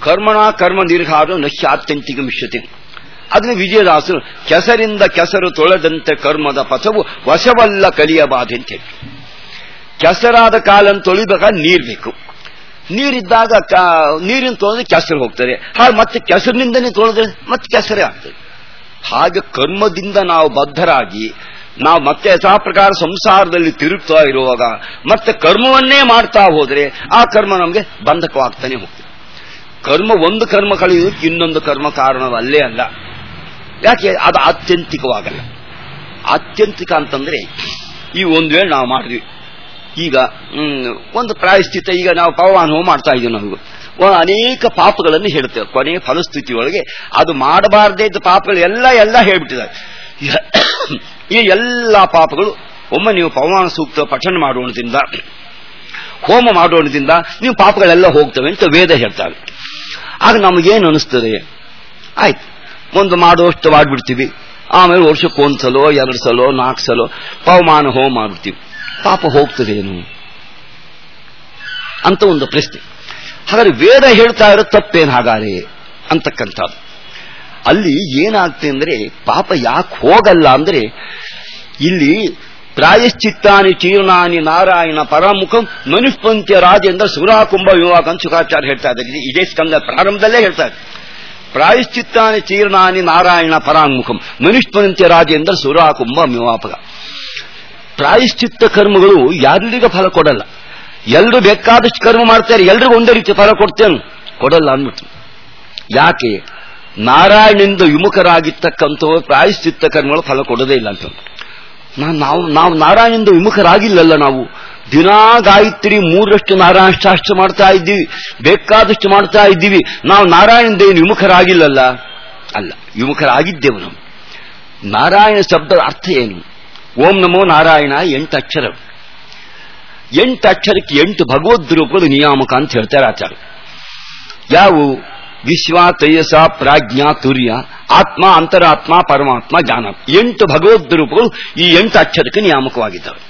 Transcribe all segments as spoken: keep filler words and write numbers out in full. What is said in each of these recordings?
ಕರ್ಮಣ ಕರ್ಮ ನಿರ್ಹಾರ ನಶ್ಯ ಆತ್ಯಂತಿಕ ಮಿಷ್ಯತೆ. ಅದನ್ನು ವಿಜಯದಾಸರು ಕೆಸರಿಂದ ಕೆಸರು ತೊಳೆದಂತೆ ಕರ್ಮದ ಪಥವು ವಶವಲ್ಲ ಕಲಿಯ ಬಾಧೆ ಅಂತ ಹೇಳಿ. ಕೆಸರಾದ ಕಾಲನ್ನು ತೊಳಿಬೇಕಾದ್ರೆ ನೀರು ಬೇಕು. ನೀರಿದ್ದಾಗ ನೀರಿನ ತೊಳೆದ್ರೆ ಕೆಸರು ಹೋಗ್ತದೆ. ಹಾಗೆ ಮತ್ತೆ ಕೆಸರಿನಿಂದನೇ ತೊಳೆದ್ರೆ ಮತ್ತೆ ಕೆಸರೇ ಆಗ್ತದೆ. ಹಾಗೆ ಕರ್ಮದಿಂದ ನಾವು ಬದ್ಧರಾಗಿ ನಾವು ಮತ್ತೆ ಯಥಾ ಪ್ರಕಾರ ಸಂಸಾರದಲ್ಲಿ ತಿರುಗ್ತಾ ಇರುವಾಗ ಮತ್ತೆ ಕರ್ಮವನ್ನೇ ಮಾಡ್ತಾ ಹೋದರೆ ಆ ಕರ್ಮ ನಮಗೆ ಬಂಧಕವಾಗ್ತಾನೆ ಹೋಗ್ತದೆ. ಕರ್ಮ ಒಂದು ಕರ್ಮ ಕಳೆಯುವುದಕ್ಕೆ ಇನ್ನೊಂದು ಕರ್ಮ ಕಾರಣವಲ್ಲೇ ಅಲ್ಲ. ಯಾಕೆ? ಅದು ಆತ್ಯಂತಿಕವಾಗಲ್ಲ. ಆತ್ಯಂತಿಕ ಅಂತಂದ್ರೆ ಈ ಒಂದು ವೇಳೆ ನಾವು ಮಾಡಿದ್ವಿ, ಈಗ ಒಂದು ಪ್ರಾಯಶ್ಚಿತ್ತ, ಈಗ ನಾವು ಪವಮಾನ ಹೋಮ ಮಾಡ್ತಾ ಇದ್ದೀವಿ, ನಾವು ಅನೇಕ ಪಾಪಗಳನ್ನು ಹೇಳ್ತೇವೆ. ಕೊನೆಯ ಫಲಸ್ಥಿತಿಯೊಳಗೆ ಅದು ಮಾಡಬಾರದೇ ಇದ್ದ ಪಾಪಗಳು ಎಲ್ಲ ಎಲ್ಲ ಹೇಳ್ಬಿಟ್ಟಿದ್ದಾರೆ. ಈ ಎಲ್ಲ ಪಾಪಗಳು ಒಮ್ಮೆ ನೀವು ಪವಮಾನ ಸೂಕ್ತ ಪಠಣ ಮಾಡೋಣದಿಂದ, ಹೋಮ ಮಾಡೋಣದಿಂದ ನೀವು ಪಾಪಗಳೆಲ್ಲ ಹೋಗ್ತವೆ ಅಂತ ವೇದ ಹೇಳ್ತಾರೆ. ಆಗ ನಮಗೇನು ಅನಿಸ್ತದೆ? ಆಯ್ತು, ಒಂದು ಮಾಡೋಷ್ಟು ಮಾಡ್ಬಿಡ್ತೀವಿ, ಆಮೇಲೆ ವರ್ಷಕ್ಕೆ ಒಂದ್ಸಲೋ ಎರಡು ಸಲೋ ನಾಲ್ಕು ಸಲೋ ಪವಮಾನ ಹೋಮ ಮಾಡ್ಬಿಡ್ತೀವಿ, ಪಾಪ ಹೋಗ್ತದೇನು ಅಂತ ಒಂದು ಪ್ರಶ್ನೆ. ಹಾಗಾದ್ರೆ ವೇದ ಹೇಳ್ತಾ ಇರೋ ತಪ್ಪೇನು ಹಾಗಾದ್ರೆ ಅಂತಕ್ಕಂಥದ್ದು. ಅಲ್ಲಿ ಏನಾಗ್ತದೆ ಅಂದ್ರೆ ಪಾಪ ಯಾಕೆ ಹೋಗಲ್ಲ ಅಂದ್ರೆ, ಇಲ್ಲಿ ಪ್ರಾಯಶ್ಚಿತ್ತಾನಿ ಚೀರ್ಣಾನಿ ನಾರಾಯಣ ಪರಮುಖಂ ಮನುಷ್ಪಂತ್ಯ ರಾಜೇಂದ್ರ ಸುರಾಕುಂಭ ವಿವಾಹ ಅಂತ ಶುಕಾಚಾರ್ಯ ಹೇಳ್ತಾ ಇದ್ದಾರೆ. ಇದೇ ಸ್ಕಂದ ಪ್ರಾರಂಭದಲ್ಲೇ ಹೇಳ್ತಾ ಇದ್ದಾರೆ. ಪ್ರಾಯಶ್ಚಿತ್ತಾನಿ ಚೀರ್ಣಾನಿ ನಾರಾಯಣ ಪರಾಮುಖಂ ಮನುಷ್ಪಂತ್ಯ ರಾಜೇಂದ್ರ ಸುರಾಕುಂಭ ವಿವಾಪಕ. ಪ್ರಾಯಶ್ಚಿತ್ತ ಕರ್ಮಗಳು ಯಾರಿಗ ಫಲ ಕೊಡಲ್ಲ. ಎಲ್ಲರೂ ಬೇಕಾದಷ್ಟು ಕರ್ಮ ಮಾಡ್ತಾರೆ, ಎಲ್ರಿಗೂ ಒಂದೇ ರೀತಿ ಫಲ ಕೊಡ್ತೇನೆ ಕೊಡಲ್ಲ ಅಂದ್ಬಿಟ್ಟು. ಯಾಕೆ? ನಾರಾಯಣನಿಂದ ವಿಮುಖರಾಗಿರ್ತಕ್ಕಂಥವು ಪ್ರಾಯಶ್ಚಿತ್ತ ಕರ್ಮಗಳು ಫಲ ಕೊಡೋದೇ ಇಲ್ಲ ಅಂತ. ನಾವು ನಾವು ನಾರಾಯಣನಿಂದ ವಿಮುಖರಾಗಿಲ್ಲಲ್ಲ. ನಾವು ದಿನಾ ಗಾಯತ್ರಿ ಮೂರಷ್ಟು ನಾರಾಯಣ ಶಾಸ್ತ್ರ ಮಾಡ್ತಾ ಇದ್ದೀವಿ, ಬೇಕಾದಷ್ಟು ಮಾಡ್ತಾ ಇದ್ದೀವಿ. ನಾವು ನಾರಾಯಣನಿಂದ ಏನು ವಿಮುಖರಾಗಿಲ್ಲಲ್ಲ? ಅಲ್ಲ, ವಿಮುಖರಾಗಿದ್ದೆವು. ನಾವು ನಾರಾಯಣ ಶಬ್ದದ ಅರ್ಥ ಏನು? ಓಂ ನಮೋ ನಾರಾಯಣ ಎಂಟು ಅಕ್ಷರ. ಎಂಟು ಅಕ್ಷರಕ್ಕೆ ಎಂಟು ಭಗವದ್ ರೂಪಗಳು ನಿಯಾಮಕ ಅಂತ ಹೇಳ್ತಾರೆ ಆಚಾರ್ಯ. ಯಾವುವು? ವಿಶ್ವ, ತೇಜಸ, ಪ್ರಾಜ್ಞಾ, ತುರ್ಯ, ಆತ್ಮ, ಅಂತರಾತ್ಮ, ಪರಮಾತ್ಮ, ಜ್ಞಾನ. ಎಂಟು ಭಗವದ್ ರೂಪಗಳು ಈ ಎಂಟು ಅಕ್ಷರಕ್ಕೆ ನಿಯಾಮಕವಾಗಿದ್ದಾವೆ.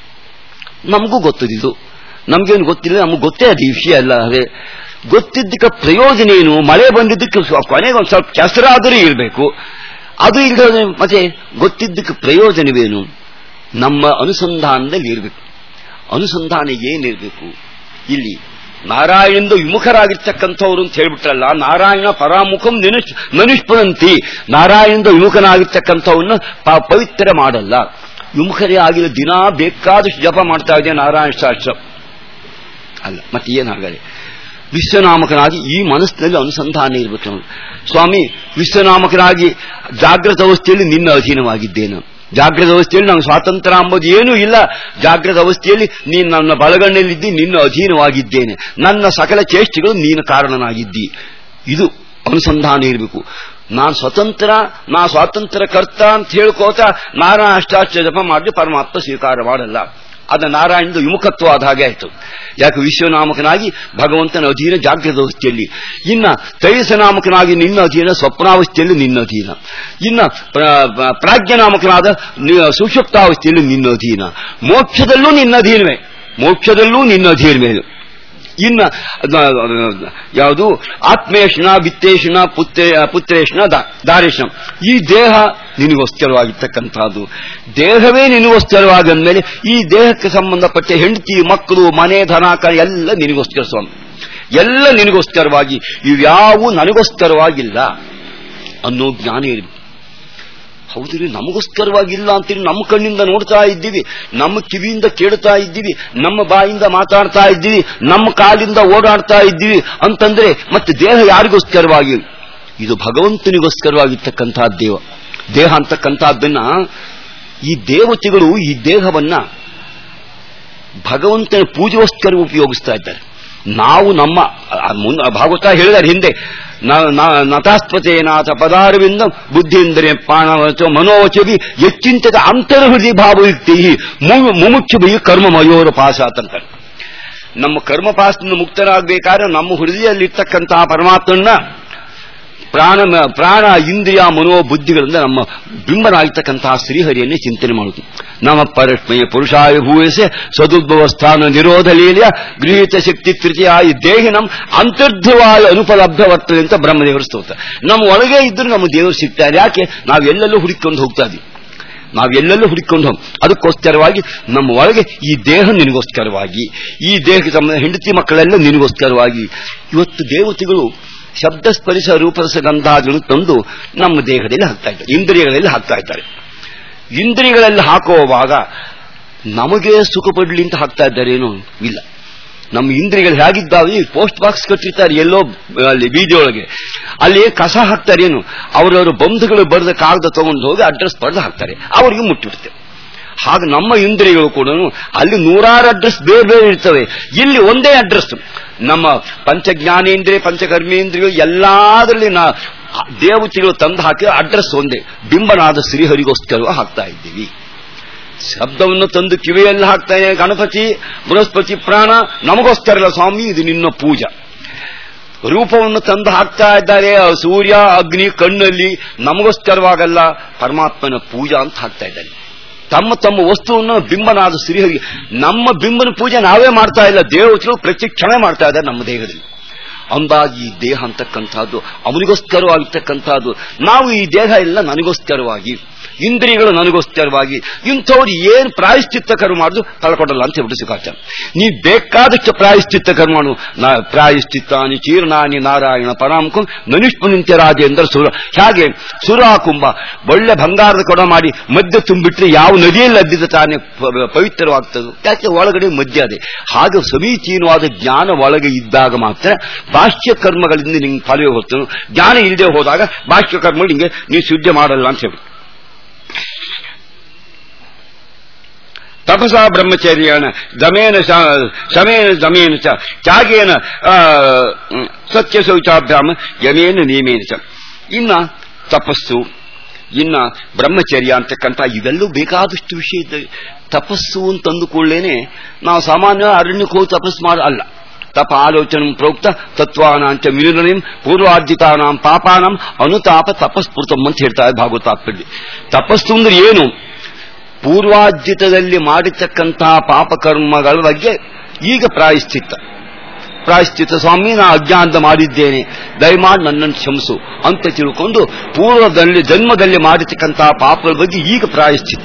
ನಮಗೂ ಗೊತ್ತಿದ್ದು, ನಮಗೇನು ಗೊತ್ತಿಲ್ಲ, ನಮ್ಗೆ ಗೊತ್ತೇ ಅದು ಈ ವಿಷಯ ಅಲ್ಲ. ಅದೇ ಗೊತ್ತಿದ್ದಕ್ಕೆ ಪ್ರಯೋಜನ ಏನು? ಮಳೆ ಬಂದಿದ್ದಕ್ಕೆ ಕೊನೆಗೆ ಒಂದು ಸ್ವಲ್ಪ ಕೆಸರಾದರೂ ಇರಬೇಕು, ಅದು ಇಲ್ಲದೆ ಮತ್ತೆ ಗೊತ್ತಿದ್ದಕ್ಕೆ ಪ್ರಯೋಜನವೇನು? ನಮ್ಮ ಅನುಸಂಧಾನದಲ್ಲಿ ಇರಬೇಕು. ಅನುಸಂಧಾನ ಏನಿರಬೇಕು? ಇಲ್ಲಿ ನಾರಾಯಣದಿಂದ ವಿಮುಖರಾಗಿರ್ತಕ್ಕಂಥವ್ರು ಅಂತ ಹೇಳ್ಬಿಟ್ರಲ್ಲ, ನಾರಾಯಣ ಪರಾಮುಖಂ ನಿನುಷ್ ಮನುಷ್ಪನಂತಿ. ನಾರಾಯಣದಿಂದ ವಿಮುಖನಾಗಿರ್ತಕ್ಕಂಥವನ್ನ ಪವಿತ್ರ ಮಾಡಲ್ಲ. ವಿಮುಖರೇ ಆಗಿಲ್ಲ, ದಿನಾ ಬೇಕಾದಷ್ಟು ಜಪ ಮಾಡ್ತಾ ಇದೆ ನಾರಾಯಣ ಶಾಸ್ತ್ರ ಅಲ್ಲ. ಮತ್ತೆ ಏನಾಗಲಿ? ವಿಶ್ವನಾಮಕನಾಗಿ ಈ ಮನಸ್ಸಿನಲ್ಲಿ ಅನುಸಂಧಾನ ಇರಬೇಕು. ಸ್ವಾಮಿ, ವಿಶ್ವನಾಮಕನಾಗಿ ಜಾಗೃತ ಅವಸ್ಥೆಯಲ್ಲಿ ನಿನ್ನ ಅಧೀನವಾಗಿದ್ದೇನೆ. ಜಾಗೃತ ಅವಸ್ಥೆಯಲ್ಲಿ ನಂಗೆ ಸ್ವಾತಂತ್ರ್ಯ ಅಂಬೋದು ಏನೂ ಇಲ್ಲ. ಜಾಗೃತ ಅವಸ್ಥೆಯಲ್ಲಿ ನೀನು ನನ್ನ ಬಲಗಣ್ಣಲ್ಲಿದ್ದಿ, ನಿನ್ನ ಅಧೀನವಾಗಿದ್ದೇನೆ. ನನ್ನ ಸಕಲ ಚೇಷ್ಟೆಗಳು ನೀನು ಕಾರಣನಾಗಿದ್ದಿ. ಇದು ಅನುಸಂಧಾನ ಇರಬೇಕು. ನಾನು ಸ್ವತಂತ್ರ, ನಾ ಸ್ವಾತಂತ್ರ್ಯ ಕರ್ತ ಅಂತ ಹೇಳ್ಕೋತ ನಾರಾಯಣ ಅಷ್ಟಾಕ್ಷರ ಜಪ ಮಾಡಿ ಪರಮಾತ್ಮ ಸ್ವೀಕಾರ ಮಾಡಲ್ಲ. ಅದ ನಾರಾಯಣದ ವಿಮುಖತ್ವ ಆದ ಹಾಗೆ ಆಯಿತು. ಯಾಕೆ? ವಿಶ್ವನಾಮಕನಾಗಿ ಭಗವಂತನ ಅಧೀನ ಜಾಗೃತ ಅವಸ್ಥೆಯಲ್ಲಿ, ಇನ್ನ ತೈಜಸನಾಮಕನಾಗಿ ನಿನ್ನ ಅಧೀನ ಸ್ವಪ್ನಾವಸ್ಥೆಯಲ್ಲಿ ನಿನ್ನ ಅಧೀನ, ಇನ್ನ ಪ್ರಾಜ್ಞನಾಮಕನಾದ ಸುಷುಪ್ತಾವಸ್ಥೆಯಲ್ಲಿ ನಿನ್ನ ಅಧೀನ, ಮೋಕ್ಷದಲ್ಲೂ ನಿನ್ನ ಅಧೀನವೇ, ಮೋಕ್ಷದಲ್ಲೂ ನಿನ್ನ ಅಧೀನವೇ. ಇನ್ನ ಯಾವುದು? ಆತ್ಮೇಶನ, ವಿತ್ತೇಶನ, ಪುತ್ರೇ ಪುತ್ರೇಶನ, ದಾರೇಶನ. ಈ ದೇಹ ನಿನಗೋಸ್ಕರವಾಗಿರ್ತಕ್ಕಂಥದ್ದು. ದೇಹವೇ ನಿನಗೋಸ್ಕರವಾಗಂದ್ಮೇಲೆ ಈ ದೇಹಕ್ಕೆ ಸಂಬಂಧಪಟ್ಟ ಹೆಂಡತಿ, ಮಕ್ಕಳು, ಮನೆ, ಧನ, ಕ ಎಲ್ಲ ನಿನಗೋಸ್ಕರ ಸ್ವಾಮಿ, ಎಲ್ಲ ನಿನಗೋಸ್ಕರವಾಗಿ, ಇವ್ಯಾವೂ ನನಗೋಸ್ಕರವಾಗಿಲ್ಲ ಅನ್ನೋ ಜ್ಞಾನ ಇರಬೇಕು. ಹೌದ್ರಿ, ನಮಗೋಸ್ಕರವಾಗಿಲ್ಲ ಅಂತೀವಿ. ನಮ್ಮ ಕಣ್ಣಿಂದ ನೋಡ್ತಾ ಇದ್ದೀವಿ, ನಮ್ಮ ಕಿವಿಯಿಂದ ಕೇಳ್ತಾ ಇದ್ದೀವಿ, ನಮ್ಮ ಬಾಯಿಂದ ಮಾತಾಡ್ತಾ ಇದ್ದೀವಿ, ನಮ್ಮ ಕಾಲಿಂದ ಓಡಾಡ್ತಾ ಇದ್ದೀವಿ ಅಂತಂದ್ರೆ ಮತ್ತೆ ದೇಹ ಯಾರಿಗೋಸ್ಕರವಾಗಿ? ಇದು ಭಗವಂತನಿಗೋಸ್ಕರವಾಗಿರ್ತಕ್ಕಂಥ ದೇವ ದೇಹ ಅಂತಕ್ಕಂಥದ್ದನ್ನ ಈ ದೇವತೆಗಳು ಈ ದೇಹವನ್ನ ಭಗವಂತನ ಪೂಜೆಗೋಸ್ಕರ ಉಪಯೋಗಿಸ್ತಾ ಇದ್ದಾರೆ. ನಾವು ನಮ್ಮ ಭಾಗವತ ಹೇಳಿದ್ದಾರೆ ಹಿಂದೆ, ನತಾಸ್ಪತೇನಾಥ ಪದಾರವಿಂದ ಬುದ್ಧೇಂದ್ರಿಯ ಪ್ರಾಣವಚ ಮನೋವಚವಿ ಹೆಚ್ಚಿಂತದ ಅಂತರ ಹೃದಯ ಭಾವಯುಕ್ತಿ ಮುಮುಕ್ಷು ಬೈ ಕರ್ಮ ಮಯೋರ ಪಾಸಾತಂತಾರೆ. ನಮ್ಮ ಕರ್ಮಪಾಸದಿಂದ ಮುಕ್ತರಾಗಬೇಕಾದ್ರೆ ನಮ್ಮ ಹೃದಯದಲ್ಲಿರ್ತಕ್ಕಂತಹ ಪರಮಾತ್ಮನ್ನ ಪ್ರಾಣ ಪ್ರಾಣ ಇಂದ್ರಿಯ ಮನೋಬುದ್ಧಿಗಳಿಂದ ನಮ್ಮ ಬಿಂಬನಾಗಿರ್ತಕ್ಕಂತಹ ಶ್ರೀಹರಿಯನ್ನೇ ಚಿಂತನೆ ಮಾಡುವುದು. ನಮ್ಮ ಪರಸ್ಮಯ ಪುರುಷಾಯ ಭೂಯಸೆ ಸದುದ್ಭವ ಸ್ಥಾನ ನಿರೋಧ ಲೀಲೆಯ ಗೃಹೀತ ಶಕ್ತಿ ತೃತೀಯಾಯ ದೇಹಿನಂ ಅಂತರ್ಧ್ರುವಾಯ ಅನುಪಲಬ್ಧ ವರ್ತನೆ ಅಂತ ಬ್ರಹ್ಮದೇವರು ಸ್ತೋತ್ರ. ನಮ್ಮ ಒಳಗೆ ಇದ್ದರೂ ನಮ್ಮ ದೇವರು ಸಿಗ್ತಾರೆ. ಯಾಕೆ? ನಾವೆಲ್ಲೆಲ್ಲೂ ಹುಡುಕೊಂಡು ಹೋಗ್ತಾ ಇದ್ದೀವಿ, ನಾವೆಲ್ಲೆಲ್ಲೂ ಹುಡುಕೊಂಡು ಹೋಗಿ ಅದಕ್ಕೋಸ್ಕರವಾಗಿ ನಮ್ಮ ಒಳಗೆ ಈ ದೇಹ ನಿನಗೋಸ್ಕರವಾಗಿ, ಈ ದೇಹಕ್ಕೆ ಸಂಬಂಧ ಹೆಂಡತಿ ಮಕ್ಕಳೆಲ್ಲ ನಿನಗೋಸ್ಕರವಾಗಿ ಇವತ್ತು ದೇವತೆಗಳು ಶಬ್ದ ಸ್ಪರ್ಶ ರೂಪರಸ ಗಂಧಾದಿಗಳು ತಂದು ನಮ್ಮ ದೇಹದಲ್ಲಿ ಹಾಕ್ತಾ ಇದ್ದಾರೆ, ಇಂದ್ರಿಯಗಳಲ್ಲಿ ಹಾಕ್ತಾ ಇದ್ದಾರೆ. ಇಂದ್ರಿಯಗಳಲ್ಲಿ ಹಾಕುವಾಗ ನಮಗೆ ಸುಖ ಪಡಲಿ ಅಂತ ಹಾಕ್ತಾ ಇದ್ದಾರೇನೋ ಇಲ್ಲ. ನಮ್ಮ ಇಂದ್ರಿಯಗಳು ಹೇಗಿದ್ದಾವೆ, ಪೋಸ್ಟ್ ಬಾಕ್ಸ್ ಕಟ್ಟಿರ್ತಾರೆ ಎಲ್ಲೋ ಅಲ್ಲಿ ಬೀದಿಯೊಳಗೆ, ಅಲ್ಲಿ ಕಸ ಹಾಕ್ತಾರೇನು, ಅವರವರ ಬಂಧುಗಳು ಬರೆದ ಕಾಗದ ತಗೊಂಡು ಹೋಗಿ ಅಡ್ರೆಸ್ ಬರೆದು ಹಾಕ್ತಾರೆ, ಅವರಿಗೆ ಮುಟ್ಟಿಬಿಡ್ತೇವೆ. ಹಾಗೆ ನಮ್ಮ ಇಂದ್ರಿಯಗಳು ಕೂಡ ಅಲ್ಲಿ ನೂರಾರು ಅಡ್ರೆಸ್ ಬೇರೆ ಬೇರೆ ಇರ್ತವೆ, ಇಲ್ಲಿ ಒಂದೇ ಅಡ್ರೆಸ್. ನಮ್ಮ ಪಂಚಜ್ಞಾನೇಂದ್ರಿಯ ಪಂಚಕರ್ಮೇಂದ್ರಿಯಗಳು ಎಲ್ಲಾದ್ರಲ್ಲಿ ನಾ ದೇವತೆಗಳು ತಂದು ಹಾಕಿ ಅಡ್ರೆಸ್ ಒಂದೇ, ಬಿಂಬನಾದ ಶ್ರೀಹರಿಗೋಸ್ಕರ ಹಾಕ್ತಾ ಇದ್ದೀವಿ. ಶಬ್ದವನ್ನು ತಂದು ಕಿವಿಯಲ್ಲಿ ಹಾಕ್ತಾನೆ ಗಣಪತಿ ಬೃಹಸ್ಪತಿ ಪ್ರಾಣ, ನಮಗೋಸ್ಕರಲ್ಲ ಸ್ವಾಮಿ, ಇದು ನಿನ್ನ ಪೂಜಾ. ರೂಪವನ್ನು ತಂದು ಹಾಕ್ತಾ ಇದ್ದಾರೆ ಸೂರ್ಯ ಅಗ್ನಿ ಕಣ್ಣಲ್ಲಿ, ನಮಗೋಸ್ಕರವಾಗಲ್ಲ, ಪರಮಾತ್ಮನ ಪೂಜಾ ಅಂತ ಹಾಕ್ತಾ ಇದ್ದಾರೆ. ತಮ್ಮ ತಮ್ಮ ವಸ್ತುವನ್ನು ಬಿಂಬನಾದ ಶ್ರೀಹರಿ, ನಮ್ಮ ಬಿಂಬನ ಪೂಜೆ ನಾವೇ ಮಾಡ್ತಾ ಇಲ್ಲ, ದೇವತೆಗಳು ಪ್ರತಿ ಕ್ಷಣ ಮಾಡ್ತಾ ಇದ್ದಾರೆ ನಮ್ಮ ದೇಹದಲ್ಲಿ. ಅಂದಾಗಿ ಈ ದೇಹ ಅಂತಕ್ಕಂಥದ್ದು ಅವನಿಗೋಸ್ಕರವಾಗಿರ್ತಕ್ಕಂಥದ್ದು. ನಾವು ಈ ದೇಹ ಎಲ್ಲ ನನಗೋಸ್ಕರವಾಗಿ, ಇಂದ್ರಿಯಗಳು ನನಗೋಸ್ಕರವಾಗಿ. ಇಂಥವ್ರು ಏನ್ ಪ್ರಾಯಶ್ಚಿತ್ತ ಕರ್ಮ ಮಾಡುದು ಕಳ್ಕೊಡಲ್ಲ ಅಂತ ಹೇಳ್ಬಿಟ್ಟು ಸಿಕ್ಕಾಚಾರ. ನೀ ಬೇಕಾದಷ್ಟು ಪ್ರಾಯಶ್ಚಿತ್ತ ಕರ್ಮ ಮಾಡು. ಪ್ರಾಯಶ್ಚಿತ್ತಾನಿ ಚೀರ್ಣಾನಿ ನಾರಾಯಣ ಪರಾಮಕಂ ನನಿಷ್ಠ ನಿಂತ್ಯ ರಾಜೇಂದ್ರ ಸುರ. ಹಾಗೆ ಸುರಾಕುಂಭ ಒಳ್ಳೆ ಬಂಗಾರದ ಕೊಡ ಮಾಡಿ ಮಧ್ಯ ತುಂಬಿಟ್ರೆ ಯಾವ ನದಿಯಲ್ಲಿ ಅದ್ದಿದ ತಾನೇ ಪವಿತ್ರವಾಗ್ತದೆ. ಯಾಕೆ? ಒಳಗಡೆ ಮಧ್ಯ ಅದೇ. ಹಾಗೆ ಸಮೀಚೀನವಾದ ಜ್ಞಾನ ಒಳಗೆ ಇದ್ದಾಗ ಮಾತ್ರ ಬಾಹ್ಯ ಕರ್ಮಗಳಿಂದ ನಿಂಗೆ ಫಲವೇ ಹೊತ್ತು. ಜ್ಞಾನ ಇಲ್ಲದೆ ಹೋದಾಗ ಬಾಹ್ಯ ಕರ್ಮಗಳು ನಿಂಗೆ ನೀವು ಶುದ್ಧ ಮಾಡಲ್ಲ ಅಂತ ಹೇಳಿ. ತಪಸಾ ಬ್ರಹ್ಮಚರ್ಯನ ದಮೇನ ಶಮೇನ ದಮೇನ ಚ ತ್ಯಾಗೇನ ಸತ್ಯ ಶೌಚಾಭ್ಯಾಮ ಯಮೇನ ನಿಯಮೇನ ಚ. ಇನ್ನ ತಪಸ್ಸು, ಇನ್ನ ಬ್ರಹ್ಮಚರ್ಯ ಅಂತಕ್ಕಂಥ ಇವೆಲ್ಲೂ ಬೇಕಾದಷ್ಟು ವಿಷಯ ಇದ್ದಾವೆ. ತಪಸ್ಸು ಅಂತಂದುಕೊಳ್ಳೇನೆ ನಾವು ಸಾಮಾನ್ಯ ಅರಣ್ಯಕ್ಕೆ ಹೋಗಿ ತಪಸ್ಸು ಮಾಡ ಅಲ್ಲ. ತಪ ಆಲೋಚನ ಪ್ರೋಕ್ತ ತತ್ವಾನಾಂಚ ಮಿಲುನಂ ಪೂರ್ವಾರ್ಜಿತಾನಾಂ ಪಾಪಾನಾಂ ಅನುತಾಪ ತಪಸ್ಫುತಂ ಅಂತ ಹೇಳ್ತಾರೆ ಭಾಗವತಾತ್ಮದಲ್ಲಿ. ತಪಸ್ಸು ಅಂದ್ರೆ ಏನು? ಪೂರ್ವಾರ್ಜಿತದಲ್ಲಿ ಮಾಡಿರ್ತಕ್ಕಂತಹ ಪಾಪಕರ್ಮಗಳ ಬಗ್ಗೆ ಈಗ ಪ್ರಾಯಶ್ಚಿತ್ತ. ಪ್ರಾಯಶ್ಚಿತ್ತ ಸ್ವಾಮಿ, ನಾ ಅಜ್ಞಾನದ ಮಾಡಿದ್ದೇನೆ, ದಯಮಾಡಿ ನನ್ನನ್ನು ಕ್ಷಮಿಸು ಅಂತ ತಿಳ್ಕೊಂಡು ಪೂರ್ವದಲ್ಲಿ ಜನ್ಮದಲ್ಲಿ ಮಾಡಿರ್ತಕ್ಕಂತಹ ಪಾಪಗಳ ಬಗ್ಗೆ ಈಗ ಪ್ರಾಯಶ್ಚಿತ್ತ.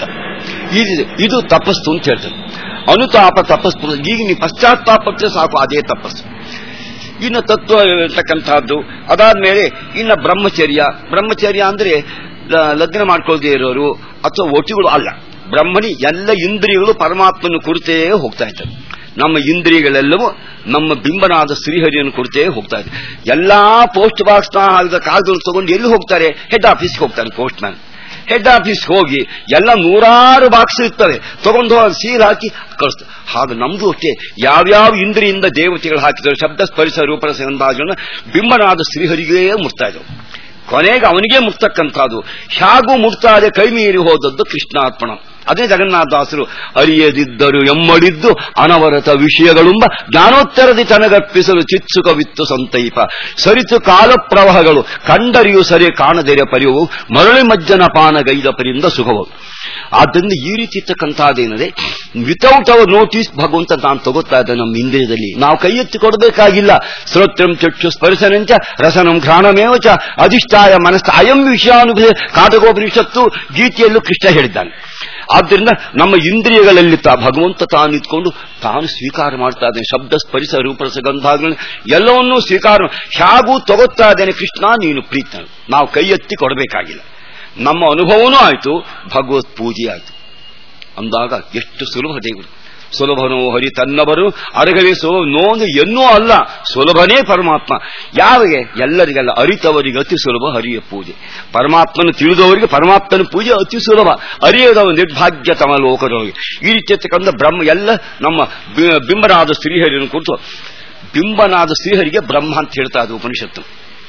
ಇದು ತಪಸ್ಸು ಅಂತ ಹೇಳ್ತಾರೆ. ಅನುತಾಪ ತಪಸ್ಸು. ಈಗ ನೀವು ಪಶ್ಚಾತ್ತಾಪಕ್ಕೆ ಸಾಕು, ಅದೇ ತಪಸ್ಸು. ಇನ್ನು ತತ್ವ ಇರತಕ್ಕಂತಹದ್ದು. ಅದಾದ್ಮೇಲೆ ಇನ್ನು ಬ್ರಹ್ಮಚರ್ಯ. ಬ್ರಹ್ಮಚರ್ಯ ಅಂದ್ರೆ ಲಗ್ನ ಮಾಡ್ಕೊಳ್ಳದೆ ಇರೋರು ಅಥವಾ ಒಟ್ಟಿಗಳು ಅಲ್ಲ. ಬ್ರಹ್ಮಣಿ ಎಲ್ಲ ಇಂದ್ರಿಯಗಳು ಪರಮಾತ್ಮನ ಕುರಿತೇ ಹೋಗ್ತಾ ಇದ್ದಾರೆ. ನಮ್ಮ ಇಂದ್ರಿಯಗಳೆಲ್ಲವೂ ನಮ್ಮ ಬಿಂಬನಾದ ಶ್ರೀಹರಿಯನ್ನು ಕುರಿತೇ ಹೋಗ್ತಾ ಇದೆ. ಎಲ್ಲಾ ಪೋಸ್ಟ್ ಬಾಕ್ಸ್ ಕಾಗದ ತಗೊಂಡು ಎಲ್ಲಿ ಹೋಗ್ತಾರೆ? ಹೆಡ್ ಆಫೀಸ್ಗೆ ಹೋಗ್ತಾರೆ. ಪೋಸ್ಟ್ ಮ್ಯಾನ್ ಹೆಡ್ ಆಫೀಸ್ ಹೋಗಿ ಎಲ್ಲ ನೂರಾರು ಬಾಕ್ಸ್ ಇರ್ತವೆ, ತಗೊಂಡು ಹೋಗಿ ಸೀಲ್ ಹಾಕಿ ಕಳಿಸ್ತಾರೆ. ಹಾಗೆ ನಮ್ದು ಅಷ್ಟೇ. ಯಾವ್ಯಾವ ಇಂದ್ರಿಯಿಂದ ದೇವತೆಗಳು ಹಾಕಿದ್ರು ಶಬ್ದ ಸ್ಪರ್ಶ ರೂಪರಸ ಗಂಧಾದಿಗಳನ್ನ ಬಿಂಬನಾದ ಶ್ರೀಹರಿಗೇ ಮುಟ್ತಾ ಇದ್ದವು. ಕೊನೆಗೆ ಅವನಿಗೆ ಮುಟ್ತಕ್ಕಂಥದ್ದು. ಹೇಗೂ ಮುಟ್ತಾ ಇದೆ, ಕೈ ಮೀರಿ ಹೋದದ್ದು ಕೃಷ್ಣಾರ್ಪಣ. ಅದೇ ಜಗನ್ನಾಥದಾಸರು ಅರಿಯದಿದ್ದರು ಎಮ್ಮಡಿದ್ದು ಅನವರತ ವಿಷಯಗಳುಂಬ ಜ್ಞಾನೋತ್ತರದಿ ತನಗರ್ಪಿಸಲು ಚಿತ್ಸುಕವಿತ್ತು ಸಂತೈಪ ಸರಿತು ಕಾಲ ಪ್ರವಾಹಗಳು ಕಂಡರಿಯು ಸರಿ ಕಾಣದೆರೆ ಪರಿಯವು ಮರಳಿ ಮಜ್ಜನ ಪಾನಗೈದ ಪರಿಂದ ಸುಖವು. ಆದ್ದರಿಂದ ಈ ರೀತಿ ಇರ್ತಕ್ಕಂಥದ್ದೇನದೆ ವಿತೌಟ್ ಅವರ್ ನೋಟಿಸ್ ಭಗವಂತ ನಾನು ತಗೋತಾ ಇದ್ದ ನಮ್ಮ ಇಂದ್ರಿಯದಲ್ಲಿ. ನಾವು ಕೈ ಎತ್ತಿ ಕೊಡಬೇಕಾಗಿಲ್ಲ. ಶ್ರೋತ್ರಂ ಚಕ್ಷು ಸ್ಪರ್ಶನಂಚ ರಸನಂ ಘ್ರಾಣಮೇವಚ ಅಧಿಷ್ಠಾಯ ಮನಸ್ಥ ಅಯಂ ವಿಷಯಾನುಭವ ಕಾಟಕೋಪನಿಷತ್ತು ಗೀತೆಯಲ್ಲೂ ಕೃಷ್ಣ ಹೇಳಿದ್ದಾನೆ. ಆದ್ದರಿಂದ ನಮ್ಮ ಇಂದ್ರಿಯಗಳಲ್ಲಿ ತಾ ಭಗವಂತ ತಾನು ಇದ್ಕೊಂಡು ತಾನು ಸ್ವೀಕಾರ ಮಾಡ್ತಾ ಇದ್ದೇನೆ. ಶಬ್ದ ಸ್ಪರ್ಶ ರೂಪರಸ ಗಂಧಾಗಳನ್ನು ಎಲ್ಲವನ್ನೂ ಸ್ವೀಕಾರ ಹೇಗೂ ತಗೋತಾ ಇದ್ದೇನೆ. ಕೃಷ್ಣ ನೀನು ಪ್ರೀತ. ನಾವು ಕೈ ಎತ್ತಿ ಕೊಡಬೇಕಾಗಿಲ್ಲ. ನಮ್ಮ ಅನುಭವನೂ ಆಯಿತು, ಭಗವತ್ ಪೂಜೆ ಆಯಿತು ಅಂದಾಗ ಎಷ್ಟು ಸುಲಭ ದೇವರು. ಸುಲಭನೋ ಹರಿ ತನ್ನವರು ಅರಗಲಿಸೋ ನೋಂದು ಎನ್ನೂ ಅಲ್ಲ, ಸುಲಭನೇ ಪರಮಾತ್ಮ. ಯಾರಿಗೆ? ಎಲ್ಲರಿಗೆಲ್ಲ. ಅರಿತವರಿಗೆ ಅತಿ ಸುಲಭ ಹರಿಯ ಪೂಜೆ. ಪರಮಾತ್ಮನ ತಿಳಿದವರಿಗೆ ಪರಮಾತ್ಮನ ಪೂಜೆ ಅತಿ ಸುಲಭ. ಅರಿಯದವ ನಿರ್ಭಾಗ್ಯ ತಮ ಲೋಕದವರಿಗೆ. ಈ ರೀತಿಯತಕ್ಕಂಥ ಬ್ರಹ್ಮ ಎಲ್ಲ ನಮ್ಮ ಬಿಂಬನಾದ ಶ್ರೀಹರಿಯನ್ನು ಕುರಿತು. ಬಿಂಬನಾದ ಶ್ರೀಹರಿಗೆ ಬ್ರಹ್ಮ ಅಂತ ಹೇಳ್ತಾ ಅದು ಉಪನಿಷತ್ತು.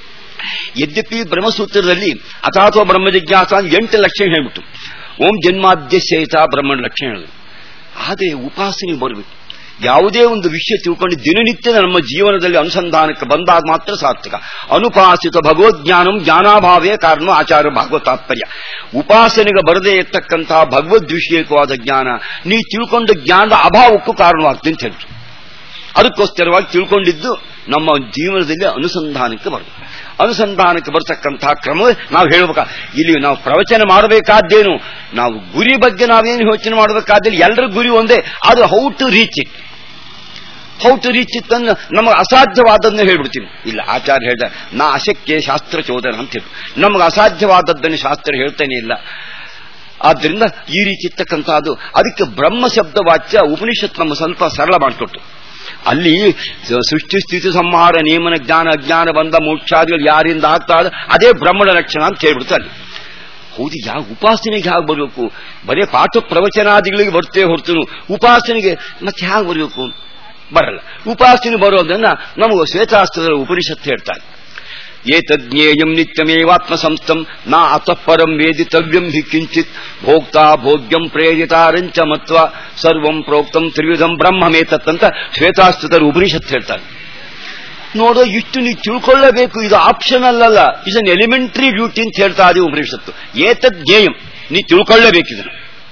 ಯದ್ಯಪಿ ಬ್ರಹ್ಮಸೂತ್ರದಲ್ಲಿ ಅಥಾತ್ವ ಬ್ರಹ್ಮ ಜಿಜ್ಞಾಸ ಎಂಟು ಲಕ್ಷಣ ಹೇಳ್ಬಿಟ್ಟು ಓಂ ಜನ್ಮಾದ್ಯಸಹಿತ ಬ್ರಹ್ಮಣ ಲಕ್ಷಣ ಹೇಳಿದ್ರು. ಆದರೆ ಉಪಾಸನೆ ಬರಬೇಕು. ಯಾವುದೇ ಒಂದು ವಿಷಯ ತಿಳ್ಕೊಂಡು ದಿನನಿತ್ಯ ನಮ್ಮ ಜೀವನದಲ್ಲಿ ಅನುಸಂಧಾನಕ್ಕೆ ಬಂದಾಗ ಮಾತ್ರ ಸಾರ್ಥಕ. ಅನುಪಾಸಿತ ಭಗವದ್ಜ್ಞಾನಂ ಜ್ಞಾನಾಭಾವೇ ಕಾರಣ ಆಚಾರ್ಯ ಭಾಗವತ ತಾತ್ಪರ್ಯ. ಉಪಾಸನೆಗೆ ಬರದೇ ಇರತಕ್ಕಂತಹ ಭಗವದ್ವಿಷಯಕವಾದ ಜ್ಞಾನ ನೀ ತಿಳ್ಕೊಂಡ ಜ್ಞಾನದ ಅಭಾವಕ್ಕೂ ಕಾರಣವಾಗ್ತದೆ ಅಂತ ಹೇಳ್ತು. ಅದಕ್ಕೋಸ್ಕರವಾಗಿ ತಿಳ್ಕೊಂಡಿದ್ದು ನಮ್ಮ ಜೀವನದಲ್ಲಿ ಅನುಸಂಧಾನಕ್ಕೆ ಬರುತ್ತೆ. ಅನುಸಂಧಾನಕ್ಕೆ ಬರ್ತಕ್ಕಂತಹ ಕ್ರಮವೇ ನಾವು ಹೇಳಬೇಕ. ಇಲ್ಲಿ ನಾವು ಪ್ರವಚನ ಮಾಡಬೇಕಾದ್ದೇನು, ನಾವು ಗುರಿ ಬಗ್ಗೆ ನಾವೇನು ಯೋಚನೆ ಮಾಡಬೇಕಾದ್ರೆ ಎಲ್ಲರ ಗುರಿ ಒಂದೇ, ಅದು how to reach it. How to reach it ಅನ್ನು ನಮಗೆ ಅಸಾಧ್ಯವಾದದ್ದನ್ನು ಹೇಳ್ಬಿಡ್ತೀವಿ. ಇಲ್ಲ, ಆಚಾರ್ಯ ಹೇಳ್ದ ನಾ ಅಶಕ್ಯ ಶಾಸ್ತ್ರ ಚೋದನ ಅಂತ ಹೇಳಿ, ನಮಗೆ ಅಸಾಧ್ಯವಾದದ್ದನ್ನು ಶಾಸ್ತ್ರ ಹೇಳ್ತಾನೆ ಇಲ್ಲ. ಆದ್ದರಿಂದ ಈ ರೀತಿ ಇರ್ತಕ್ಕಂಥದ್ದು. ಅದಕ್ಕೆ ಬ್ರಹ್ಮ ಶಬ್ದ ವಾಚ್ಯ ಉಪನಿಷತ್ ನಮ್ಮ ಸ್ವಲ್ಪ ಸರಳ ಮಾಡಿಕೊಟ್ಟು. ಅಲ್ಲಿ ಸೃಷ್ಟಿ ಸ್ಥಿತಿ ಸಂಹಾರ ನೇಮನ ಜ್ಞಾನ ಅಜ್ಞಾನ ಬಂದ ಮೋಕ್ಷಾದಿಗಳು ಯಾರಿಂದ ಆಗ್ತಾ ಅದೇ ಬ್ರಹ್ಮಣ ಲಕ್ಷಣ ಅಂತ ಹೇಳ್ಬಿಡ್ತಾರೆ. ಹೌದು, ಯಾವ ಉಪಾಸನೆಗೆ ಹೇಗೆ ಬರಬೇಕು? ಬರೇ ಪಾಠ ಪ್ರವಚನಾದಿಗಳಿಗೆ ಬರ್ತೇ ಹೊರತು ಉಪಾಸನೆಗೆ ಮತ್ತೆ ಹೇಗೆ ಬರಬೇಕು? ಬರಲ್ಲ. ಉಪಾಸನೆ ಬರೋದನ್ನ ನಮಗೆ ಶ್ವೇತಾಸ್ತ್ರದ ಉಪನಿಷತ್ತು ಹೇಳ್ತಾರೆ. ಏತಜ್ಞೇಯಂ ನಿತ್ಯಮೇವಾತ್ಮ ಸಂಸ್ಥಂ ನಾ ಅತಃ ಪರಂ ವೇದಿತವ್ಯಂ ಹಿ ಕಿಂಚಿತ್ ಭೋಕ್ತಾ ಭೋಗ್ಯಂ ಪ್ರೇರಿತಾರಂಚ ಮತ್ವ ಸರ್ವಂ ಪ್ರೋಕ್ತಂ ತ್ರಿವಿಧಂ ಬ್ರಹ್ಮಮೇತತ್ ಅಂತ ಶ್ವೇತಾಸ್ತ್ರದ ಉಪನಿಷತ್ತು ಹೇಳ್ತಾರೆ. ನೋಡೋ, ಇಷ್ಟು ನೀವು ತಿಳ್ಕೊಳ್ಳಬೇಕು, ಇದು ಆಪ್ಷನಲ್ ಅಲ್ಲ, ಇಸ್ ಅನ್ ಎಲಿಮೆಂಟರಿ ಡ್ಯೂಟಿ ಅಂತ ಹೇಳ್ತಾ ಇದೆ ಉಪನಿಷತ್ತು. ಏತಜ್ಞೇಯಂ, ನೀ ತಿಳ್ಕೊಳ್ಳಬೇಕಿದನು.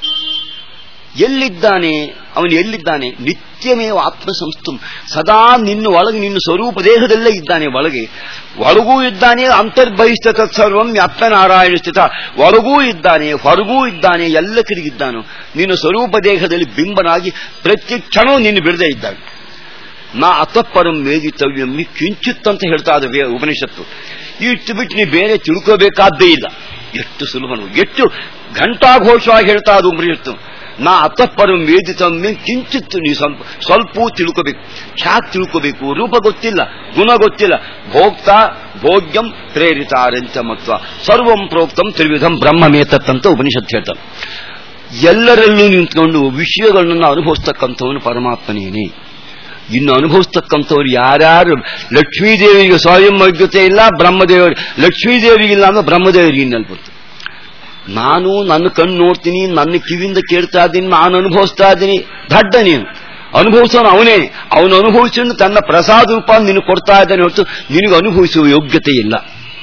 ಎಲ್ಲಿದ್ದಾನೆ ಅವನು? ಎಲ್ಲಿದ್ದಾನೆ? ನಿತ್ಯಮೇವ ಆತ್ಮ ಸಂಸ್ಥಂ, ಸದಾ ನಿನ್ನ ಒಳಗೆ, ನಿನ್ನ ಸ್ವರೂಪ ದೇಹದಲ್ಲೇ ಇದ್ದಾನೆ. ಒಳಗೆ ಒಳಗೂ ಇದ್ದಾನೆ, ಅಂತರ್ಬಹಿಷ್ಠ ತತ್ಸರ್ವಂ ವ್ಯಾಪ್ತನಾರಾಯಣ ಸ್ಥಿತ. ಒಳಗೂ ಇದ್ದಾನೆ, ಹೊರಗೂ ಇದ್ದಾನೆ, ಎಲ್ಲ ಕಡೆಗಿದ್ದಾನು. ನಿನ್ನ ಸ್ವರೂಪ ದೇಹದಲ್ಲಿ ಬಿಂಬನಾಗಿ ಪ್ರತಿ ಕ್ಷಣವೂ ನಿನ್ನ ಬಿಡದೇ ಇದ್ದಾನೆ. ನಾ ಅತಃಪರಂ ವೇದಿತವ್ಯಂ ನೀ ಕಿಂಚಿತ್ ಅಂತ ಹೇಳ್ತಾ ಇದ್ದ ಉಪನಿಷತ್ತು. ಇಷ್ಟು ಬಿಟ್ಟು ನೀ ಬೇರೆ ತಿಳ್ಕೋಬೇಕಾದ್ದೇ ಇಲ್ಲ. ಎಷ್ಟು ಸುಲಭನು, ಎಷ್ಟು ಘಂಟಾಘೋಷವಾಗಿ ಹೇಳ್ತಾ ಅದು ಉಪನಿಷತ್ತು. ನಾ ಅತಃಪರಂ ವೇದಿತವ್ಯ ಕಿಂಚಿತ್ತು, ನೀ ಸ್ವಲ್ಪ ಸ್ವಲ್ಪ ತಿಳ್ಕೋಬೇಕು. ಖ್ಯಾತ್ ತಿಳ್ಕೋಬೇಕು. ರೂಪ ಗೊತ್ತಿಲ್ಲ, ಗುಣ ಗೊತ್ತಿಲ್ಲ. ಭೋಕ್ತಾ ಭೋಗ್ಯಂ ಪ್ರೇರಿತಾರಂಚ ಮತ್ವ ಸರ್ವಂ ಪ್ರೋಕ್ತಂ ತ್ರಿವಿಧಂ ಬ್ರಹ್ಮಮೇತತ್ ಅಂತ ಉಪನಿಷತ್ತು ಹೇಳ್ತಾರೆ. ಎಲ್ಲರಲ್ಲೂ ನಿಂತ್ಕೊಂಡು ವಿಷಯಗಳನ್ನು ಅನುಭವಿಸ್ತಕ್ಕಂಥವನು ಪರಮಾತ್ಮನೇನೆ. ಇನ್ನು ಅನುಭವಿಸ್ತಕ್ಕಂಥವ್ರು ಯಾರ್ಯಾರು ಲಕ್ಷ್ಮೀದೇವಿಗೆ ಸ್ವಯಂ ಯೋಗ್ಯತೆ ಇಲ್ಲ, ಬ್ರಹ್ಮದೇವರಿಗೆ ಲಕ್ಷ್ಮೀದೇವಿಗಿಲ್ಲ ಅಂದ್ರೆ ಬ್ರಹ್ಮದೇವರಿಗೆ ಇನ್ನಲ್ಬರ್ತು. ನಾನು ನನ್ನ ಕಣ್ಣು ನೋಡ್ತೀನಿ, ನನ್ನ ಕಿವಿಯಿಂದ ಕೇಳ್ತಾ ಇದ್ದೀನಿ, ನಾನು ಅನುಭವಿಸ್ತಾ ಇದ್ದೀನಿ. ದಡ್ಡ ನೀನು, ಅನುಭವಿಸೋನು ಅವನೇ. ಅವನು ಅನುಭವಿಸೋನು ತನ್ನ ಪ್ರಸಾದ ರೂಪ ನಿನಗೆ ಕೊಡ್ತಾ ಇದ್ದಾನೆ ಹೊರತು ನಿನಗೆ ಅನುಭವಿಸುವ ಯೋಗ್ಯತೆ ಇಲ್ಲ.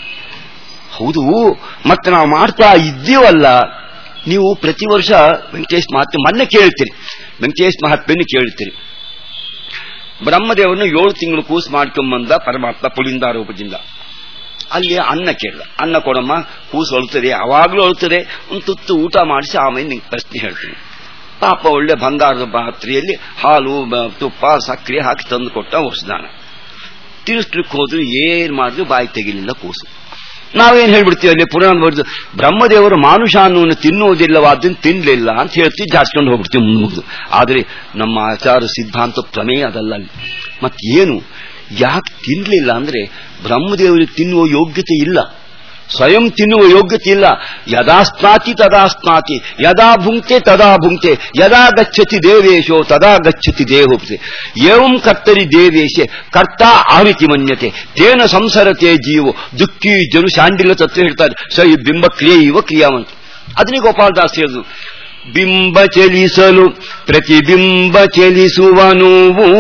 ಹೌದು, ಮತ್ತೆ ನಾವು ಮಾಡ್ತಾ ಇದ್ದೀವಲ್ಲ. ನೀವು ಪ್ರತಿ ವರ್ಷ ವೆಂಕಟೇಶ್ ಮಹಾತ್ಮೆ ಮೊನ್ನೆ ಕೇಳ್ತೀರಿ, ವೆಂಕಟೇಶ್ ಮಹಾತ್ಮೆಯನ್ನು ಕೇಳ್ತೀರಿ. ಬ್ರಹ್ಮದೇವರನ್ನು ಏಳು ತಿಂಗಳು ಕೂಸು ಮಾಡ್ಕೊಂಬಂದ ಪರಮಾತ್ಮ ಪುಳಿಂದ ರೂಪದಿಂದ. ಅಲ್ಲಿ ಅನ್ನ ಕೇಳಿದ, ಅನ್ನ ಕೊಡಮ್ಮ, ಕೂಸು ಅಳುತ್ತದೆ, ಅವಾಗಲೂ ಅಳುತ್ತದೆ, ಒಂದು ತುತ್ತು ಊಟ ಮಾಡಿಸಿ ಆಮೇಲೆ ನಿಂಗೆ ಪ್ರಶ್ನೆ ಹೇಳ್ತೀನಿ. ಪಾಪ ಒಳ್ಳೆ ಬಂಗಾರದ ಪಾತ್ರೆಯಲ್ಲಿ ಹಾಲು ತುಪ್ಪ ಸಕ್ಕರೆ ಹಾಕಿ ತಂದು ಕೊಟ್ಟ ಹೊಸದಾನ. ತಿನ್ನಿಸ್ಲಿಕ್ಕೆ ಹೋದ್ರು ಏನ್ ಮಾಡಿದ್ರು ಬಾಯಿ ತೆಗಿಲಿಲ್ಲ ಕೂಸು. ನಾವೇನ್ ಹೇಳ್ಬಿಡ್ತೀವಿ ಅಲ್ಲಿ ಪುರಾಣ ಬರೆದು ಬ್ರಹ್ಮದೇವರು ಮಾನುಷ ಅನ್ನೋನು ತಿನ್ನುವುದಿಲ್ಲವಾದ್ದನ್ನು ತಿನ್ಲಿಲ್ಲ ಅಂತ ಹೇಳ್ತೀವಿ, ಜಾಸ್ಕೊಂಡು ಹೋಗ್ಬಿಡ್ತೀವಿ ಮುಂದೆ. ಆದರೆ ನಮ್ಮ ಆಚಾರ ಸಿದ್ಧಾಂತ ಪ್ರಮೇಯ ಅದಲ್ಲ. ಅಲ್ಲಿ ಮತ್ತೇನು, ಯಾಕೆ ತಿನ್ಲಿಲ್ಲ ಅಂದ್ರೆ ಬ್ರಹ್ಮದೇವರಿಗೆ ತಿನ್ನುವ ಯೋಗ್ಯತೆ ಇಲ್ಲ, ಸ್ವಯಂ ತಿನ್ನುವ ಯೋಗ್ಯತೆ ಇಲ್ಲ. ಯದಾ ಸ್ನಾತಿ ತದಾ ಸ್ನಾತಿ, ಯದಾ ಭುಂಕ್ತೆ ತದಾ ಭುಂಕ್ತೆ, ಯದಾ ಗಚ್ಚತಿ ದೇವೇಶೋ ತದಾ ಗಚ್ಚತಿ ದೇಹೋಪ್ತೆ. ಏವಂ ಕರ್ತರಿ ದೇವೇಶೆ ಕರ್ತ ಆಮಿತಿ ಮನ್ಯತೆ ತೇನ ಸಂಸರತೆ ಜೀವೋ ದುಃಖಿ ಜನು ಶಾಂಡಿಲ ತತ್ವ ಹೇಳ್ತಾರೆ. ಸ ಈ ಬಿಂಬ ಕ್ರಿಯೆ ಇವ ಕ್ರಿಯಾವಂತ. ಅದನ್ನೇ ಗೋಪಾಲದಾಸ್ ಹೇಳಿದ್ರು, ಬಿಂಬ ಚಲಿಸಲು ಪ್ರತಿಬಿಂಬ ಚಲಿಸುವನು,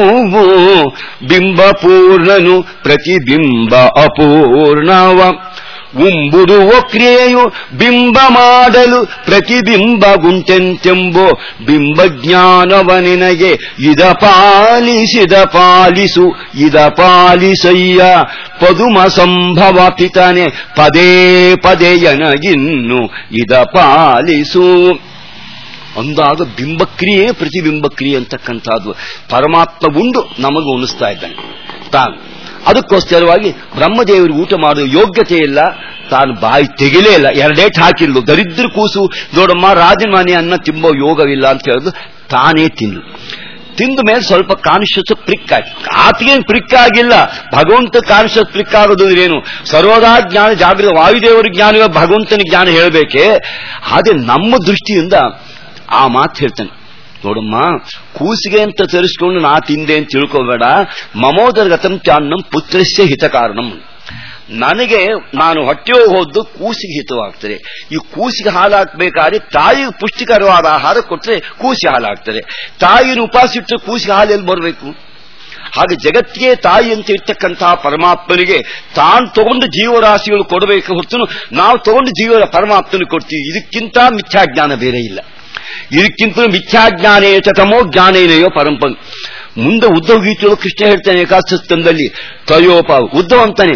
ಬಿಂಬ ಪೂರ್ಣನು ಪ್ರತಿಬಿಂಬ ಅಪೂರ್ಣವ. ಉಂಬುಡುವ ಕ್ರಿಯೆಯು ಬಿಂಬ ಮಾಡಲು ಪ್ರತಿಬಿಂಬ ಗುಂಟೆಂತೆಂಬೋ ಬಿಂಬಜ್ಞಾನವ ನಿನಗೆ ಇದ ಪಾಲಿಸಿದ ಪಾಲಿಸು ಇದ ಪಾಲಿಸಯ್ಯ. ಪದುಮ ಸಂಭವ ಪಿತನೆ ಪದೇ ಪದೆಯನಗಿನ್ನು ಇದ ಪಾಲಿಸು ಅಂದಾಗ ಬಿಂಬಕ್ರಿಯೆ ಪ್ರತಿಬಿಂಬಕ್ರಿಯೆ ಅಂತಕ್ಕಂಥದ್ದು ಪರಮಾತ್ಮ ಉಂಡು ನಮಗೆ ಉಣಿಸ್ತಾ ಇದ್ದಾನೆ ತಾನು. ಅದಕ್ಕೋಸ್ಕರವಾಗಿ ಬ್ರಹ್ಮದೇವರಿಗೆ ಊಟ ಮಾಡುವ ಯೋಗ್ಯತೆ ಇಲ್ಲ, ತಾನು ಬಾಯಿ ತೆಗಿಲೇ ಇಲ್ಲ, ಎರಡೇಟ್ ಹಾಕಿಲ್ಲ. ದರಿದ್ರ ಕೂಸು ದೊಡ್ಡಮ್ಮ ರಾಜನ ಮನೆ ಅನ್ನ ತಿಂಬೋ ಯೋಗವಿಲ್ಲ ಅಂತ ಹೇಳಿದ್ರು ತಾನೇ ತಿಂದು ತಿಂದ ಮೇಲೆ ಸ್ವಲ್ಪ ಕಾನ್ಶಿಯಸ್ ಪ್ರಿಕ್ ಆಗಿ, ಆತಗೇನು ಪ್ರಿಕ್ ಆಗಿಲ್ಲ, ಭಗವಂತ ಕಾನ್ಶಿಯಸ್ ಪ್ರಿಕ್ ಆಗೋದು ಏನು? ಸರ್ವದಾ ಜ್ಞಾನ ಜಾಗೃತ ವಾಯುದೇವರ ಜ್ಞಾನ ಭಗವಂತನ ಜ್ಞಾನ ಹೇಳಬೇಕೆ. ಆದ್ರೆ ನಮ್ಮ ದೃಷ್ಟಿಯಿಂದ ಆ ಮಾತು ಹೇಳ್ತಾನೆ, ನೋಡಮ್ಮ ಕೂಸಿಗೆ ಅಂತ ತರಿಸ್ಕೊಂಡು ನಾ ತಿಂದೆ ಅಂತ ತಿಳ್ಕೋಬೇಡ. ಮಮೋದರ್ಗತಂ ಚಾನ್ನಂ ಪುತ್ರಸ್ಯ ಹಿತ ಕಾರಣಂ. ನನಗೆ ನಾನು ಹೊಟ್ಟೆ ಹೋದ್ದು ಕೂಸಿಗೆ ಹಿತವಾಗ್ತದೆ. ಈ ಕೂಸಿಗೆ ಹಾಲಾಕ್ಬೇಕಾದ್ರೆ ತಾಯಿಗೆ ಪುಷ್ಟಿಕರವಾದ ಆಹಾರ ಕೊಟ್ಟರೆ ಕೂಸಿ ಹಾಲಾಗ್ತದೆ. ತಾಯಿನ ಉಪವಾಸಿಟ್ಟು ಕೂಸಿಗೆ ಹಾಲು ಎಲ್ಲಿ ಬರಬೇಕು? ಹಾಗೆ ಜಗತ್ತಿಗೆ ತಾಯಿ ಅಂತ ಇರ್ತಕ್ಕಂತಹ ಪರಮಾತ್ಮನಿಗೆ ತಾನು ತಗೊಂಡು ಜೀವರಾಶಿಗಳು ಕೊಡಬೇಕು ಹೊರತು ನಾವು ತಗೊಂಡು ಜೀವ ಪರಮಾತ್ಮನಿಗೆ ಕೊಡ್ತೀವಿ. ಇದಕ್ಕಿಂತ ಮಿಥ್ಯಾಜ್ಞಾನ ಬೇರೆ ಇಲ್ಲ. ಇದಕ್ಕಿಂತ ಮಿಥ್ಯಾಜ್ಞಾನೇ ತಮೋ ಜ್ಞಾನೇನೆಯೋ ಪರಂಪ. ಮುಂದೆ ಉದ್ಧವ ಗೀತೆಯು ಕೃಷ್ಣ ಹೇಳ್ತಾನೆ ಏಕಾಸ್ಕಂದಲ್ಲಿ ತಯೋಪ ಉದ್ಧವ ಅಂತಾನೆ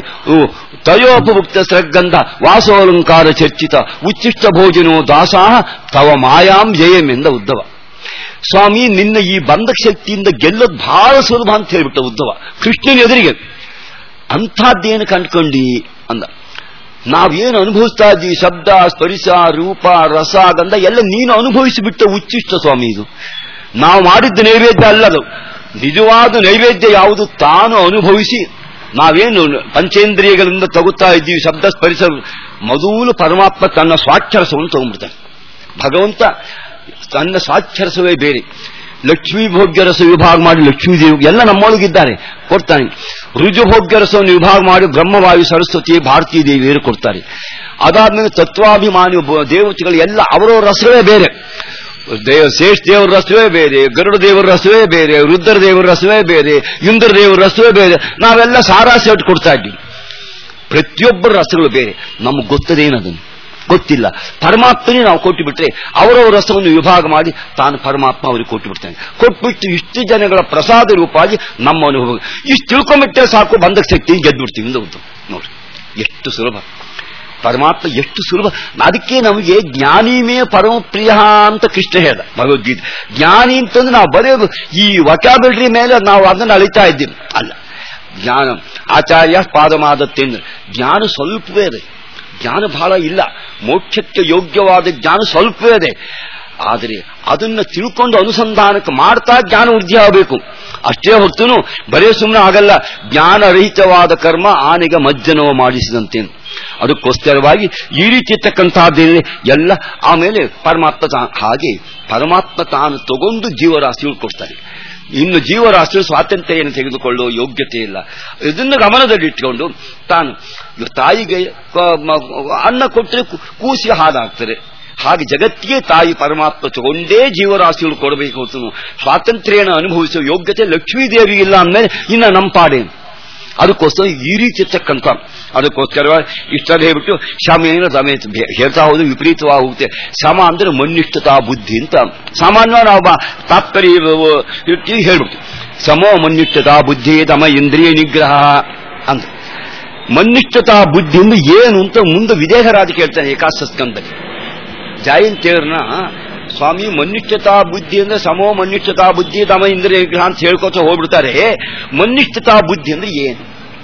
ತಯೋಪಭುಕ್ತ ಸೃಗಂಧ ವಾಸೋಲಂಕಾರ ಚರ್ಚಿತ ಉಚ್ಚಿಷ್ಟ ಭೋಜನೋ ದಾಸಾಹ ತವ ಮಾಯಾಂ ಜಯಮೆಂದ ಉದ್ಧವ. ಸ್ವಾಮಿ, ನಿನ್ನ ಈ ಬಂಧಕ ಶಕ್ತಿಯಿಂದ ಗೆಲ್ಲೋದು ಬಹಳ ಸುಲಭ ಅಂತ ಹೇಳ್ಬಿಟ್ಟ ಉದ್ಧವ ಕೃಷ್ಣನ ಎದುರಿಗೆ. ಅಂಥದ್ದೇನು ಕಂಡ್ಕೊಂಡಿ ಅಂದ. ನಾವೇನು ಅನುಭವಿಸ್ತಾ ಇದ್ದೀವಿ, ಶಬ್ದ ಸ್ಪರ್ಶ ರೂಪ ರಸ ಗಂಧ ಎಲ್ಲ ನೀನು ಅನುಭವಿಸಿಬಿಟ್ಟ ಉಚ್ಚಿಷ್ಟ ಸ್ವಾಮಿ. ಇದು ನಾವು ಮಾಡಿದ್ದ ನೈವೇದ್ಯ ಅಲ್ಲದು. ನಿಜವಾದ ನೈವೇದ್ಯ ಯಾವುದು? ತಾನು ಅನುಭವಿಸಿ ನಾವೇನು ಪಂಚೇಂದ್ರಿಯಗಳಿಂದ ತಗುತ್ತಾ ಇದ್ದೀವಿ, ಶಬ್ದ ಸ್ಪರ್ಶ, ಮೊದಲು ಪರಮಾತ್ಮ ತನ್ನ ಸ್ವಾಕ್ಷರಸವನ್ನು ತಗೊಂಡ್ಬಿಡ್ತಾನೆ. ಭಗವಂತ ತನ್ನ ಸ್ವಾಕ್ಷರಸವೇ ಬೇರೆ. ಲಕ್ಷ್ಮೀ ಭೋಗ್ಯರಸ ವಿಭಾಗ ಮಾಡಿ ಲಕ್ಷ್ಮೀದೇವಿ ಎಲ್ಲ ನಮ್ಮೊಳಗಿದ್ದಾರೆ ಕೊಡ್ತಾನೆ. ರುಜುಭೋಗ್ಯ ರಸವನ್ನು ವಿಭಾಗ ಮಾಡಿ ಬ್ರಹ್ಮವಾಯು ಸರಸ್ವತಿ ಭಾರತೀ ದೇವಿಯರು ಕೊಡ್ತಾರೆ. ಅದಾದ್ಮೇಲೆ ತತ್ವಾಭಿಮಾನಿ ದೇವತೆಗಳು ಎಲ್ಲ ಅವರವರ ರಸವೇ ಬೇರೆ. ದೇವ ಶೇಷ ದೇವರ ರಸವೇ ಬೇರೆ, ಗರುಡ ದೇವರ ರಸವೇ ಬೇರೆ, ರುದ್ರ ದೇವರ ರಸವೇ ಬೇರೆ, ಇಂದ್ರ ದೇವರ ರಸವೇ ಬೇರೆ. ನಾವೆಲ್ಲ ಸಾರಾ ಸೇಟ್ ಕೊಡ್ತಾ ಇದ್ದೀವಿ. ಪ್ರತಿಯೊಬ್ಬರ ರಸಗಳು ಬೇರೆ. ನಮಗೆ ಗೊತ್ತದೇನದನ್ನು ಗೊತ್ತಿಲ್ಲ. ಪರಮಾತ್ಮನೇ ನಾವು ಕೊಟ್ಟು ಬಿಟ್ರೆ ಅವರವರ ರಸವನ್ನು ವಿಭಾಗ ಮಾಡಿ ತಾನು ಪರಮಾತ್ಮ ಅವರಿಗೆ ಕೊಟ್ಟು ಬಿಡ್ತಾನೆ. ಕೊಟ್ಬಿಟ್ಟು ಇಷ್ಟು ಜನಗಳ ಪ್ರಸಾದ ರೂಪವಾಗಿ ನಮ್ಮ ಅನುಭವ ಇಷ್ಟು ತಿಳ್ಕೊಂಬಿಟ್ಟೆ ಸಾಕು, ಬಂಧಕ ಶಕ್ತಿ ಗೆದ್ದುಬಿಡ್ತೀವಿ. ಇಂದ ನೋಡಿ ಎಷ್ಟು ಸುಲಭ ಪರಮಾತ್ಮ, ಎಷ್ಟು ಸುಲಭ. ಅದಕ್ಕೆ ನಮಗೆ ಜ್ಞಾನಿಮೇ ಪರಮಪ್ರಿಯ ಅಂತ ಕೃಷ್ಣ ಹೇಳ್ದ ಭಗವದ್ಗೀತೆ. ಜ್ಞಾನಿ ಅಂತಂದ್ರೆ ನಾವು ಬರೀ ಈ ವಕ್ಯಾಬಿಲ್ರಿ ಮೇಲೆ ನಾವು ಅದನ್ನು ಅಳಿತಾ ಇದ್ದೀವಿ ಅಲ್ಲ. ಜ್ಞಾನ ಆಚಾರ್ಯ ಪಾದಮಾದತ್ತೇಂದ್ರ ಜ್ಞಾನ ಸ್ವಲ್ಪವೇ ಇದೆ. ಜ್ಞಾನ ಬಹಳ ಇಲ್ಲ. ಮೋಕ್ಷಕ್ಕೆ ಯೋಗ್ಯವಾದ ಜ್ಞಾನ ಸ್ವಲ್ಪವೇ ಇದೆ. ಆದರೆ ಅದನ್ನು ತಿಳ್ಕೊಂಡು ಅನುಸಂಧಾನಕ್ಕೆ ಮಾಡ್ತಾ ಜ್ಞಾನ ವೃದ್ಧಿ ಆಗಬೇಕು. ಅಷ್ಟೇ ಹೊರತುನು ಬರೇ ಸುಮ್ಮನೆ ಆಗಲ್ಲ. ಜ್ಞಾನರಹಿತವಾದ ಕರ್ಮ ಆನೆಗೆ ಮಜ್ಜನವ ಮಾಡಿಸಿದಂತೆ. ಅದಕ್ಕೋಸ್ಕರವಾಗಿ ಈ ರೀತಿ ಇರ್ತಕ್ಕಂತಹದ್ದೇನೆ ಎಲ್ಲ. ಆಮೇಲೆ ಪರಮಾತ್ಮ ಹಾಗೆ ಪರಮಾತ್ಮ ತಾನು ತಗೊಂಡು ಜೀವರಾಶಿಗಳು ಕೊಡ್ತಾನೆ. ಇನ್ನು ಜೀವರಾಶಿಗಳು ಸ್ವಾತಂತ್ರ್ಯವನ್ನು ತೆಗೆದುಕೊಳ್ಳುವ ಯೋಗ್ಯತೆ ಇಲ್ಲ. ಇದನ್ನು ಗಮನದಲ್ಲಿಟ್ಟುಕೊಂಡು ತಾನು ತಾಯಿಗೆ ಅನ್ನ ಕೊಟ್ಟರೆ ಕೂಸಿ ಹಾಲಾಗ್ತದೆ. ಹಾಗೆ ಜಗತ್ತಿಗೆ ತಾಯಿ ಪರಮಾತ್ಮ ತಗೊಂಡೇ ಜೀವರಾಶಿಗಳು ಕೊಡಬೇಕು ಹೊತ್ತು ಸ್ವಾತಂತ್ರ್ಯನ ಅನುಭವಿಸುವ ಯೋಗ್ಯತೆ ಲಕ್ಷ್ಮೀದೇವಿ ಇಲ್ಲ ಅಂದಮೇಲೆ ಇನ್ನು ನಂಪಾಡೆ. ಅದಕ್ಕೋಸ್ಕರ ಈ ರೀತಿ ಇರ್ತಕ್ಕಂಥ ಅದಕ್ಕೋಸ್ಕರ ಇಷ್ಟಲ್ಲಿ ಹೇಳ್ಬಿಟ್ಟು ಶಮೇನ ದಮೆ ಹೇಳ್ತಾ ಹೋದು ವಿಪರೀತವಾಗಿ ಹೋಗುತ್ತೆ. ಶಮ ಅಂದ್ರೆ ಮನ್ನಿಷ್ಠತಾ ಬುದ್ಧಿ ಅಂತ ಸಾಮಾನ್ಯ ನಾವು ತಾತ್ಪರ್ಯ ಹೇಳ್ಬಿಟ್ಟು ಸಮೋ ಮನ್ನಿಷ್ಠತಾ ಬುದ್ಧಿ ದಮ ಇಂದ್ರಿಯ ನಿಗ್ರಹ ಅಂತ. ಮನ್ನಿಷ್ಠತಾ ಬುದ್ಧಿ ಅಂದ್ರೆ ಏನು ಅಂತ ಮುಂದೆ ವಿದೇಹರಾಜ ಕೇಳ್ತಾನೆ ಏಕಾಸ್ಕಂದಲ್ಲಿ. ಜಯಂತೇವ್ರನ್ನ ಸ್ವಾಮಿ ಮನ್ನಿಷ್ಠತಾ ಬುದ್ಧಿ ಅಂದ್ರೆ ಸಮೋ ಮನ್ನಿಷ್ಠತಾ ಬುದ್ಧಿ ದಮ ಇಂದ್ರಿಯ ನಿಗ್ರಹ ಅಂತ ಹೇಳ್ಕೊತ ಹೋಗ್ಬಿಡ್ತಾರೆ. ಮನ್ನಿಷ್ಠತಾ ಬುದ್ಧಿ ಅಂದ್ರೆ ಏನು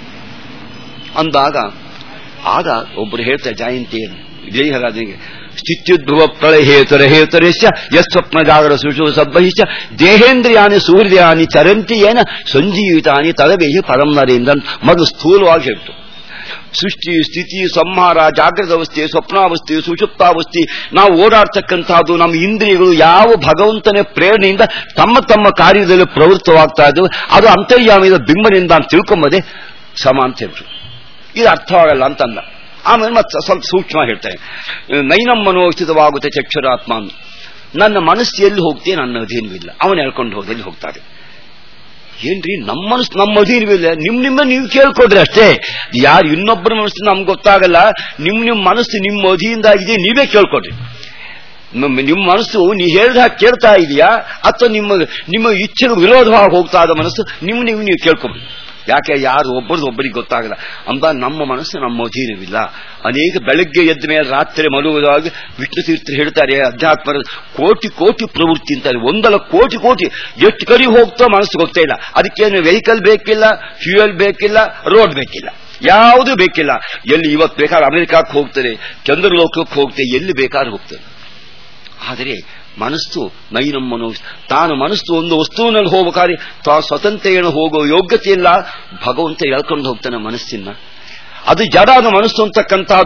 ಅಂದಾಗ ಆಗ ಒಬ್ರು ಹೇಳ್ತಾರೆ ಜಯಂತಿಯನ್ನು ವಿಜಯರಾಜನಿಗೆ, ಸ್ಥಿತ್ಯುದ್ಭವ ಪ್ರಳಯೇತರ ಹೇತರೇಶ ಯಸ್ವಪ್ನ ಜಾಗರ ಸುಷು ಸಬ್ಬಹಿಶ್ಚ ದೇಹೇಂದ್ರಿಯಾನಿ ಸೂರ್ಯಾನಿ ಚರಂತಿ ಏನ ಸಂಜೀವಿತಾನಿ ತದಬೇಹಿ ಪರಂ ನರೇಂದ್ರ. ಮೊದಲು ಸ್ಥೂಲವಾಗಿ ಹೇಳ್ತು. ಸೃಷ್ಟಿ ಸ್ಥಿತಿ ಸಂಹಾರ ಜಾಗೃತ ಅವಸ್ಥೆ ಸ್ವಪ್ನಾವಸ್ಥೆ ಸುಷುಪ್ತಾವಸ್ಥೆ ನಾವು ಓಡಾಡ್ತಕ್ಕಂತಹದ್ದು ನಮ್ಮ ಇಂದ್ರಿಯಗಳು ಯಾವ ಭಗವಂತನ ಪ್ರೇರಣೆಯಿಂದ ತಮ್ಮ ತಮ್ಮ ಕಾರ್ಯದಲ್ಲಿ ಪ್ರವೃತ್ತವಾಗ್ತಾ ಇದ್ದವು ಅದು ಅಂತರ್ಯಾಮಿದ ಬಿಂಬನಿಂದ ಅಂತ ತಿಳ್ಕೊಂಬದೆ ಸಮ ಅಂತ ಹೇಳ್ರು. ಇದು ಅರ್ಥವಾಗಲ್ಲ ಅಂತಂದ. ಆಮೇಲೆ ಮತ್ತೆ ಸ್ವಲ್ಪ ಸೂಕ್ಷ್ಮ ಹೇಳ್ತಾರೆ. ನೈನಂ ಮನೋಸ್ಥಿತವಾಗುತ್ತೆ ಚಕ್ಷುರಾತ್ಮ. ನನ್ನ ಮನಸ್ಸು ಎಲ್ಲಿ ಹೋಗ್ತೇ ನನ್ನ ಅಧೀನವಿಲ್ಲ, ಅವನು ಹೇಳ್ಕೊಂಡು ಹೋಗಿ ಎಲ್ಲಿ ಹೋಗ್ತಾರೆ. ಏನ್ರಿ ನಮ್ಮ ಮನಸ್ಸು ನಮ್ಮ ಅಧೀನವಿಲ್ಲ, ನಿಮ್ ನಿಮ್ಮ ನೀವು ಕೇಳ್ಕೊಡ್ರಿ ಅಷ್ಟೇ. ಯಾರು ಇನ್ನೊಬ್ಬರ ಮನಸ್ಸು ನಮ್ಗೆ ಗೊತ್ತಾಗಲ್ಲ. ನಿಮ್ ನಿಮ್ ಮನಸ್ಸು ನಿಮ್ಮ ಅಧೀನದಾಗಿದೆ, ನೀವೇ ಕೇಳ್ಕೊಡ್ರಿ. ನಿಮ್ಮ ಮನಸ್ಸು ನೀ ಹೇಳಿದ ಕೇಳ್ತಾ ಇದೆಯಾ ಅಥವಾ ನಿಮ್ಮ ನಿಮ್ಮ ಇಚ್ಛೆಗೆ ವಿರೋಧವಾಗಿ ಹೋಗ್ತಾ ಇದ್ದ ಮನಸ್ಸು ನಿಮ್ ನೀವು ನೀವು ಕೇಳ್ಕೊಬ್ರಿ. ಯಾಕೆ ಯಾರು ಒಬ್ಬರದು ಒಬ್ಬರಿಗೆ ಗೊತ್ತಾಗಲ್ಲ ಅಂಬ ನಮ್ಮ ಮನಸ್ಸು ನಮ್ಮ ಅಧೀನವಿಲ್ಲ. ಅನೇಕ ಬೆಳಗ್ಗೆ ಎದ್ದ ಮೇಲೆ ರಾತ್ರಿ ಮಲಗುವುದಾಗಿ ವಿಷ್ಣು ತೀರ್ಥರು ಹೇಳ್ತಾರೆ ಅಧ್ಯಾತ್ಮ ಕೋಟಿ ಕೋಟಿ ಪ್ರವೃತ್ತಿ ಅಂತಾರೆ. ಒಂದಲ್ಲ ಕೋಟಿ ಕೋಟಿ ಎಷ್ಟು ಕಡೆ ಹೋಗ್ತೋ ಮನಸ್ಸು ಗೊತ್ತೇ ಇಲ್ಲ. ಅದಕ್ಕೇನು ವೆಹಿಕಲ್ ಬೇಕಿಲ್ಲ, ಫ್ಯೂಯಲ್ ಬೇಕಿಲ್ಲ, ರೋಡ್ ಬೇಕಿಲ್ಲ, ಯಾವುದೂ ಬೇಕಿಲ್ಲ. ಎಲ್ಲಿ ಇವತ್ತು ಬೇಕಾದ್ರೆ ಅಮೆರಿಕಕ್ಕೆ ಹೋಗ್ತಾರೆ, ಚಂದ್ರಲೋಕಕ್ಕೆ ಹೋಗ್ತೇವೆ, ಎಲ್ಲಿ ಬೇಕಾದ್ರೂ ಹೋಗ್ತದೆ. ಆದರೆ ಮನಸ್ಸು ನೈನಮ್ಮನು ತಾನು ಮನಸ್ಸು ಒಂದು ವಸ್ತುವಿನಲ್ಲಿ ಹೋಗಬೇಕಾದ್ರೆ ತಾ ಸ್ವತಂತ್ರ ಹೋಗೋ ಯೋಗ್ಯತೆ ಇಲ್ಲ. ಭಗವಂತ ಎಳ್ಕೊಂಡು ಹೋಗ್ತಾನೆ ಮನಸ್ಸಿನ. ಅದು ಜಡಾದ ಮನಸ್ಸು ಅಂತಕ್ಕಂತಹದ್ದು.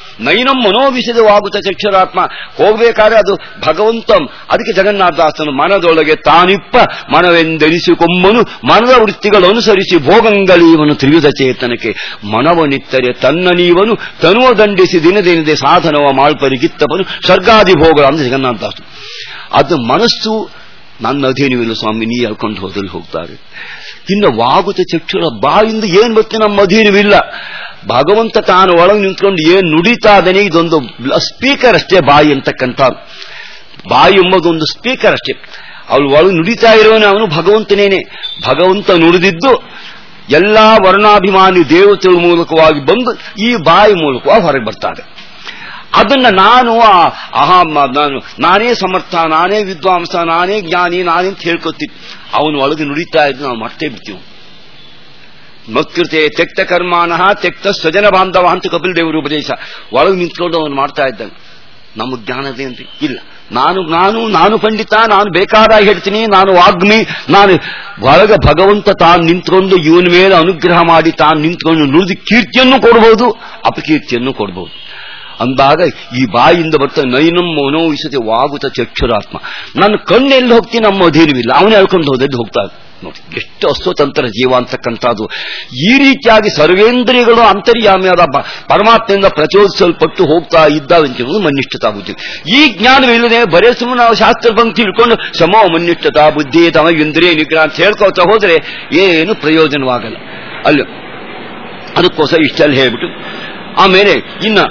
ನೈನಂ ಮನೋವಿಷದವಾಗುತ್ತ ಚಕ್ಷುರಾತ್ಮ. ಹೋಗ್ಬೇಕಾದ್ರೆ ಅದು ಭಗವಂತಂ. ಅದಕ್ಕೆ ಜಗನ್ನಾಥದಾಸನು ಮನದೊಳಗೆ ತಾನಿಪ್ಪ ಮನವೆಂದೆನಿಸಿಕೊಂಬನು ಮನದ ವೃತ್ತಿಗಳು ಅನುಸರಿಸಿ ಭೋಗಂಗಳೀವನು ತ್ರಿವಿಧ ಚೇತನಕ್ಕೆ ಮನವನಿತ್ತರೆ ತನ್ನ ನೀವನು ತನುವ ದಂಡಿಸಿ ದಿನದಿನದೆ ಸಾಧನವ ಮಾಳ್ಪರಿಗಿತ್ತವನು ಸ್ವರ್ಗಾದಿ ಭೋಗ ಅಂತ ಜಗನ್ನಾಥದಾಸನು. ಅದು ಮನಸ್ಸು ನನ್ನ ಅಧೀನವಿಲ್ಲ ಸ್ವಾಮಿ, ನೀ ಹೇಳ್ಕೊಂಡು ಹೋದಲ್ಲಿ ಹೋಗ್ತಾರೆ. ಇನ್ನು ವಾಗುತ್ತ ಚಕ್ಷುರ ಬಾಯಿಂದ ಏನ್ ಬತ್ತೆ ನಮ್ಮ ಅಧೀನವಿಲ್ಲ. ಭಗವಂತ ತಾನು ಒಳಗೆ ನಿಂತ್ಕೊಂಡು ಏನ್ ನುಡಿತಾ ಇದ್ದಾನೆ, ಇದೊಂದು ಸ್ಪೀಕರ್ ಅಷ್ಟೇ ಬಾಯಿ ಅಂತಕ್ಕಂಥ. ಬಾಯಿ ಎಂಬುದೊಂದು ಸ್ಪೀಕರ್ ಅಷ್ಟೇ. ಅವಳು ಒಳಗೆ ನುಡಿತಾ ಇರೋನು ಅವನು ಭಗವಂತನೇನೆ. ಭಗವಂತ ನುಡಿದಿದ್ದು ಎಲ್ಲಾ ವರ್ಣಾಭಿಮಾನಿ ದೇವತೆಗಳ ಮೂಲಕವಾಗಿ ಬಂದು ಈ ಬಾಯಿ ಮೂಲಕವಾಗಿ ಹೊರಗೆ ಬರ್ತಾರೆ. ಅದನ್ನ ನಾನು ಅಹಾ ನಾನು ನಾನೇ ಸಮರ್ಥ, ನಾನೇ ವಿದ್ವಾಂಸ, ನಾನೇ ಜ್ಞಾನಿ, ನಾನೇ ಅಂತ ಹೇಳ್ಕೊತೀನಿ. ಅವನು ಒಳಗೆ ನುಡಿತಾ ಇದ್ದು ನಾವು ಮರ್ತೇ ಬಿಡ್ತೀವಿ. ಮತ್ಕೃತೆ ತೆಕ್ತ ಕರ್ಮಾನಃ ತೆಕ್ತ ಸ್ವಜನ ಬಾಂಧವ ಅಂತ ಕಪಿಲ್ ದೇವರು ಉಪದೇಶ. ಒಳಗೆ ನಿಂತ್ಕೊಂಡು ಅವನು ಮಾಡ್ತಾ ಇದ್ದಾನೆ. ನಮ್ಮ ಜ್ಞಾನದೇ ಅಂತ ಇಲ್ಲ. ನಾನು ನಾನು ನಾನು ಪಂಡಿತ, ನಾನು ಬೇಕಾದಾಗ ಹೇಳ್ತೀನಿ, ನಾನು ವಾಗ್ಮಿ, ನಾನು ಒಳಗೆ ಭಗವಂತ ತಾನು ನಿಂತ್ಕೊಂಡು ಇವನ ಮೇಲೆ ಅನುಗ್ರಹ ಮಾಡಿ ತಾನು ನಿಂತ್ಕೊಂಡು ನುಡಿದು ಕೀರ್ತಿಯನ್ನು ಕೊಡಬಹುದು, ಅಪಕೀರ್ತಿಯನ್ನು ಕೊಡಬಹುದು. ಅಂದಾಗ ಈ ಬಾಯಿಂದ ಬರ್ತಾ ನೈನಂ ಮನೋವಿಷತೆ ವಾಗುತ್ತ ಚಕ್ಷುರಾತ್ಮ. ನನ್ನ ಕಣ್ಣೆಲ್ಲಿ ಹೋಗ್ತೀನಿ ನಮ್ಮ ಅಧೀನವಿಲ್ಲ, ಅವನೇ ಹೇಳ್ಕೊಂಡು ಹೋದದ್ದು ಹೋಗ್ತಾ ನೋಡಿ. ಎಷ್ಟು ಅಸ್ತೋತಂತ್ರ ಜೀವ ಅಂತಕ್ಕಂಥದ್ದು. ಈ ರೀತಿಯಾಗಿ ಸರ್ವೇಂದ್ರಿಯಗಳು ಅಂತರ್ಯಾಮಿಯಾದ ಪರಮಾತ್ಮೆಯಿಂದ ಪ್ರಚೋದಿಸಲ್ಪಟ್ಟು ಹೋಗ್ತಾ ಇದ್ದಾವೆಂತ ಮನ್ನಿಷ್ಠತಾ ಬುದ್ಧಿ. ಈ ಜ್ಞಾನವಿಲ್ಲದೆ ಬರೇ ಸುಮ್ಮನೆ ನಾವು ಶಾಸ್ತ್ರ ಬಂದು ತಿಳ್ಕೊಂಡು ಸಮೋ ಮನ್ನಿಷ್ಠತಾ ಬುದ್ಧಿ ತಮ ಇಂದ್ರಿಯ ನಿಗ್ರಹ ಅಂತ ಹೇಳ್ಕೊಳ್ತಾ ಹೋದ್ರೆ ಏನು ಪ್ರಯೋಜನವಾಗಲ್ಲ. ಅಲ್ಲ, ಅದಕ್ಕೋಸ್ಕರ ಇಷ್ಟಲ್ಲಿ ಹೇಳ್ಬಿಟ್ಟು ಆಮೇಲೆ ಇನ್ನ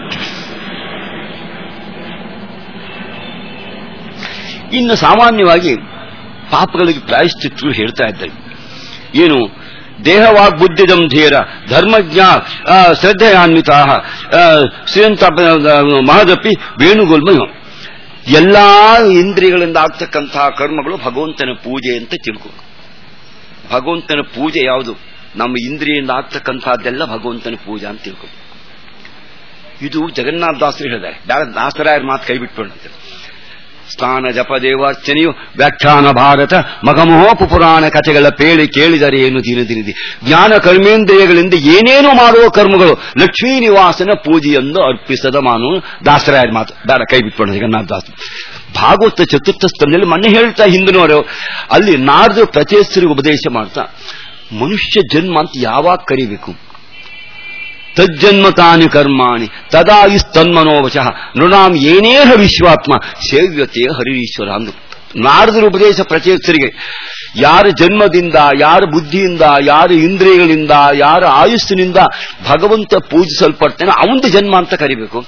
ಇನ್ನು ಸಾಮಾನ್ಯವಾಗಿ ಪಾಪಗಳಿಗೆ ಪ್ರಾಯಶ್ಚಿತ್ತರು ಹೇಳ್ತಾ ಇದ್ದಾರೆ. ಏನು? ದೇಹವಾಗ್ ಬುದ್ಧಿದಂ ಧೀರ ಧರ್ಮಜ್ಞ ಶ್ರದ್ಧೆಯಾನ್ವಿತ ಶ್ರೀಯಂತ ಮಹದಪ್ಪಿ ವೇಣುಗೋಲ್ಮಯ. ಎಲ್ಲಾ ಇಂದ್ರಿಯಗಳಿಂದ ಆಗ್ತಕ್ಕಂತಹ ಕರ್ಮಗಳು ಭಗವಂತನ ಪೂಜೆ ಅಂತ ತಿಳ್ಕೊ. ಭಗವಂತನ ಪೂಜೆ ಯಾವುದು? ನಮ್ಮ ಇಂದ್ರಿಯಿಂದ ಆಗ್ತಕ್ಕಂಥದ್ದೆಲ್ಲ ಭಗವಂತನ ಪೂಜೆ ಅಂತ ತಿಳ್ಕೊ. ಇದು ಜಗನ್ನಾಥದಾಸರು ಹೇಳಿದ್ದಾರೆ. ದಾಸರಾಯರ ಮಾತು ಕೈ ಬಿಟ್ಕೊಂಡಂತೆ. ಸ್ನಾನ ಜಪ ದೇವಾರ್ಚನೆಯು ವ್ಯಾಖ್ಯಾನ ಭಾರತ ಮಗಮೋಪು ಪುರಾಣ ಕಥೆಗಳ ಪೇಳಿ ಕೇಳಿದರೆ ಏನು ದಿನ ದಿನದಿ ಜ್ಞಾನ ಕರ್ಮೇಂದ್ರಿಯಗಳಿಂದ ಏನೇನು ಮಾಡುವ ಕರ್ಮಗಳು ಲಕ್ಷ್ಮೀ ನಿವಾಸನ ಪೂಜೆಯನ್ನು ಅರ್ಪಿಸದ ಮಾನು. ದಾಸರಾಯರ ಮಾತು ಬೇಡ, ಕೈ ಬಿಟ್ಕೊಂಡು ಜಗನ್ನಾಥದಾಸ. ಭಾಗವತ ಚತುರ್ಥ ಸ್ತಂಭದಲ್ಲಿ ಮೊನ್ನೆ ಹೇಳ್ತಾ ಹಿಂದಿನವರು ಅಲ್ಲಿ ನಾಡ್ದು ಪ್ರಚೇಸರಿಗೆ ಉಪದೇಶ ಮಾಡ್ತಾ ಮನುಷ್ಯ ಜನ್ಮ ಅಂತ ಯಾವಾಗ ಕರಿಬೇಕು? ತಜ್ಜನ್ಮ ತಾನಿ ಕರ್ಮಾಣಿ ತದಾಯುಸ್ತನ್ಮನೋವಚಃ ನೃಣಾಂ ಏನೇಹ ವಿಶ್ವಾತ್ಮ ಸೇವ್ಯತೆ ಹರಿರೀಶ್ವರ ಅಂದ್ರು. ನಾರದರ ಉಪದೇಶ ಪ್ರಚೇತರಿಗೆ ಯಾರ ಜನ್ಮದಿಂದ, ಯಾರ ಬುದ್ಧಿಯಿಂದ, ಯಾರ ಇಂದ್ರಿಯಗಳಿಂದ, ಯಾರ ಆಯುಸ್ಸಿನಿಂದ ಭಗವಂತ ಪೂಜಿಸಲ್ಪಡ್ತಾನೆ ಅವಂದು ಜನ್ಮ ಅಂತ ಕರಿಬೇಕು.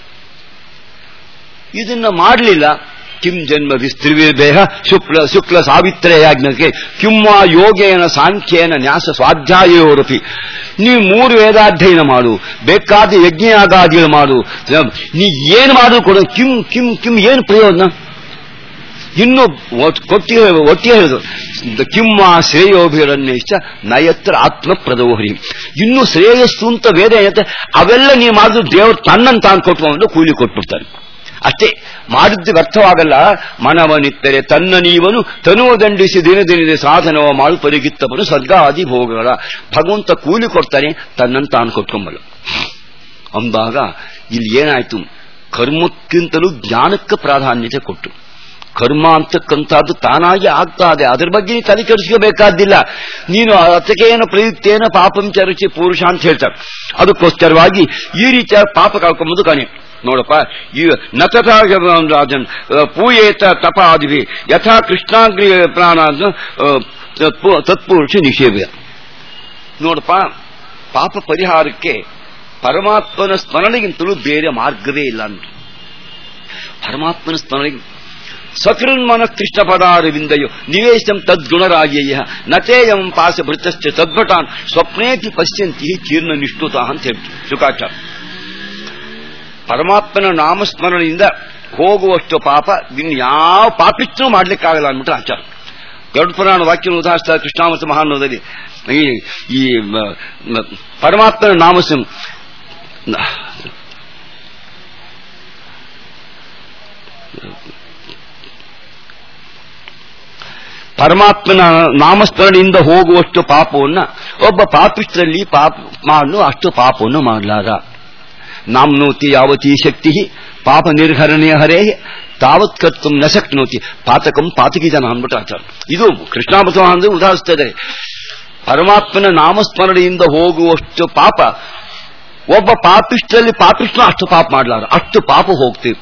ಇದನ್ನ ಮಾಡಲಿಲ್ಲ. ಕಿಂ ಜನ್ಮ ವಿಸ್ತ್ರಿವಿರ್ದೇಹ ಶುಕ್ಲ ಶುಕ್ಲ ಸಾವಿತ್ರಯಾಜ್ಞಕ್ಕೆ ಕಿಂವಾ ಯೋಗೇನ ಸಾಂಖ್ಯೇನ ನ್ಯಾಸ ಸ್ವಾಧ್ಯಾಯೋರಪಿ. ನೀವು ಮೂರು ವೇದಾಧ್ಯಯನ ಮಾಡು, ಬೇಕಾದ ಯಜ್ಞಯಾಗಾದಿಗಳು ಮಾಡು, ನೀ ಏನು ಮಾಡು ಕೊಡು, ಕಿಂ ಕಿಂ ಕಿಂ ಏನು ಪ್ರಯೋಜನ? ಇನ್ನು ಕೊಟ್ಟಿ ಒಟ್ಟಿಗೆ ಹೇಳಿದ್ರು ಕಿಮ್ಮ ಶ್ರೇಯೋಭಿರನ್ಯಶ್ಚ ನಯತ್ರ ಆತ್ಮ ಪ್ರದೋಹರಿ. ಇನ್ನು ಶ್ರೇಯಸ್ಸು ಅಂತ ವೇದ ಏನಂತೆ ಅವೆಲ್ಲ ನೀವು ಮಾಡಿದ್ರು ದೇವರು ತನ್ನನ್ನು ತಾನು ಕೊಟ್ಟು ಕೂಲಿ ಕೊಟ್ಬಿಡ್ತಾನೆ ಅಷ್ಟೇ. ಮಾಡಿದ್ದು ವ್ಯರ್ಥವಾಗಲ್ಲ. ಮನವನಿತ್ತರೆ ತನ್ನ ನೀವನು ತನುವ ದಂಡಿಸಿ ದಿನ ದಿನದ ಸಾಧನವ ಮಾಡು ಪರಿಗಿತ್ತವನು ಸ್ವರ್ಗಾದಿ ಭೋಗಗಳ. ಭಗವಂತ ಕೂಲಿ ಕೊಡ್ತಾನೆ, ತನ್ನನ್ನು ತಾನು ಕೊಟ್ಕೊಂಬಲ್ಲ. ಅಂದಾಗ ಇಲ್ಲಿ ಏನಾಯ್ತು? ಕರ್ಮಕ್ಕಿಂತಲೂ ಜ್ಞಾನಕ್ಕೆ ಪ್ರಾಧಾನ್ಯತೆ ಕೊಟ್ಟು ಕರ್ಮ ಅಂತಕ್ಕಂಥದ್ದು ತಾನಾಗಿ ಆಗ್ತಾ ಇದೆ. ಅದ್ರ ಬಗ್ಗೆ ನೀನು ತಲೆ ಕೆಡಿಸ್ಕೋಬೇಕಾದ್ದಿಲ್ಲ. ನೀನು ಅತಕೇನ ಪ್ರಯುಕ್ತೇನ ಪಾಪಂಚ ರುಚಿ ಪುರುಷ ಅಂತ ಹೇಳ್ತಾರೆ. ಅದಕ್ಕೋಸ್ಕರವಾಗಿ ಈ ರೀತಿಯಾಗಿ ಪಾಪ ಕಳ್ಕೊಂಬುದು ಕಾಣೆ. ನೋಡಪ್ಪ, ಈ ನತಥಾ ರಾಜನ್ ಪೂಯೇತ ತಪಾದಿವಿ ಯಥಾ ಕೃಷ್ಣಾಗ್ರಿ ಪ್ರಾಣ ತತ್ಪುರುಷ ನಿಷೇಧ. ನೋಡಪ್ಪ, ಪಾಪ ಪರಿಹಾರಕ್ಕೆ ಪರಮಾತ್ಮನ ಸ್ಮರಣೆಗಿಂತಲೂ ಬೇರೆ ಮಾರ್ಗವೇ ಇಲ್ಲ ಅಂತ. ಪರಮಾತ್ಮನ ಸ್ಮರಣೆ ಸಕೃನ್ಮನ ಕೃಷ್ಣ ಪದಾರವಿಂದಯೋ ನಿವೇಶಂ ತದ್ಗುಣರಾಗ್ಯಯ ನತೇಯಂ ಪಾಸ ಭೃತಶ್ಚ ತದ್ಭಟಾನ್ ಸ್ವಪ್ನೇತಿ ಪಶ್ಯಂತಿ ಕೀರ್ಣ ನಿಷ್ಠುತ ಅಂತ ಹೇಳ್ತೀವಿ ಶುಕಾಚಾರ. ಪರಮಾತ್ಮನ ನಾಮಸ್ಮರಣೆಯಿಂದ ಹೋಗುವಷ್ಟು ಪಾಪ ಇನ್ಯಾವ ಪಾಪಿಚ್ಚೂ ಮಾಡ್ಲಿಕ್ಕಾಗಲ್ಲ ಅಂದ್ಬಿಟ್ರೆ ಆಚಾರ. ಗರುಡ ಪುರಾಣ ವಾಕ್ಯ ಉದಾಹರಿಸ್ತಾರೆ ಕೃಷ್ಣಾಮೃತ ಮಹಾನೋದಲ್ಲಿ. ಈ ಪರಮಾತ್ಮನ ನಾಮಸ್ ಪರಮಾತ್ಮನ ನಾಮಸ್ಮರಣೆಯಿಂದ ಹೋಗುವಷ್ಟು ಪಾಪವನ್ನ ಒಬ್ಬ ಪಾಪಿಷ್ಟರಲ್ಲಿ ಪಾಪ ಮಾಡಲು ಅಷ್ಟು ಪಾಪವನ್ನು ಮಾಡಲಾರ. ನಾಮ್ನೋತಿ ಯಾವತೀ ಶಕ್ತಿ ಪಾಪ ನಿರ್ಹರಣೆ ಹರೇ ತಾವತ್ ಕರ್ತು ನ ಶಕ್ನೋತಿ ಪಾತಕಂ ಪಾತಕಿ ಜನ ಅಂದ್ಬಿಟ್ಟು ಆಚಾರ. ಇದು ಕೃಷ್ಣಾಮೃತ ಅಂದ್ರೆ ಉದಾಹರಿಸ್ತಾ ಇದ್ದಾರೆ. ಪರಮಾತ್ಮನ ನಾಮಸ್ಮರಣೆಯಿಂದ ಹೋಗುವಷ್ಟು ಪಾಪ ಒಬ್ಬ ಪಾಪಿಷ್ಟರಲ್ಲಿ ಪಾಪಿಷ್ಟ ಅಷ್ಟು ಪಾಪ ಮಾಡಲಾರ, ಅಷ್ಟು ಪಾಪ ಹೋಗ್ತೀವಿ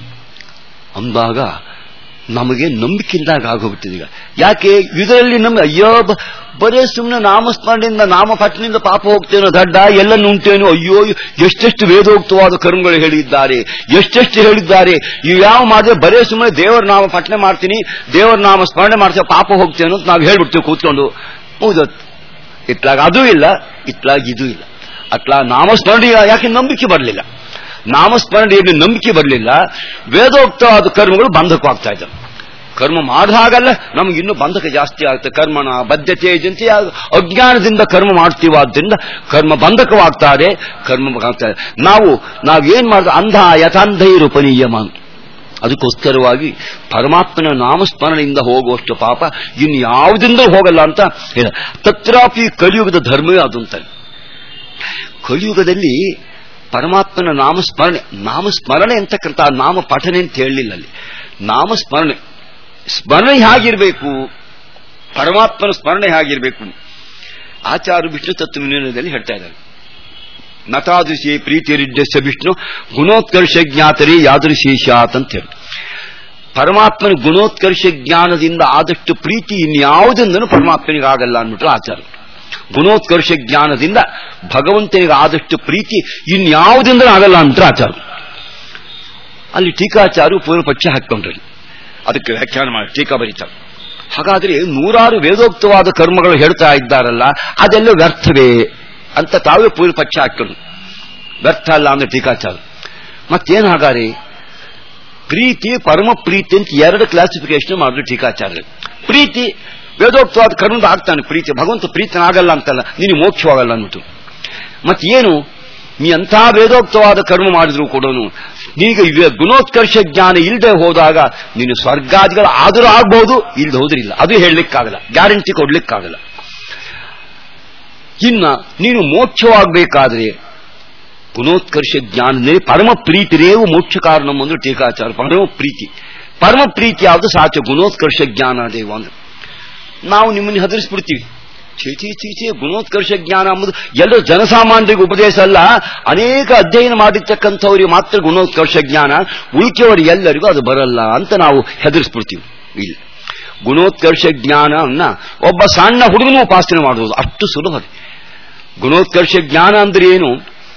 ಅಂದಾಗ ನಮಗೆ ನಂಬಿಕೆಯಿಲ್ದಾಗ ಆಗೋಗ್ಬಿಟ್ಟಿದೆ. ಈಗ ಯಾಕೆ ಇದರಲ್ಲಿ ನಮ್ಗೆ ಅಯ್ಯೋ ಬರೇ ಸುಮ್ಮನೆ ನಾಮಸ್ಮರಣೆಯಿಂದ ನಾಮ ಪಠನೆಯಿಂದ ಪಾಪ ಹೋಗ್ತೇನೋ ದಡ್ಡ ಎಲ್ಲ ಉಂಟೇನೋ, ಅಯ್ಯೋ ಎಷ್ಟೆಷ್ಟು ವೇದೋಕ್ತವಾದ ಕರ್ಮಗಳು ಹೇಳಿದ್ದಾರೆ, ಎಷ್ಟೆಷ್ಟು ಹೇಳಿದ್ದಾರೆ. ಇವು ಯಾವ ಮಾಡಿದ್ರೆ ಬರೇ ಸುಮ್ಮನೆ ದೇವರ ನಾಮ ಪಠನೆ ಮಾಡ್ತೀನಿ, ದೇವರ ನಾಮ ಸ್ಮರಣೆ ಮಾಡ್ತೇವೆ, ಪಾಪ ಹೋಗ್ತೇನೋ ಅಂತ ನಾವು ಹೇಳ್ಬಿಡ್ತೇವೆ ಕೂತ್ಕೊಂಡು. ಹೌದತ್ತು ಇತ್ಲಾಗ ಅದೂ ಇಲ್ಲ, ಇತ್ಲಾಗ ಇದೂ ಇಲ್ಲ. ಅತ್ಲಾ ನಾಮಸ್ಮರಣೆ ಯಾಕೆ ನಂಬಿಕೆ ಬರಲಿಲ್ಲ, ನಾಮಸ್ಮರಣೆಯಲ್ಲಿ ನಂಬಿಕೆ ಬರಲಿಲ್ಲ, ವೇದೋಕ್ತವಾದ ಕರ್ಮಗಳು ಬಂಧಕವಾಗ್ತಾ ಇದ್ದಾವೆ. ಕರ್ಮ ಮಾಡಿದಾಗಲ್ಲ ನಮ್ಗೆ ಇನ್ನೂ ಬಂಧಕ ಜಾಸ್ತಿ ಆಗುತ್ತೆ. ಕರ್ಮನ ಬದ್ಧತೆ ಜಂತಿ ಅಜ್ಞಾನದಿಂದ ಕರ್ಮ ಮಾಡ್ತೀವಾದ್ರಿಂದ ಕರ್ಮ ಬಂಧಕವಾಗ್ತಾರೆ, ಕರ್ಮ ಆಗ್ತಾರೆ. ನಾವು ನಾವೇನ್ ಮಾಡಿದ ಅಂಧ ಯಥಾಂಧೈರುಪನೀಯಮ, ಅದಕ್ಕೋಸ್ಕರವಾಗಿ ಪರಮಾತ್ಮನ ನಾಮಸ್ಮರಣೆಯಿಂದ ಹೋಗುವಷ್ಟು ಪಾಪ ಇನ್ನು ಯಾವುದಿಂದ ಹೋಗಲ್ಲ ಅಂತ ಹೇಳ. ತತ್ರಾಪಿ ಕಲಿಯುಗದ ಧರ್ಮವೇ ಅದು ಅಂತಾರೆ. ಕಲಿಯುಗದಲ್ಲಿ ಪರಮಾತ್ಮನ ನಾಮಸ್ಮರಣೆ, ನಾಮಸ್ಮರಣೆ ಅಂತಕ್ಕಂಥ ನಾಮ ಪಠನೆ ಅಂತ ಹೇಳಲಿಲ್ಲ ಅಲ್ಲಿ. ನಾಮಸ್ಮರಣೆ ಸ್ಮರಣೆ ಹೇಗಿರಬೇಕು, ಪರಮಾತ್ಮನ ಸ್ಮರಣೆ ಹೇಗಿರಬೇಕು, ಆಚಾರ್ಯ ವಿಷ್ಣು ತತ್ವ ವಿನಯದಲ್ಲಿ ಹೇಳ್ತಾ ಇದ್ದಾರೆ. ನತಾದೃಶಿ ಪ್ರೀತಿರಿಡ್ಯಸ್ಯ ವಿಷ್ಣು ಗುಣೋತ್ಕರ್ಷ ಜ್ಞಾತರಿ ಯಾದೃಶೀಶಾತ್ ಅಂತ ಹೇಳಿ. ಪರಮಾತ್ಮನ ಗುಣೋತ್ಕರ್ಷ ಜ್ಞಾನದಿಂದ ಆದಷ್ಟು ಪ್ರೀತಿ ಇನ್ಯಾವುದೆಂದೂ ಪರಮಾತ್ಮನಿಗೆ ಆಗಲ್ಲ ಅಂದ್ಬಿಟ್ರು ಆಚಾರ್ಯ. ಗುಣೋತ್ಕರ್ಷ ಜ್ಞಾನದಿಂದ ಭಗವಂತನಿಗೆ ಆದಷ್ಟು ಪ್ರೀತಿ ಇನ್ಯಾವುದೆಂದೂ ಆಗಲ್ಲ ಅಂದ್ಬಿಟ್ರು ಆಚಾರ್ಯ. ಅಲ್ಲಿ ಟೀಕಾಚಾರ್ಯ ಪೂರ್ವಪಕ್ಷ ಹಾಕೊಂಡ್ರಿ, ಅದಕ್ಕೆ ವ್ಯಾಖ್ಯಾನ ಮಾಡಿ ಟೀಕಾ ಬರೀತಾರೆ. ಹಾಗಾದ್ರೆ ನೂರಾರು ವೇದೋಕ್ತವಾದ ಕರ್ಮಗಳು ಹೇಳ್ತಾ ಇದ್ದಾರಲ್ಲ, ಅದೆಲ್ಲ ವ್ಯರ್ಥವೇ ಅಂತ ತಾವೇ ಪೂರ್ವಪಕ್ಷ ಹಾಕೊಂಡು, ವ್ಯರ್ಥ ಅಲ್ಲ ಅಂದ್ರೆ ಟೀಕಾಚಾರ್ಯ. ಮತ್ತೇನು ಹಾಗಾರೆ ಪ್ರೀತಿ ಪರಮ ಪ್ರೀತಿ ಅಂತ ಎರಡು ಕ್ಲಾಸಿಫಿಕೇಶನ್ ಮಾಡಿದ್ರು ಟೀಕಾಚಾರ್ಯ. ಪ್ರೀತಿ ವೇದೋಕ್ತವಾದ ಕರ್ಮದ ಆಗ್ತಾನೆ ಪ್ರೀತಿ, ಭಗವಂತ ಪ್ರೀತನಾಗಲ್ಲ ಅಂತಲ್ಲ, ನೀನು ಮೋಕ್ಷವಾಗಲ್ಲ ಅಂದ್ಬಿಟ್ಟು. ಮತ್ತೇನು ನೀ ಅಂಥ ವೇದೋಕ್ತವಾದ ಕರ್ಮ ಮಾಡಿದ್ರು ಕೂಡ ನೀಗ ಗುಣೋತ್ಕರ್ಷ ಜ್ಞಾನ ಇಲ್ಲದೆ ಹೋದಾಗ ನೀನು ಸ್ವರ್ಗಾದಿಗಳು ಆದರೂ ಆಗ್ಬಹುದು, ಇಲ್ಲದೆ ಹೋದ್ರಿಲ್ಲ, ಅದು ಹೇಳಲಿಕ್ಕಾಗಲ್ಲ, ಗ್ಯಾರಂಟಿ ಕೊಡ್ಲಿಕ್ಕಾಗಲ್ಲ. ಇನ್ನ ನೀನು ಮೋಕ್ಷವಾಗಬೇಕಾದ್ರೆ ಗುಣೋತ್ಕರ್ಷ ಜ್ಞಾನನೇ ಪರಮ ಪ್ರೀತಿರೇವು ಮೋಕ್ಷ ಕಾರಣ ಅಂದ್ರೆ ಟೀಕಾಚಾರ. ಪರಮ ಪ್ರೀತಿ, ಪರಮ ಪ್ರೀತಿ ಯಾವುದು ಸಾಚ ಗುಣೋತ್ಕರ್ಷ ಜ್ಞಾನ ದೇವ ಅಂದ್ರೆ ನಾವು ನಿಮ್ಮನ್ನು ಹೆದರಿಸ್ಬಿಡ್ತೀವಿ. ಚೀಚಿ ಚೀಚಿ ಗುಣೋತ್ಕರ್ಷ ಜ್ಞಾನ ಎಂಬುದು ಎಲ್ಲರೂ ಜನಸಾಮಾನ್ಯರಿಗೆ ಉಪದೇಶ ಅಲ್ಲ, ಅನೇಕ ಅಧ್ಯಯನ ಮಾಡಿರ್ತಕ್ಕಂಥವ್ರಿಗೆ ಮಾತ್ರ ಗುಣೋತ್ಕರ್ಷ ಜ್ಞಾನ, ಉಳಿಕೆಯವರು ಎಲ್ಲರಿಗೂ ಅದು ಬರಲ್ಲ ಅಂತ ನಾವು ಹೆದರಿಸ್ಬಿಡ್ತೀವಿ. ಇಲ್ಲ, ಗುಣೋತ್ಕರ್ಷ ಜ್ಞಾನವನ್ನ ಒಬ್ಬ ಸಣ್ಣ ಹುಡುಗನೂ ಉಪಾಸನೆ ಮಾಡುವುದು ಅಷ್ಟು ಸುಲಭ. ಗುಣೋತ್ಕರ್ಷ ಜ್ಞಾನ ಅಂದ್ರೆ ಏನು,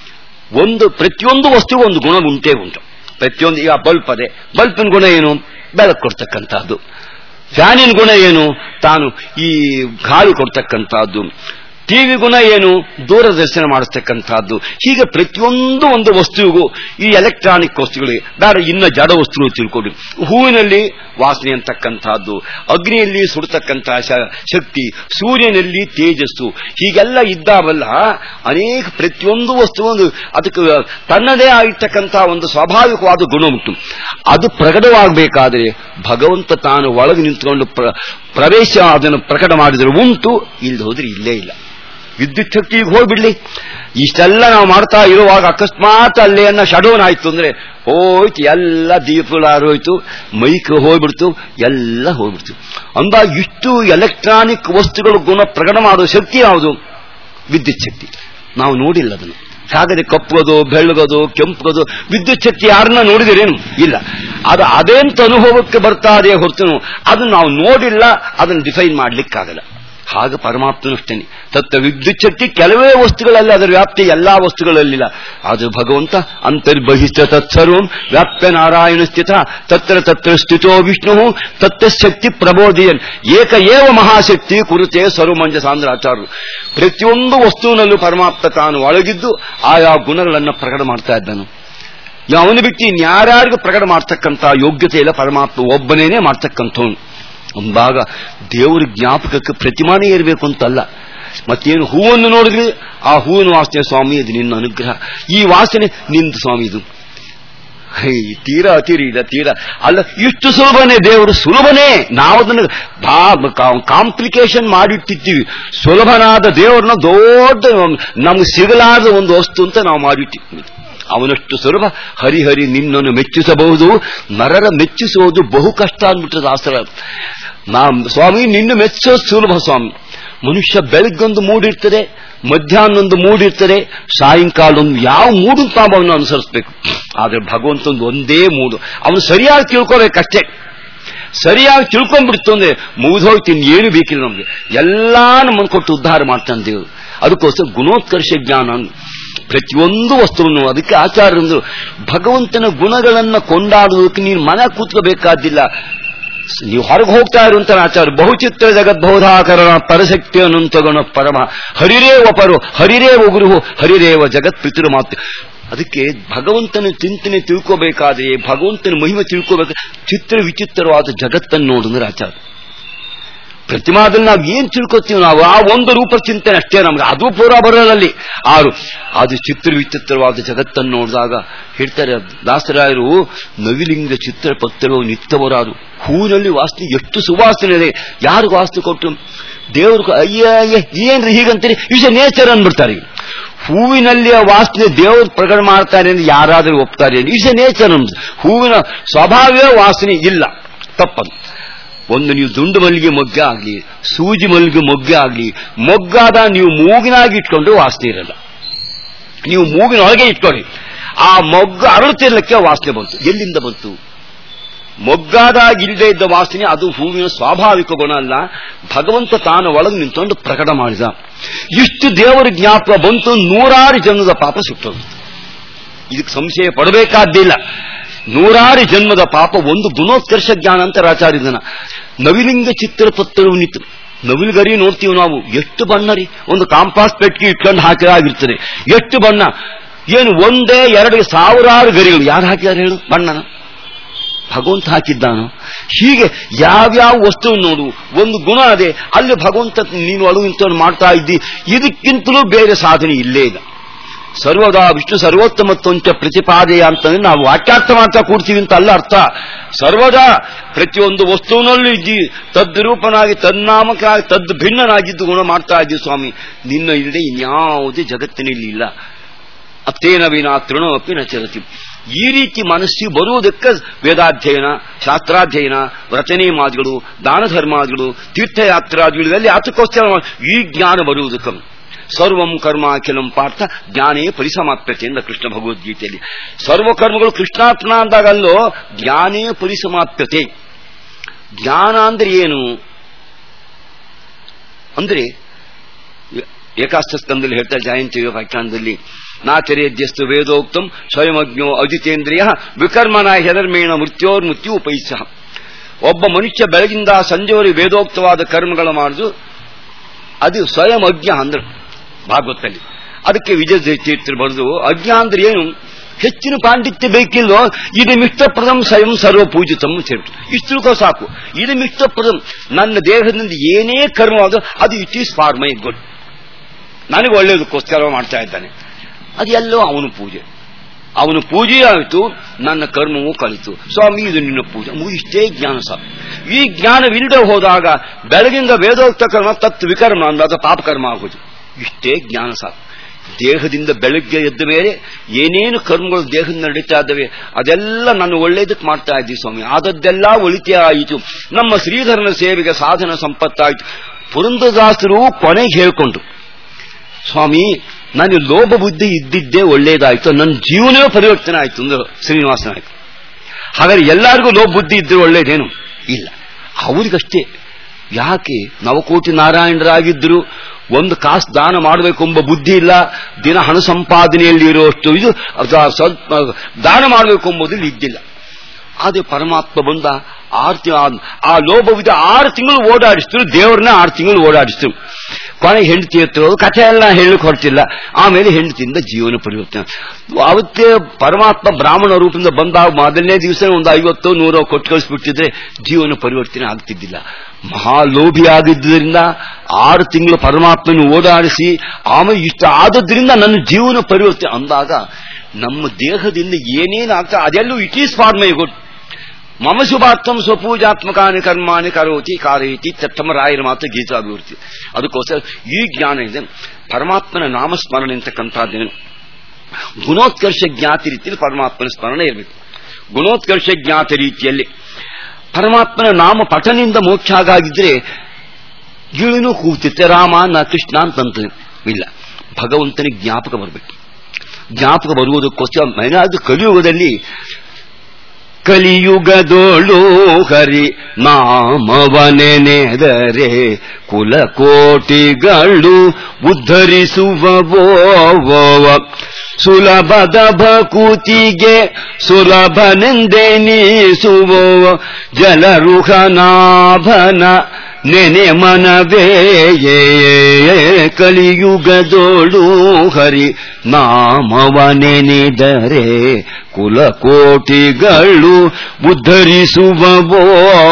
ಒಂದು ಪ್ರತಿಯೊಂದು ವಸ್ತುವು ಒಂದು ಗುಣ ಉಂಟೇ ಉಂಟು. ಪ್ರತಿಯೊಂದು, ಈಗ ಬಲ್ಪ್ ಅದೇ, ಬಲ್ಪಿನ ಗುಣ ಏನು, ಬೆಳಕು ಕೊಡ್ತಕ್ಕಂಥದ್ದು. ಫ್ಯಾನಿನ ಗುಣ ಏನು, ತಾನು ಈ ಗಾಳಿ ಕೊಡ್ತಕ್ಕಂಥದ್ದು. ಟಿವಿ ಗುಣ ಏನು, ದೂರದರ್ಶನ ಮಾಡಿಸ್ತಕ್ಕಂಥದ್ದು. ಹೀಗೆ ಪ್ರತಿಯೊಂದು ಒಂದು ವಸ್ತುವಿಗೂ, ಈ ಎಲೆಕ್ಟ್ರಾನಿಕ್ ವಸ್ತುಗಳಿಗೆ ಬೇಡ, ಇನ್ನ ಜಡ ವಸ್ತುಗಳು ತಿಳ್ಕೊಂಡು, ಹೂವಿನಲ್ಲಿ ವಾಸನೆ ಅಂತಕ್ಕಂಥದ್ದು, ಅಗ್ನಿಯಲ್ಲಿ ಸುಡತಕ್ಕಂತಹ ಶಕ್ತಿ, ಸೂರ್ಯನಲ್ಲಿ ತೇಜಸ್ಸು, ಹೀಗೆಲ್ಲ ಇದ್ದಾವಲ್ಲ ಅನೇಕ ಪ್ರತಿಯೊಂದು ವಸ್ತುವೊಂದು ಅದಕ್ಕೆ ತನ್ನದೇ ಆಗಿರ್ತಕ್ಕಂತಹ ಒಂದು ಸ್ವಾಭಾವಿಕವಾದ ಗುಣ ಉಂಟು. ಅದು ಪ್ರಕಟವಾಗಬೇಕಾದ್ರೆ ಭಗವಂತ ತಾನು ಒಳಗೆ ನಿಂತುಕೊಂಡು ಪ್ರವೇಶ ಅದನ್ನು ಪ್ರಕಟ ಮಾಡಿದರೆ ಉಂಟು, ಇಲ್ಲದೆ ಹೋದ್ರೆ ಇಲ್ಲೇ ಇಲ್ಲ. ವಿದ್ಯುತ್ ಶಕ್ತಿಗೆ ಹೋಗ್ಬಿಡ್ಲಿ, ಇಷ್ಟೆಲ್ಲ ನಾವು ಮಾಡ್ತಾ ಇರುವಾಗ ಅಕಸ್ಮಾತ್ ಅಲ್ಲೇ ಅನ್ನ ಶಡೋನ್ ಆಯ್ತು ಅಂದ್ರೆ ಹೋಯ್ತು, ಎಲ್ಲ ದೀಪಗಳಾರೋಯ್ತು, ಮೈಕ್ ಹೋಗ್ಬಿಡ್ತು, ಎಲ್ಲ ಹೋಗ್ಬಿಡ್ತು. ಅಂದಾಗ ಇಷ್ಟು ಎಲೆಕ್ಟ್ರಾನಿಕ್ ವಸ್ತುಗಳು ಗುಣ ಪ್ರಕಟ ಮಾಡುವ ಶಕ್ತಿ ಯಾವುದು, ವಿದ್ಯುತ್ ಶಕ್ತಿ. ನಾವು ನೋಡಿಲ್ಲ ಅದನ್ನು. ಹಾಗಾದ್ರೆ ಕಪ್ಪುಗೋದು, ಬೆಳ್ಳಗೋದು, ಕೆಂಪುಗೋದು ವಿದ್ಯುತ್ ಶಕ್ತಿ ಯಾರನ್ನ ನೋಡಿದಿರೇನು, ಇಲ್ಲ. ಅದು ಅದೇಂತ ಅನುಭವಕ್ಕೆ ಬರ್ತಾ ಇದೆ ಹೊರತು ಅದನ್ನು ನಾವು ನೋಡಿಲ್ಲ, ಅದನ್ನು ಡಿಫೈನ್ ಮಾಡ್ಲಿಕ್ಕಾಗಲ್ಲ. ಹಾಗೆ ಪರಮಾತ್ಮನಷ್ಟೇನೆ. ತತ್ವ ವಿದ್ಯುತ್ ಶಕ್ತಿ ಕೆಲವೇ ವಸ್ತುಗಳಲ್ಲಿ ಅದರ ವ್ಯಾಪ್ತಿ, ಎಲ್ಲಾ ವಸ್ತುಗಳಲ್ಲಿಲ್ಲ. ಅದು ಭಗವಂತ ಅಂತರ್ಬಹಿಷ್ಠ ತತ್ಸರ್ವಂ ವ್ಯಾಪ್ಯ ನಾರಾಯಣ ಸ್ಥಿತ ತತ್ರ ತತ್ರ ಸ್ಥಿತೋ ವಿಷ್ಣು ತತ್ವಶಕ್ತಿ ಪ್ರಬೋಧಿಯನ್ ಏಕ ಏವ ಮಹಾಶಕ್ತಿ ಕುರುತೆ ಸರ್ವಮಂಜ ಸಾಂದ್ರಾಚಾರ್ಯರು. ಪ್ರತಿಯೊಂದು ವಸ್ತುವಿನಲ್ಲೂ ಪರಮಾತ್ಮ ತಾನು ಒಳಗಿದ್ದು ಆಯಾ ಗುಣಗಳನ್ನು ಪ್ರಕಟ ಮಾಡ್ತಾ ಇದ್ದಾನು. ಅವನು ಬಿಟ್ಟು ಇನ್ಯಾರ್ಯಾರಿಗೂ ಪ್ರಕಟ ಮಾಡ್ತಕ್ಕಂಥ ಯೋಗ್ಯತೆ ಇಲ್ಲ, ಪರಮಾತ್ಮ ಒಬ್ಬನೇನೆ ಮಾಡ್ತಕ್ಕಂಥವನು. ಅಂದಾಗ ದೇವರ ಜ್ಞಾಪಕಕ್ಕೆ ಪ್ರತಿಮಾನೇ ಇರಬೇಕು ಅಂತಲ್ಲ. ಮತ್ತೇನು, ಹೂವನ್ನು ನೋಡಿದ್ರಿ, ಆ ಹೂವಿನ ವಾಸನೆ ಸ್ವಾಮಿ ಇದು ನಿನ್ನ ಅನುಗ್ರಹ, ಈ ವಾಸನೆ ನಿಂದು ಸ್ವಾಮಿ ಇದು. ತೀರಾ ಅತಿರಿ ಇಲ್ಲ, ತೀರಾ ಅಲ್ಲ, ಇಷ್ಟು ಸುಲಭನೇ ದೇವರು, ಸುಲಭನೇ. ನಾವು ಅದನ್ನು ಕಾಂಪ್ಲಿಕೇಶನ್ ಮಾಡಿಟ್ಟಿದ್ದೀವಿ. ಸುಲಭನಾದ ದೇವರನ್ನ ದೊಡ್ಡ ನಮ್ಗೆ ಸಿಗಲಾರದ ಒಂದು ವಸ್ತು ಅಂತ ನಾವು ಮಾಡಿಟ್ಟಿದ್ದೀವಿ. ಅವನಷ್ಟು ಸುಲಭ ಹರಿಹರಿ ನಿನ್ನನ್ನು ಮೆಚ್ಚಿಸಬಹುದು, ನರರ ಮೆಚ್ಚಿಸುವುದು ಬಹು ಕಷ್ಟ ಅಂದ್ಬಿಟ್ರೆ ದಾಸರ. ನಾ ಸ್ವಾಮಿ ನಿನ್ನ ಮೆಚ್ಚಿಸೋದು ಸುಲಭ ಸ್ವಾಮಿ. ಮನುಷ್ಯ ಬೆಳಗ್ಗೊಂದು ಮೂಡಿರ್ತದೆ, ಮಧ್ಯಾಹ್ನೊಂದು ಮೂಡಿರ್ತದೆ, ಸಾಯಂಕಾಲ ಒಂದು ಯಾವ ಮೂಡು ತಾವು ಅವನು ಅನುಸರಿಸಬೇಕು. ಆದ್ರೆ ಭಗವಂತಂದು ಒಂದೇ ಮೂಡು, ಅವನು ಸರಿಯಾಗಿ ತಿಳ್ಕೋಬೇಕಷ್ಟೇ. ಸರಿಯಾಗಿ ತಿಳ್ಕೊಂಡ್ಬಿಡ್ತು ಅಂದ್ರೆ ಮುಗಿದೋಗ್ತೀನಿ, ಏನು ಬೇಕಿಲ್ಲ ನಮ್ಗೆ, ಎಲ್ಲಾ ನಮ್ಮನ್ನು ಕೊಟ್ಟು ಉದ್ಧಾರ ಮಾಡ್ತಾನೆ ದೇವರು. ಅದಕ್ಕೋಸ್ಕರ ಗುಣೋತ್ಕರ್ಷ ಜ್ಞಾನ ಪ್ರತಿಯೊಂದು ವಸ್ತುವನ್ನು. ಅದಕ್ಕೆ ಆಚಾರ್ಯಂದ್ರು ಭಗವಂತನ ಗುಣಗಳನ್ನ ಕೊಂಡಾಡುವುದಕ್ಕೆ ನೀನು ಮನೆ ಕೂತ್ಕೋಬೇಕಾದಿಲ್ಲ, ನೀವು ಹೊರಗೆ ಹೋಗ್ತಾ ಇರುವಂತ ಆಚಾರ್ಯ. ಬಹುಚಿತ್ರ ಜಗದ್ಬಹುಧಾಕರಣ ಪರಶಕ್ತಿ ಅನಂತಗಣ ಪರಮ ಹರಿರೇವ ಪರು ಹರಿರೇವ ಗುರು ಹರಿರೇವ ಜಗತ್ ಪಿತೃ ಮಾತು. ಅದಕ್ಕೆ ಭಗವಂತನ ಚಿಂತನೆ ತಿಳ್ಕೋಬೇಕಾದ್ರೆ, ಭಗವಂತನ ಮಹಿಮೆ ತಿಳ್ಕೋಬೇಕು, ಚಿತ್ರ ವಿಚಿತ್ರವಾದ ಜಗತ್ತನ್ನು ನೋಡಿದ್ರೆ ಆಚಾರ. ಪ್ರತಿಮಾದಲ್ಲಿ ನಾವು ಏನ್ ತಿಳ್ಕೊತೀವಿ, ನಾವು ಆ ಒಂದು ರೂಪ ಚಿಂತನೆ ಅಷ್ಟೇ ನಮ್ಗೆ, ಅದು ಪೂರ ಬರೋದಲ್ಲಿ ಆರು. ಅದು ಚಿತ್ರ ವಿಚಿತ್ರವಾದ ಜಗತ್ತನ್ನು ನೋಡಿದಾಗ ಹೇಳ್ತಾರೆ ದಾಸರಾಯರು, ನವಿಲಿಂಗ ಚಿತ್ರ ಪತ್ರವು ನಿತ್ಯವರಾರು. ಹೂವಿನಲ್ಲಿ ವಾಸನೆ ಎಷ್ಟು ಸುವಾಸನೆ ಇದೆ, ಯಾರಿಗೂ ವಾಸನೆ ಕೊಟ್ಟು ದೇವ್ರ ಅಯ್ಯ ಏನ್ರಿ ಹೀಗಂತೀರಿ, ಇಸ್ ಎ ನೇಚರ್ ಅಂದ್ಬಿಡ್ತಾರೆ. ಹೂವಿನಲ್ಲಿ ವಾಸನೆ ದೇವರು ಪ್ರಕಟ ಮಾಡ್ತಾರೆ ಅಂದ್ರೆ ಯಾರಾದರೂ ಒಪ್ತಾರೆ, ಇಸ್ ಎ ನೇಚರ್ ಅಂತ. ಹೂವಿನ ಸ್ವಭಾವವೇ ವಾಸನೆ ಇಲ್ಲ, ತಪ್ಪದು. ಒಂದು ನೀವು ದುಂಡು ಮಲ್ಲಿಗೆ ಮೊಗ್ಗೆ ಆಗ್ಲಿ, ಸೂಜಿ ಮಲ್ಲಿಗೆ ಮೊಗ್ಗೆ ಆಗ್ಲಿ, ಮೊಗ್ಗಾದ ನೀವು ಮೂಗಿನಾಗಿ ಇಟ್ಕೊಂಡ್ರೆ ವಾಸನೆ ಇರಲ್ಲ. ನೀವು ಮೂಗಿನೊಳಗೆ ಇಟ್ಕೊಳ್ಳಿ, ಆ ಮೊಗ್ಗು ಅರಳುತ್ತಿರ್ಲಿಕ್ಕೆ ವಾಸನೆ ಬಂತು. ಎಲ್ಲಿಂದ ಬಂತು? ಮೊಗ್ಗಾದಾಗ ಇಲ್ಲದೆ ಇದ್ದ ವಾಸನೆ ಅದು ಹೂವಿನ ಸ್ವಾಭಾವಿಕ ಗುಣ ಅಲ್ಲ, ಭಗವಂತ ತಾನು ಒಳಗೆ ನಿಂತುಕೊಂಡು ಪ್ರಕಟ ಮಾಡಿದ. ಇಷ್ಟು ದೇವರ ಜ್ಞಾಪಕ ಬಂತು, ನೂರಾರು ಜನ್ಮದ ಪಾಪ ಸುಟ್ಟೋದು. ಇದಕ್ಕೆ ಸಂಶಯ ಪಡಬೇಕಾದ್ದಿಲ್ಲ. ನೂರಾರು ಜನ್ಮದ ಪಾಪ ಒಂದು ಗುಣೋತ್ಕರ್ಷ ಜ್ಞಾನ ಅಂತ ಆಚಾರ್ಯದನ. ನವಿಲಿಂಗ ಚಿತ್ರಪತ್ರವು ನಿಂತು ನವಿಲುಗರಿ ನೋಡ್ತೀವಿ ನಾವು, ಎಷ್ಟು ಬಣ್ಣ ರೀ, ಒಂದು ಕಾಂಪಾಸ್ ಪೆಟ್ಟಿಗೆ ಇಟ್ಕೊಂಡು ಹಾಕಿರಾಗಿರ್ತದೆ, ಎಷ್ಟು ಬಣ್ಣ. ಏನು ಒಂದೇ ಎರಡು ಸಾವಿರಾರು ಗರಿಗಳು ಯಾರು ಹಾಕಿದ್ದಾರೆ ಹೇಳು ಬಣ್ಣನ? ಭಗವಂತ ಹಾಕಿದ್ದಾನು. ಹೀಗೆ ಯಾವ್ಯಾವ ವಸ್ತು ನೋಡು, ಒಂದು ಗುಣ ಅದೇ, ಅಲ್ಲಿ ಭಗವಂತ ನೀನು ಅಳು ಇಂಥವ್ರು ಮಾಡ್ತಾ ಇದ್ದಿ. ಇದಕ್ಕಿಂತಲೂ ಬೇರೆ ಸಾಧನೆ ಇಲ್ಲೇ ಇಲ್ಲ. ಸರ್ವದಾ ವಿಷ್ಣು ಸರ್ವೋತ್ತಮತ್ವಂಚ ಪ್ರತಿಪಾದೆಯ ಅಂತಂದ್ರೆ ನಾವು ವಾಕ್ಯಾರ್ಥ ಮಾಡ್ತಾ ಕೂಡ್ತೀವಿ ಅಂತ ಅಲ್ಲ ಅರ್ಥ. ಸರ್ವದಾ ಪ್ರತಿಯೊಂದು ವಸ್ತುವಿನಲ್ಲೂ ಇದ್ದಿ, ತದ್ರೂಪನಾಗಿ ತನ್ನಾಮಕಾಗಿ ತದ್ ಭಿನ್ನನಾಗಿದ್ದು ಗುಣ ಮಾಡ್ತಾ ಇದ್ದೀವಿ ಸ್ವಾಮಿ. ನಿನ್ನ ಇಲ್ಲದೆ ಇನ್ಯಾವುದೇ ಜಗತ್ತಿನಲ್ಲಿ ಇಲ್ಲ. ಅತ್ತೇನ ವಿನಾ ತೃಣಮಪಿ ನ ಚರತಿ. ಈ ರೀತಿ ಮನಸ್ಸಿಗೆ ಬರುವುದಕ್ಕೆ ವೇದಾಧ್ಯಯನ, ಶಾಸ್ತ್ರಾಧ್ಯಯನ, ವ್ರತನೇಮಾದಿಗಳು, ದಾನ ಧರ್ಮಾದಿಗಳು, ತೀರ್ಥಯಾತ್ರಾದಿಗಳು ಇವೆಲ್ಲ ಆತಕ್ಕೋಸ್ಕರ ಈ ಜ್ಞಾನ ಬರುವುದಕ್ಕೆ. ಸರ್ವಂ ಕರ್ಮ ಅಖಿಲಂ ಪಾರ್ಥ ಜ್ಞಾನೇ ಪರಿಸಮಾಪ್ಯತೆ ಎಂದ ಕೃಷ್ಣ ಭಗವದ್ಗೀತೆಯಲ್ಲಿ. ಸರ್ವಕರ್ಮಗಳು ಕೃಷ್ಣಾರ್ಪಣ ಅಂದಾಗಲ್ಲೋ ಜ್ಞಾನೇ ಪರಿಸಮಾಪ್ಯತೆ. ಜ್ಞಾನ ಅಂದ್ರೆ ಏನು ಅಂದ್ರೆ ಏಕಾಸ್ಥ ಸ್ಕಂದಲ್ಲಿ ಹೇಳ್ತಾರೆ ಜಯಂತಿ ವ್ಯಾಖ್ಯಾನದಲ್ಲಿ, ನಾಚರೇದ್ಯಸ್ತು ವೇದೋಕ್ತಂ ಸ್ವಯಮಜ್ಞೋ ಅಜಿತೇಂದ್ರಿಯ ವಿಕರ್ಮನ ಹೆದರ್ಮೇಣ ಮೃತ್ಯೋರ್ ಮೃತ್ಯು ಉಪೈಸಃ. ಒಬ್ಬ ಮನುಷ್ಯ ಬೆಳಗಿಂದ ಸಂಜೆವರೆಗೆ ವೇದೋಕ್ತವಾದ ಕರ್ಮಗಳು ಮಾಡುದು, ಅದು ಸ್ವಯಂ ಅಜ್ಞ ಅಂದ್ರೆ ಭಾಗವತಲ್ಲಿ. ಅದಕ್ಕೆ ವಿಜಯ ತೀರ್ಥರು ಬರೆದು, ಅಜ್ಞ ಅಂದ್ರೆ ಏನು, ಹೆಚ್ಚಿನ ಪಾಂಡಿತ್ಯ ಬೇಕಿಲ್ಲೋ, ಇದು ಮಿಷ್ಟಪ್ರದಂ ಸ್ವಯಂ ಸರ್ವ ಪೂಜಿತಂ ಸೇರಿತು. ಇಷ್ಟು ಸಾಕು. ಇದು ಮಿಷ್ಟಪ್ರದಂ, ನನ್ನ ದೇಹದಿಂದ ಏನೇ ಕರ್ಮವಾದ ಅದು it is for my good, ನನಗೆ ಒಳ್ಳೆಯದಕ್ಕೋಸ್ಕರ ಮಾಡ್ತಾ ಇದ್ದಾನೆ. ಅದೆಲ್ಲೋ ಅವನು ಪೂಜೆ, ಅವನು ಪೂಜೆ ಆಯಿತು, ನನ್ನ ಕರ್ಮವೂ ಕಲಿತು. ಸ್ವಾಮಿ ಇದು ನಿನ್ನ ಪೂಜೆ, ಇಷ್ಟೇ ಜ್ಞಾನ ಸಾಕು. ಈ ಜ್ಞಾನವಿಲ್ಲದೆ ಹೋದಾಗ ಬೆಳಗಿಂದ ವೇದೋಕ್ತ ಕರ್ಮ ತತ್ ವಿಕರ್ಮ ಅಂದಾಗ ಪಾಪಕರ್ಮ ಆಗುವುದು. ಇಷ್ಟೇ ಜ್ಞಾನ ಸಾಕು. ದೇಹದಿಂದ ಬೆಳಗ್ಗೆ ಎದ್ದ ಮೇಲೆ ಏನೇನು ಕರ್ಮಗಳು ದೇಹದಿಂದ ನಡೀತಾ ಇದ್ದಾವೆ ಅದೆಲ್ಲ ನಾನು ಒಳ್ಳೇದಕ್ಕೆ ಮಾಡ್ತಾ ಇದ್ದೀವಿ ಸ್ವಾಮಿ, ಆದದ್ದೆಲ್ಲ ಒಳಿತೇ ಆಯಿತು. ನಮ್ಮ ಶ್ರೀಧರನ ಸೇವೆಗೆ ಸಾಧನ ಸಂಪತ್ತಾಯಿತು. ಪುರಂದರದಾಸರು ಕೊನೆಗೆ ಹೇಳ್ಕೊಂಡು, ಸ್ವಾಮಿ ನಾನು ಲೋಭ ಬುದ್ಧಿ ಇದ್ದಿದ್ದೇ ಒಳ್ಳೇದಾಯ್ತು, ನನ್ನ ಜೀವನವೇ ಪರಿವರ್ತನೆ ಆಯ್ತು ಅಂದ್ರೆ ಶ್ರೀನಿವಾಸನ ಆಯ್ತು. ಹಾಗಾದ್ರೆ ಎಲ್ಲರಿಗೂ ಲೋಭ ಬುದ್ಧಿ ಇದ್ರೆ ಒಳ್ಳೇದೇನು ಇಲ್ಲ, ಅವರಿಗಷ್ಟೇ. ಯಾಕೆ ನವಕೋಟಿ ನಾರಾಯಣರಾಗಿದ್ರು ಒಂದು ಕಾಸು ದಾನ ಮಾಡಬೇಕೆಂಬ ಬುದ್ಧಿ ಇಲ್ಲ, ದಿನ ಹಣ ಸಂಪಾದನೆಯಲ್ಲಿ ಇರುವಷ್ಟು ಇದು ಸ್ವಲ್ಪ ದಾನ ಮಾಡಬೇಕೆಂಬುದಿಲ್ಲ ಇದ್ದಿಲ್ಲ. ಆದ್ರೆ ಪರಮಾತ್ಮ ಬಂದ ಆರು ತಿಂಗಳು ಆ ಲೋಭವಿದ ಆರು ತಿಂಗಳು ಓಡಾಡಿಸಿದ್ರು, ದೇವ್ರನ್ನ ಆರು ತಿಂಗಳು ಓಡಾಡಿಸಿದ್ರು. ಕೊನೆಗೆ ಹೆಂಡತಿ ಹತ್ರ ಕಥೆ ಎಲ್ಲ ಹೇಳಲಿಕ್ಕೆ ಹೊರಟಿಲ್ಲ. ಆಮೇಲೆ ಹೆಂಡತಿಯಿಂದ ಜೀವನ ಪರಿವರ್ತನೆ. ಅವತ್ತೇ ಪರಮಾತ್ಮ ಬ್ರಾಹ್ಮಣ ರೂಪದಿಂದ ಬಂದಾಗ ಮೊದಲನೇ ದಿವಸ ಒಂದು ಐವತ್ತು ನೂರು ಕೊಟ್ಟು ಕಳಿಸ್ಬಿಟ್ಟಿದ್ರೆ ಜೀವನ ಪರಿವರ್ತನೆ ಆಗ್ತಿದ್ದಿಲ್ಲ. ಮಹಾಲೋಭಿ ಆಗಿದ್ದರಿಂದ ಆರು ತಿಂಗಳು ಪರಮಾತ್ಮನ ಓಡಾಡಿಸಿ ಆಮೇಲೆ ಇಷ್ಟ ಆದದ್ರಿಂದ ನನ್ನ ಜೀವನ ಪರಿವರ್ತನೆ ಅಂದಾಗ ನಮ್ಮ ದೇಹದಿಂದ ಏನೇನಾಗ್ತಾ ಅದೆಲ್ಲೂ it is for my good. ಮಮ ಶುಭಾತ್ಮ ಸ್ವಪೂಜಾತ್ಮಕಾನಿ ಕರ್ಮಾನಿ ಕರೋತಿ ಕಾರಯತಿ ತಮ್ಮ ರಾಯರ ಮಾತು ಗೀತಾಭಿವೃದ್ಧಿ. ಅದಕ್ಕೋಸ್ಕರ ಈ ಜ್ಞಾನ ಇದೆ. ಪರಮಾತ್ಮನ ನಾಮಸ್ಮರಣೆ ಅಂತಕ್ಕಂಥದ್ದೇನು ಗುಣೋತ್ಕರ್ಷ ಜ್ಞಾತಿ ರೀತಿಯಲ್ಲಿ ಪರಮಾತ್ಮನ ಸ್ಮರಣೆ ಇರಬೇಕು. ಗುಣೋತ್ಕರ್ಷ ಜ್ಞಾತ ರೀತಿಯಲ್ಲಿ ಪರಮಾತ್ಮನ ನಾಮ ಪಠನೆಯಿಂದ ಮೋಕ್ಷ ಆಗಾಗಿದ್ರೆ ಗಿಳಿನೂ ಕೂಗ್ತಿತ್ತೆ ರಾಮ ನ ಕೃಷ್ಣ ಅಂತಂತ ಇಲ್ಲ. ಭಗವಂತನಿಗೆ ಜ್ಞಾಪಕ ಬರಬೇಕು. ಜ್ಞಾಪಕ ಬರುವುದಕ್ಕೋಸ್ಕರ ಮೈನಾದ ಕಲಿಯುಗದಲ್ಲಿ ಕಲಿಯುಗದೋಳು ಹರಿ ನಾಮವನೆನೆದರೆ ಕುಲಕೋಟಿಗಳು ಉದ್ಧರಿಸುವವೋ ಸುಲಭದ ಭಕೂತಿಗೆ ಸುಲಭನೆಂದೆನಿಸುವ ಜಲರುಹನಾಭನ ನೆನೆ ಮನವೇ ಕಲಿಯುಗದೋಳು ಹರಿ ನಾಮವನೆನೆದರೆ ಕುಲಕೋಟಿಗಳು ಉದ್ಧರಿಸುವವೋ.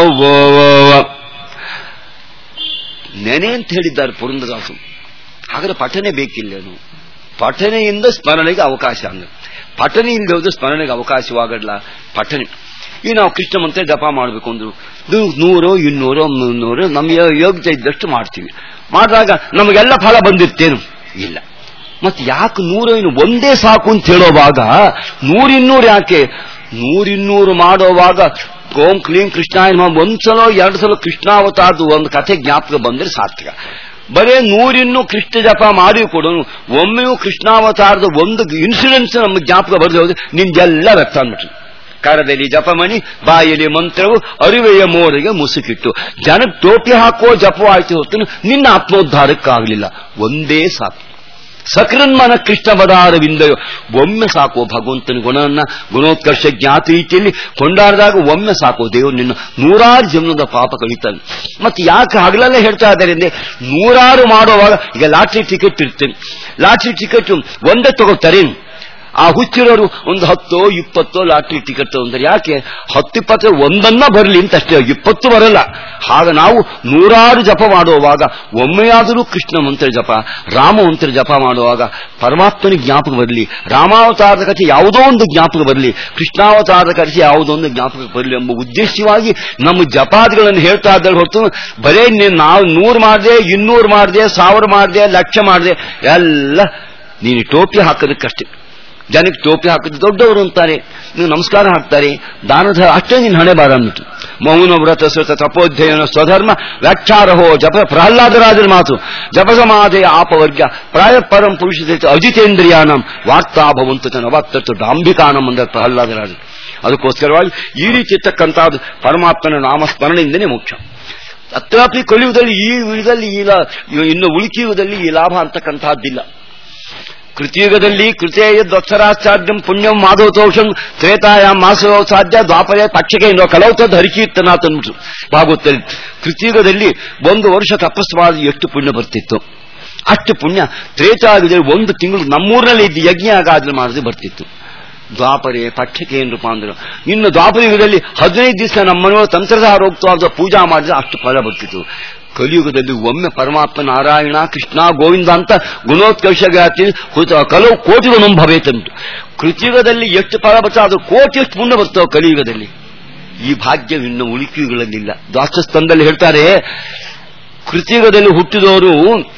ನೆನೆ ಅಂತ ಹೇಳಿದ್ದಾರೆ ಪುರಂದರದಾಸು. ಹಾಗಾದ್ರೆ ಪಠನೆ ಬೇಕಿಲ್ಲೇನು? ಪಠನೆಯಿಂದ ಸ್ಮರಣೆಗೆ ಅವಕಾಶ ಅಂದ್ರೆ ಪಠನೆ ಇಲ್ಲದೆ ಹೋದ್ರೆ ಸ್ಮರಣೆಗೆ ಅವಕಾಶವಾಗಲ್ಲ. ಪಠನೆ ಈ ನಾವು ಕೃಷ್ಣ ಮಂತ್ರ ಜಪ ಮಾಡಬೇಕು ಅಂದ್ರು ನೂರೋ ಇನ್ನೂರೋ ಮುನ್ನೂರೋ ನಮಗೆ ಯೋಗ್ಯತೆ ಇದ್ದಷ್ಟು ಮಾಡ್ತೀವಿ. ಮಾಡಿದಾಗ ನಮಗೆಲ್ಲ ಫಲ ಬಂದಿರ್ತೇನು? ಇಲ್ಲ. ಮತ್ತೆ ಯಾಕೆ ನೂರು ಇನ್ನು ಒಂದೇ ಸಾಕು ಅಂತ ಹೇಳೋವಾಗ ನೂರಿನ್ನೂರು ಯಾಕೆ? ನೂರಿನ್ನೂರು ಮಾಡೋವಾಗ ಓಂ ಕ್ಲೀಂ ಕೃಷ್ಣಾಯ ಒಂದ್ಸಲ ಎರಡು ಸಲ ಕೃಷ್ಣಾವತಾರದು ಒಂದು ಕಥೆ ಜ್ಞಾಪಕ ಬಂದ್ರೆ ಸಾರ್ಥಕ. ಬರೇ ನೂರಿನ್ನೂ ಕೃಷ್ಣ ಜಪ ಮಾಡಿ ಕೊಡೋನು ಒಮ್ಮೆಯೂ ಕೃಷ್ಣಾವತಾರದ ಒಂದು ಇನ್ಸಿಡೆನ್ಸ್ ನಮ್ಗೆ ಜ್ಞಾಪಕ ಬರದೆ ಹೋದ್ರೆ ನಿಮ್ಗೆಲ್ಲ ವ್ಯಕ್ತ ಅಂದ್ಬಿಟ್ರು. ಕರದಲ್ಲಿ ಜಪಮಣಿ, ಬಾಯಲ್ಲಿ ಮಂತ್ರವು, ಅರಿವೆಯ ಮೋರಿಗೆ ಮುಸುಕಿಟ್ಟು. ಜನಕ್ಕೆ ಟೋಪಿ ಹಾಕುವ ಜಪವಾಯ್ತು ಹೊತ್ತು ನಿನ್ನ ಆತ್ಮೋದ್ಧಾರಕ್ಕಾಗಲಿಲ್ಲ. ಒಂದೇ ಸಾಕು. ಸಕೃನ್ಮನ ಕೃಷ್ಣ ಬದಾರವಿಂದಯೋ ಒಮ್ಮೆ ಸಾಕು. ಭಗವಂತನ ಗುಣವನ್ನ ಗುಣೋತ್ಕರ್ಷ ಜ್ಞಾತ ರೀತಿಯಲ್ಲಿ ಕೊಂಡಾಡಿದಾಗ ಒಮ್ಮೆ ಸಾಕು. ದೇವರು ನಿನ್ನ ನೂರಾರು ಜನ್ಮದ ಪಾಪ ಕಳೀತಾನೆ. ಮತ್ತೆ ಯಾಕೆ ಹಗಲಲ್ಲೇ ಹೇಳ್ತಾ ಇದ್ದಾರೆ ಅಂದ್ರೆ ನೂರಾರು ಮಾಡುವಾಗ ಈಗ ಲಾಟ್ರಿ ಟಿಕೆಟ್ ಇರ್ತೇನೆ. ಲಾಟ್ರಿ ಟಿಕೆಟ್ ಒಂದೇ ತಗೋತಾರೆ. ಆ ಹುಚ್ಚಿರೋರು ಒಂದು ಹತ್ತೋ ಇಪ್ಪತ್ತೋ ಲಾಟ್ರಿ ಟಿಕೆಟ್ ಅಂದ್ರೆ ಯಾಕೆ? ಹತ್ತಿಪ್ಪತ್ತು ಒಂದನ್ನ ಬರಲಿ ಅಂತ ಅಷ್ಟೇ, ಇಪ್ಪತ್ತು ಬರಲ್ಲ. ಆಗ ನಾವು ನೂರಾರು ಜಪ ಮಾಡುವಾಗ ಒಮ್ಮೆಯಾದರೂ ಕೃಷ್ಣ ಮಂತ್ರ ಜಪ, ರಾಮ ಮಂತ್ರ ಜಪ ಮಾಡುವಾಗ ಪರಮಾತ್ಮನಿಗೆ ಜ್ಞಾಪಕ ಬರಲಿ. ರಾಮಾವತಾರದ ಕಥೆ ಯಾವುದೋ ಒಂದು ಜ್ಞಾಪಕ ಬರಲಿ, ಕೃಷ್ಣಾವತಾರದ ಕಥೆ ಯಾವುದೋ ಒಂದು ಜ್ಞಾಪಕ ಬರಲಿ ಎಂಬ ಉದ್ದೇಶವಾಗಿ ನಮ್ಮ ಜಪಾದಿಗಳನ್ನು ಹೇಳ್ತಾ ಇದ್ದರೆ ಹೊರತು ಬರೇ ನಾವು ನೂರು ಮಾಡಿದೆ, ಇನ್ನೂರು ಮಾಡಿದೆ, ಸಾವಿರ ಮಾಡಿದೆ, ಲಕ್ಷ ಮಾಡಿದೆ ಎಲ್ಲ ನೀನು ಟೋಪಿ ಹಾಕೋದಕ್ಕಷ್ಟೇ. ಜನಕ್ಕೆ ಟೋಪಿ ಹಾಕಿದ್ರೆ ದೊಡ್ಡವರು ಅಂತಾರೆ, ನೀವು ನಮಸ್ಕಾರ ಹಾಕ್ತಾರೆ, ದಾನದ ಅಷ್ಟೇ ನೀನು ಹಣೆ ಬಾರ ಅಂದ್ಬಿಟ್ಟು. ಮೌನ ವ್ರತ ಸ್ವತ ತಪೋಧ್ಯಯನ ಸ್ವಧರ್ಮ ವ್ಯಾಖ್ಯಾರಹೋ ಜಪ ಪ್ರಹ್ಲಾದರಾಜರ ಮಾತು ಜಪ ಸಮಾಧಿ ಆಪವರ್ಗ ಪ್ರಾಯ ಪರಂ ಪುರುಷ ಅಜಿತೇಂದ್ರಿಯಾನಂ ವಾರ್ತಾ ಭವಂತ ನವಾಕ್ತತ್ತು ಡಾಂಬಿಕಾನಂ ಅಂದರೆ ಪ್ರಹ್ಲಾದರಾಜರು. ಅದಕ್ಕೋಸ್ಕರವಾಗಿ ಈ ರೀತಿ ಇರ್ತಕ್ಕಂಥದ್ದು ಪರಮಾತ್ಮನ ನಾಮಸ್ಮರಣೆಯಿಂದನೇ ಮುಖ್ಯ. ಅತ್ರಾಪಿ ಕಲಿಯುವುದಲ್ಲಿ ಈ ಯುಗದಲ್ಲಿ ಈ ಇನ್ನು ಉಳಿಕೆ ಯುಗದಲ್ಲಿ ಈ ಲಾಭ ಅಂತಕ್ಕಂತಹದ್ದಿಲ್ಲ. ಕೃತಿಯುಗದಲ್ಲಿ ಕೃತೇಯದ್ವತ್ಸರಾಚಾರ್ಯಂ ಪುಣ್ಯಂ ಮಾಧವತೋಷಂ ತ್ರೇತಾಯಾಂ ಮಾಸೋ ಸಾಧ್ಯ ದ್ವಾಪರೇ ಪಕ್ಷಕ್ಕೆ ಇನ್ನೋ ಕಲೌತದ್ದು ಹರಿಕೀರ್ತನ ತಂದ್ಬಿಟ್ರು ಭಾಗವತಲ್ಲಿ. ಕೃತಿಯುಗದಲ್ಲಿ ಒಂದು ವರ್ಷ ತಪಸ್ಸು ಮಾಡಿ ಎಷ್ಟು ಪುಣ್ಯ ಬರ್ತಿತ್ತು ಅಷ್ಟು ಪುಣ್ಯ ತ್ರೇತಾಯುಗದಲ್ಲಿ ಒಂದು ತಿಂಗಳು ನಮ್ಮೂರಿನಲ್ಲಿ ಇದ್ದ ಯಜ್ಞ ಆಗಾದ್ರೆ ಮಾಡಿದ್ರೆ ಬರ್ತಿತ್ತು. ದ್ವಾಪರೇ ಪಕ್ಷಕ್ಕೆ ಏನು ರೂಪ ಅಂದ್ರು. ಇನ್ನು ದ್ವಾಪರಯುಗದಲ್ಲಿ ಹದಿನೈದು ದಿವಸ ನಮ್ಮನೆಯವರು ತಂತ್ರಧಾರೋಕ್ತವಾದ ಪೂಜಾ ಮಾಡಿದ್ರೆ ಅಷ್ಟು ಫಲ ಬರ್ತಿತ್ತು. ಕಲಿಯುಗದಲ್ಲಿ ಒಮ್ಮೆ ಪರಮಾತ್ಮ ನಾರಾಯಣ ಕೃಷ್ಣ ಗೋವಿಂದ ಅಂತ ಗುಣೋತ್ಕರ್ಷ ಕೆಲವು ಕೋಟಿಗಳು ನಂಬಬೇಕಂತು. ಕೃತಿಯುಗದಲ್ಲಿ ಎಷ್ಟು ಫಲ ಬರ್ತೋ ಅದು ಕೋಟಿ ಎಷ್ಟು ಮುಂದೆ ಬರ್ತವೆ ಕಲಿಯುಗದಲ್ಲಿ. ಈ ಭಾಗ್ಯ ಇನ್ನು ಉಳಿಕೆಯುಗಳಲ್ಲಿಲ್ಲ. ದಾಸಸ್ಥಾನದಲ್ಲಿ ಹೇಳ್ತಾರೆ, ಕೃತಿಯುಗದಲ್ಲಿ ಹುಟ್ಟಿದವರು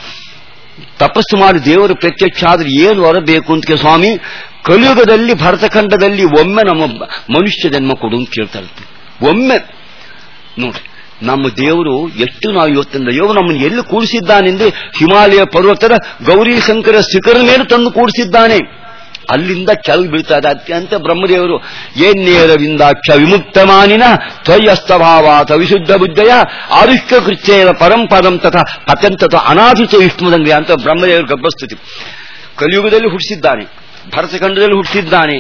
ತಪಸ್ಸು ಮಾಡಿ ದೇವರು ಪ್ರತ್ಯಕ್ಷ ಆದ್ರೆ ಏನು ಹೊರಬೇಕು ಅಂತ ಸ್ವಾಮಿ, ಕಲಿಯುಗದಲ್ಲಿ ಭರತಖಂಡದಲ್ಲಿ ಒಮ್ಮೆ ನಮ್ಮ ಮನುಷ್ಯ ಜನ್ಮ ಕೊಡು ಅಂತ ಕೇಳ್ತಾ ಇರ್ತೀವಿ. ಒಮ್ಮೆ ನೋಡ್ರಿ, ನಮ್ಮ ದೇವರು ಎಷ್ಟು ನಾವು ಇವತ್ತಿಂದ ದೇವರು ನಮ್ಮನ್ನು ಎಲ್ಲಿ ಕೂಡಿಸಿದ್ದಾನೆಂದ್ರೆ ಹಿಮಾಲಯ ಪರ್ವತದ ಗೌರಿ ಶಂಕರ ಶಿಖರ ಮೇಲೆ ತಂದು ಕೂಡಿಸಿದ್ದಾನೆ. ಅಲ್ಲಿಂದ ಕೆಳಗೆ ಬೀಳ್ತಾ ಇದೆ. ಅತ್ಯಂತ ಬ್ರಹ್ಮದೇವರು ಏನ್ನೇರವಿಂದಾಕ್ಷ ವಿಮುಕ್ತ ಮಾನಿನ ತ್ವಯಸ್ತಭಾವಾತ ವಿಶುದ್ಧ ಬುದ್ಧಯ ಆರುಷ್ಯ ಕೃತ್ಯೇವ ಪರಂಪದಂ ತಥಾ ಪತ್ಯಂತ ಅನಾಧಿತ ವಿಷ್ಣುದಂಗ್ರಿ ಅಂತ ಬ್ರಹ್ಮದೇವರು ಗರ್ಭಸ್ತುತಿ. ಕಲಿಯುಗದಲ್ಲಿ ಹುಟ್ಟಿಸಿದ್ದಾನೆ, ಭರತಖಂಡದಲ್ಲಿ ಹುಟ್ಟಿಸಿದ್ದಾನೆ,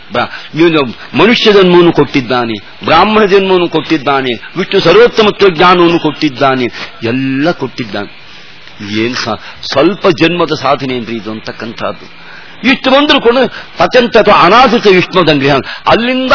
ಮನುಷ್ಯ ಜನ್ಮವನ್ನು ಕೊಟ್ಟಿದ್ದಾನೆ, ಬ್ರಾಹ್ಮಣ ಜನ್ಮವನ್ನು ಕೊಟ್ಟಿದ್ದಾನೆ, ವಿಷ್ಣು ಸರ್ವೋತ್ತಮತ್ವ ಜ್ಞಾನವನ್ನು ಕೊಟ್ಟಿದ್ದಾನೆ, ಎಲ್ಲ ಕೊಟ್ಟಿದ್ದಾನೆ. ಏನ್ ಸ್ವಲ್ಪ ಜನ್ಮದ ಸಾಧನೆ ಏನ್ರಿ ಇದು ಅಂತಕ್ಕಂಥದ್ದು. ಇಷ್ಟು ಬಂದ್ರು ಕೂಡ ಪತ್ಯಂತ ಅನಾಧಿತ ವಿಷ್ಣುದಂಗ್ರಿ ಅಲ್ಲಿಂದ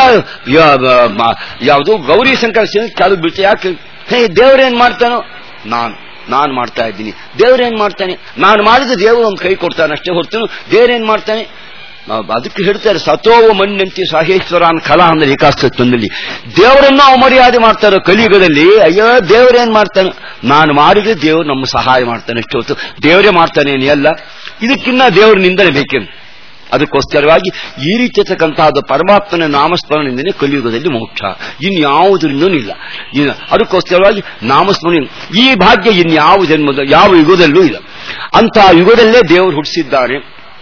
ಯಾವುದು ಗೌರಿ ಶಂಕರ ಚಾಲು ಬೀಳ್ತಾ. ಯಾಕೆ? ಹೇ ದೇವರೇನ್ ಮಾಡ್ತಾನೋ ನಾನು ನಾನು ಮಾಡ್ತಾ ಇದ್ದೀನಿ, ದೇವರೇನ್ ಮಾಡ್ತಾನೆ, ನಾನು ಮಾಡಿದ ದೇವರು ಒಂದು ಕೈ ಕೊಡ್ತಾನೆ ಅಷ್ಟೇ ಹೊರತು ದೇವರೇನ್ ಮಾಡ್ತಾನೆ. ಅದಕ್ಕೆ ಹೇಳ್ತಾರೆ ಸತೋವ ಮಣ್ಣಂತಿ ಸಾಹೇಶ್ವರಾನ್ ಕಲಾ ಅಂದ್ರೆ ಏಕಾಸ್ತತ್ವದಲ್ಲಿ ದೇವರನ್ನು ಅವಮರ್ಯಾದೆ ಮಾಡ್ತಾರೆ ಕಲಿಯುಗದಲ್ಲಿ. ಅಯ್ಯೋ ದೇವರೇನ್ ಮಾಡ್ತಾನೆ, ನಾನು ಮಾಡಿದ್ರೆ ದೇವರು ನಮ್ಮ ಸಹಾಯ ಮಾಡ್ತಾನೆ ಅಷ್ಟೇ ಹೊತ್ತು ದೇವರೇ ಮಾಡ್ತಾನೆ ಎಲ್ಲ. ಇದಕ್ಕಿನ್ನ ದೇವ್ರ ನಿಂದನೆ ಬೇಕೇನು? ಅದಕ್ಕೋಸ್ಕರವಾಗಿ ಈ ರೀತಿಯತಕ್ಕಂತಹದ್ದು ಪರಮಾತ್ಮನ ನಾಮಸ್ಮರಣೆಯಿಂದಲೇ ಕಲಿಯುಗದಲ್ಲಿ ಮೋಕ್ಷ, ಇನ್ಯಾವುದರಿಂದೂ ಇಲ್ಲ. ಅದಕ್ಕೋಸ್ಕರವಾಗಿ ನಾಮಸ್ಮರಣೆ ಈ ಭಾಗ್ಯ ಇನ್ಯಾವ ಜನ್ಮದ ಯಾವ ಯುಗದಲ್ಲೂ ಇಲ್ಲ. ಅಂತಹ ಯುಗದಲ್ಲೇ ದೇವರು ಹುಟ್ಟಿಸಿದ್ದಾರೆ.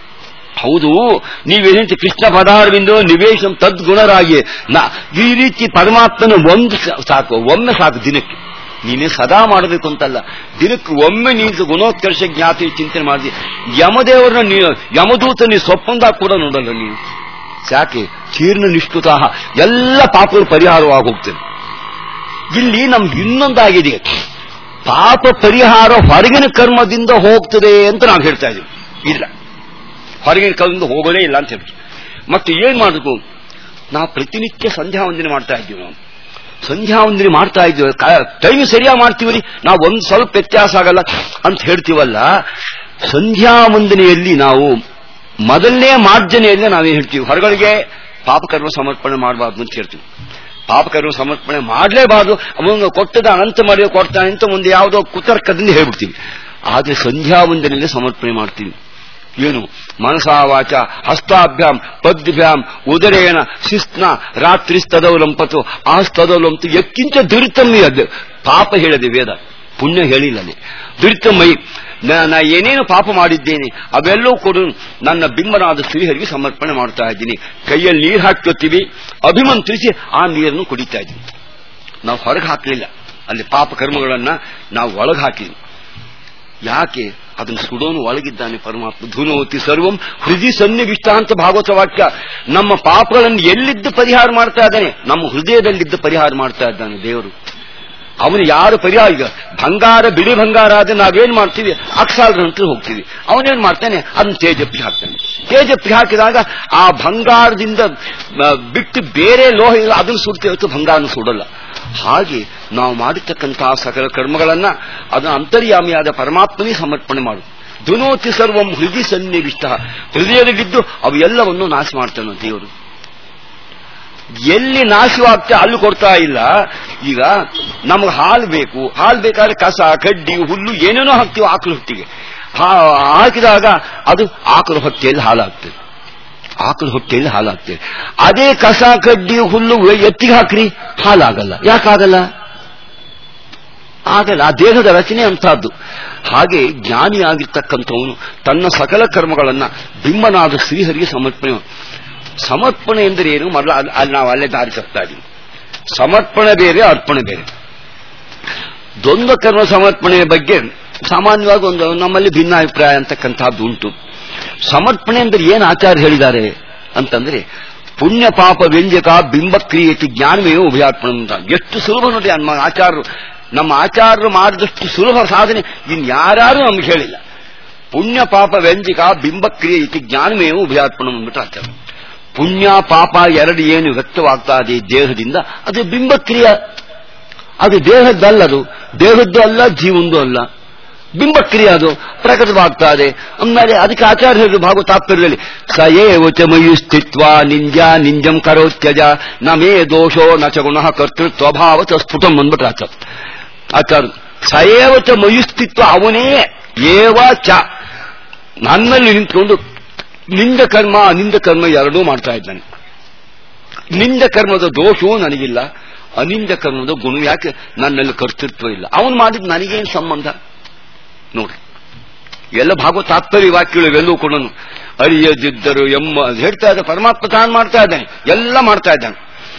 ಹೌದು, ನೀವೇನಂತ ಕೃಷ್ಣ ಪದಾರವಿಂದೋ ನಿವೇಶಂ ತದ್ಗುಣರಾಗಿ ನಾ ಈ ರೀತಿ ಪರಮಾತ್ಮನ ಒಂದು ಸಾಕು, ಒಮ್ಮೆ ಸಾಕು ದಿನಕ್ಕೆ. ನೀನೇ ಸದಾ ಮಾಡಬೇಕು ಅಂತಲ್ಲ, ದಿನಕ್ಕೆ ಒಮ್ಮೆ ನೀನು ಗುಣೋತ್ಕರ್ಷ ಜ್ಞಾತಿ ಚಿಂತನೆ ಮಾಡಿದಿ. ಯಮದೇವರನ್ನ ನೀವು ಯಮದೂತ ನೀವು ಸ್ವಪ್ನದಾಗ ಕೂಡ ನೋಡಲ್ಲ ನೀವು. ಯಾಕೆ? ಚೀರ್ಣ ನಿಷ್ಕೃತಾಹ, ಎಲ್ಲ ಪಾಪಗಳು ಪರಿಹಾರವಾಗಿ ಹೋಗ್ತದೆ. ಇಲ್ಲಿ ನಮ್ಗೆ ಇನ್ನೊಂದಾಗಿದೆ, ಪಾಪ ಪರಿಹಾರ ಹೊರಗಿನ ಕರ್ಮದಿಂದ ಹೋಗ್ತದೆ ಅಂತ ನಾವು ಹೇಳ್ತಾ ಇದ್ದೀವಿ. ಇಲ್ಲ, ಹೊರಗಿನ ಕರ್ಮದಿಂದ ಹೋಗೋದೇ ಇಲ್ಲ ಅಂತ ಹೇಳ್ತೀವಿ. ಮತ್ತೆ ಏನ್ ಮಾಡಬೇಕು? ನಾವು ಪ್ರತಿನಿತ್ಯ ಸಂಧ್ಯಾ ವಂದನೆ ಮಾಡ್ತಾ ಇದ್ದೀವಿ. ನಾವು ಸಂಧ್ಯಾ ವಂದನೆ ಮಾಡ್ತಾ ಇದ್ದೀವಿ, ಟೈಮ್ ಸರಿಯಾಗಿ ಮಾಡ್ತೀವಿ. ನಾವು ಒಂದು ಸ್ವಲ್ಪ ವ್ಯತ್ಯಾಸ ಆಗಲ್ಲ ಅಂತ ಹೇಳ್ತೀವಲ್ಲ. ಸಂಧ್ಯಾ ವಂದನೆಯಲ್ಲಿ ನಾವು ಮೊದಲನೇ ಮಾರ್ಜನೆಯಲ್ಲೇ ನಾವೇನು ಹೇಳ್ತೀವಿ? ಹೊರಗಳಿಗೆ ಪಾಪಕರ್ಮ ಸಮರ್ಪಣೆ ಮಾಡಬಾರ್ದು ಅಂತ ಹೇಳ್ತೀವಿ. ಪಾಪಕರ್ಮ ಸಮರ್ಪಣೆ ಮಾಡಲೇಬಾರದು, ಅವನು ಕೊಟ್ಟದ ಅನಂತ ಮಾಡಿ ಕೊಡ್ತಾನೆ ಅಂತ ಒಂದು ಯಾವುದೋ ಕುತರ್ಕದಿಂದ ಹೇಳ್ಬಿಡ್ತೀವಿ. ಆದರೆ ಸಂಧ್ಯಾ ವಂದನೆಯಲ್ಲೇ ಸಮರ್ಪಣೆ ಮಾಡ್ತೀವಿ. ಏನು? ಮನಸಾ ವಾಚ ಹಸ್ತಾಭ್ಯಾಂ ಪದ್ಭ್ಯಾಂ ಉದರೇನ ಶಿಸ್ನ ರಾತ್ರಿಸ್ತದವಲಂಪತು ಆ ಸ್ತದವಲಂತು ಎಕ್ಕಿಂಚ ದುರಿತಮ್ಮಿ. ಅದು ಪಾಪ ಹೇಳದೆ ವೇದ, ಪುಣ್ಯ ಹೇಳಿಲ್ಲ ಅಲ್ಲಿ. ದುರಿತಮ್ಮಯಿ, ನಾ ಏನೇನು ಪಾಪ ಮಾಡಿದ್ದೇನೆ ಅವೆಲ್ಲವೂ ಕೊಡು ನನ್ನ ಬಿಂಬನಾದ ಶ್ರೀಹರಿಗೆ ಸಮರ್ಪಣೆ ಮಾಡ್ತಾ ಇದ್ದೀನಿ. ಕೈಯಲ್ಲಿ ನೀರು ಹಾಕ್ಕೊತೀವಿ, ಅಭಿಮಂತ್ರಿಸಿ ಆ ನೀರನ್ನು ಕುಡಿತಾ ಇದ್ದೀವಿ. ನಾವು ಹೊರಗೆ ಹಾಕಲಿಲ್ಲ, ಅಲ್ಲಿ ಪಾಪ ಕರ್ಮಗಳನ್ನ ನಾವು ಒಳಗೆ ಹಾಕಿದ್ವಿ. ಯಾಕೆ? ಅದನ್ನು ಸುಡೋನು ಒಳಗಿದ್ದಾನೆ ಪರಮಾತ್ಮ. ಧುನೋತಿ ಸರ್ವಂ ಹೃದಯ ಸನ್ನಿವಿಷ್ಟ ಅಂತ ಭಾಗವತ ವಾಕ್ಯ. ನಮ್ಮ ಪಾಪಗಳನ್ನು ಎಲ್ಲಿದ್ದು ಪರಿಹಾರ ಮಾಡ್ತಾ ಇದ್ದಾನೆ? ನಮ್ಮ ಹೃದಯದಲ್ಲಿದ್ದು ಪರಿಹಾರ ಮಾಡ್ತಾ ಇದ್ದಾನೆ ದೇವರು. ಅವನು ಯಾರು ಪರಿಹಾರ? ಈಗ ಬಂಗಾರ, ಬಿಳಿ ಬಂಗಾರ ಆದ್ರೆ ನಾವೇನ್ ಮಾಡ್ತೀವಿ? ಅಕ್ಸಾಲ್ರ ಅಂತ ಹೋಗ್ತೀವಿ. ಅವನೇನ್ ಮಾಡ್ತಾನೆ? ಅದನ್ನ ತೇಜಪ್ಪಿ ಹಾಕ್ತಾನೆ. ತೇಜಪ್ಪಿ ಹಾಕಿದಾಗ ಆ ಬಂಗಾರದಿಂದ ಬಿಟ್ಟು ಬೇರೆ ಲೋಹ ಇಲ್ಲ, ಅದನ್ನು ಸುಡ್ತೇವೆ, ಬಂಗಾರನ ಸುಡಲ್ಲ. ಹಾಗೆ ನಾವು ಮಾಡಿರ್ತಕ್ಕಂತಹ ಸಕಲ ಕರ್ಮಗಳನ್ನ ಅದನ್ನು ಅಂತರ್ಯಾಮಿಯಾದ ಪರಮಾತ್ಮನೇ ಸಮರ್ಪಣೆ ಮಾಡು. ಧುನೋತಿ ಸರ್ವಂ ಹೃದಯ ಸನ್ನಿವಿಷ್ಟ, ಹೃದಯದಲ್ಲಿದ್ದು ಅವು ಎಲ್ಲವನ್ನು ನಾಶ ಮಾಡ್ತಾನೆ ದೇವರು. ಎಲ್ಲಿ ನಾಶವಾಗ್ತದೆ ಅಲ್ಲಿ ಕೊಡ್ತಾ ಇಲ್ಲ. ಈಗ ನಮ್ಗೆ ಹಾಲು ಬೇಕು, ಹಾಲು ಬೇಕಾದ್ರೆ ಕಸ ಕಡ್ಡಿ ಹುಲ್ಲು ಏನೇನೋ ಹಾಕ್ತೀವಿ ಆಕಳು ಹೊಟ್ಟಿಗೆ. ಹಾಕಿದಾಗ ಅದು ಆಕಳು ಹೊಟ್ಟೆಯಲ್ಲಿ ಹಾಲಾಗ್ತದೆ, ಆಕಳು ಹೊಟ್ಟೆಯಲ್ಲಿ ಹಾಲಾಗ್ತದೆ. ಅದೇ ಕಸ ಕಡ್ಡಿ ಹುಲ್ಲು ಎತ್ತಿಗೆ ಹಾಕ್ರಿ, ಹಾಲಾಗಲ್ಲ. ಯಾಕಾಗಲ್ಲ? ಆಗಲ್ಲ. ಆ ದೇಹದ ರಚನೆ ಅಂತಹದ್ದು. ಹಾಗೆ ಜ್ಞಾನಿಯಾಗಿರ್ತಕ್ಕಂಥವನು ತನ್ನ ಸಕಲ ಕರ್ಮಗಳನ್ನ ಬಿಂಬನಾದ ಶ್ರೀಹರಿಗೆ ಸಮರ್ಪಣೆ. ಸಮರ್ಪಣೆ ಎಂದರೆ ಏನು? ಮೊದಲ ಅಲ್ಲಿ ನಾವು ಅಲ್ಲೇ ದಾರಿ ತಪ್ತಾ ಇದ್ದೀವಿ. ಸಮರ್ಪಣೆ ಬೇರೆ, ಅರ್ಪಣೆ ಬೇರೆ. ದ್ವಂದ್ವ ಕರ್ಮ ಸಮರ್ಪಣೆಯ ಬಗ್ಗೆ ಸಾಮಾನ್ಯವಾಗಿ ಒಂದು ನಮ್ಮಲ್ಲಿ ಭಿನ್ನಾಭಿಪ್ರಾಯ ಅಂತಕ್ಕಂಥದ್ದು ಉಂಟು. ಸಮರ್ಪಣೆ ಅಂದರೆ ಏನು ಆಚಾರ್ಯ ಹೇಳಿದ್ದಾರೆ ಅಂತಂದ್ರೆ, ಪುಣ್ಯ ಪಾಪ ವ್ಯಂಜಕ ಬಿಂಬಕ್ರಿಯತಿ ಜ್ಞಾನವೇ ಉಭಯಾರ್ಪಣ ಅಂತ. ಎಷ್ಟು ಸುಲಭ ನೋಡಿ, ನಮ್ಮ ಆಚಾರ್ಯರು ನಮ್ಮ ಆಚಾರ್ಯರು ಮಾಡಿದಷ್ಟು ಸುಲಭ ಸಾಧನೆ ಇನ್ಯಾರು ನಮ್ಗೆ ಹೇಳಿಲ್ಲ. ಪುಣ್ಯ ಪಾಪ ವ್ಯಂಜಕ ಬಿಂಬಕ್ರಿಯೆ ಇತಿ ಜ್ಞಾನವೇ ಉಭಯಾರ್ಪಣ ಅಂದ್ಬಿಟ್ಟು ಆಚಾರ್ಯ. ಪುಣ್ಯ ಪಾಪ ಎರಡು ಏನು ವ್ಯಕ್ತವಾಗ್ತಾ ಇದೆ ದೇಹದಿಂದ, ಅದು ಬಿಂಬಕ್ರಿಯೆ. ಅದು ದೇಹದ್ದಲ್ಲದು, ದೇಹದ್ದು ಅಲ್ಲ, ಜೀವಂದು ಅಲ್ಲ, ಬಿಂಬಕ್ರಿಯೆ ಅದು ಪ್ರಕಟವಾಗ್ತಾ ಇದೆ. ಅಂದಮೇಲೆ ಅದಕ್ಕೆ ಆಚಾರ್ಯ ಹೇಳಿದ್ರು ಭಾಗವತ ತಾತ್ಪರ್ಯದಲ್ಲಿ, ಸ ಏವಚ ಮಯಿ ಸ್ಥಿತ್ವ ನಿಂಜ ನಿಂಜಂ ಕರೋತ್ಯಜ ನಮೇ ದೋಷೋ ನ ಚ ಗುಣಃ ಕರ್ತೃತ್ವಭಾವತ ಸ್ಫುಟಂ ಅಂದ್ಬಿಟ್ರೆ ಆಚಾರ್ಯ. ಆಚಾರ್ಯ ಸಯೇವಚ ಮಯಿ ಸ್ಥಿತ್ವ, ಅವನೇ ಏವ ಚ ನನ್ನಲ್ಲಿ ನಿಂತ್ಕೊಂಡು ನಿಂದ ಕರ್ಮ ಅನಿಂದ ಕರ್ಮ ಎರಡೂ ಮಾಡ್ತಾ ಇದ್ದಾನೆ. ನಿಂದ ಕರ್ಮದ ದೋಷವೂ ನನಗಿಲ್ಲ, ಅನಿಂದ ಕರ್ಮದ ಗುಣ ಯಾಕೆ ನನ್ನಲ್ಲಿ ಕರ್ತೃತ್ವ ಇಲ್ಲ. ಅವನು ಮಾಡಿದ್ ನನಗೇನು ಸಂಬಂಧ ನೋಡಿ. ಎಲ್ಲ ಭಾಗವತ ತಾತ್ಪರ್ಯ ವಾಕ್ಯಗಳು ಇವೆಲ್ಲವೂ ಕೂಡ ಅರಿಯದಿದ್ದರು ಎಂಬ ಹೇಳ್ತಾ ಇದ್ದ ಪರಮಾತ್ಮ ತಾನು ಮಾಡ್ತಾ ಇದ್ದಾನೆ, ಎಲ್ಲ ಮಾಡ್ತಾ ಇದ್ದಾನೆ.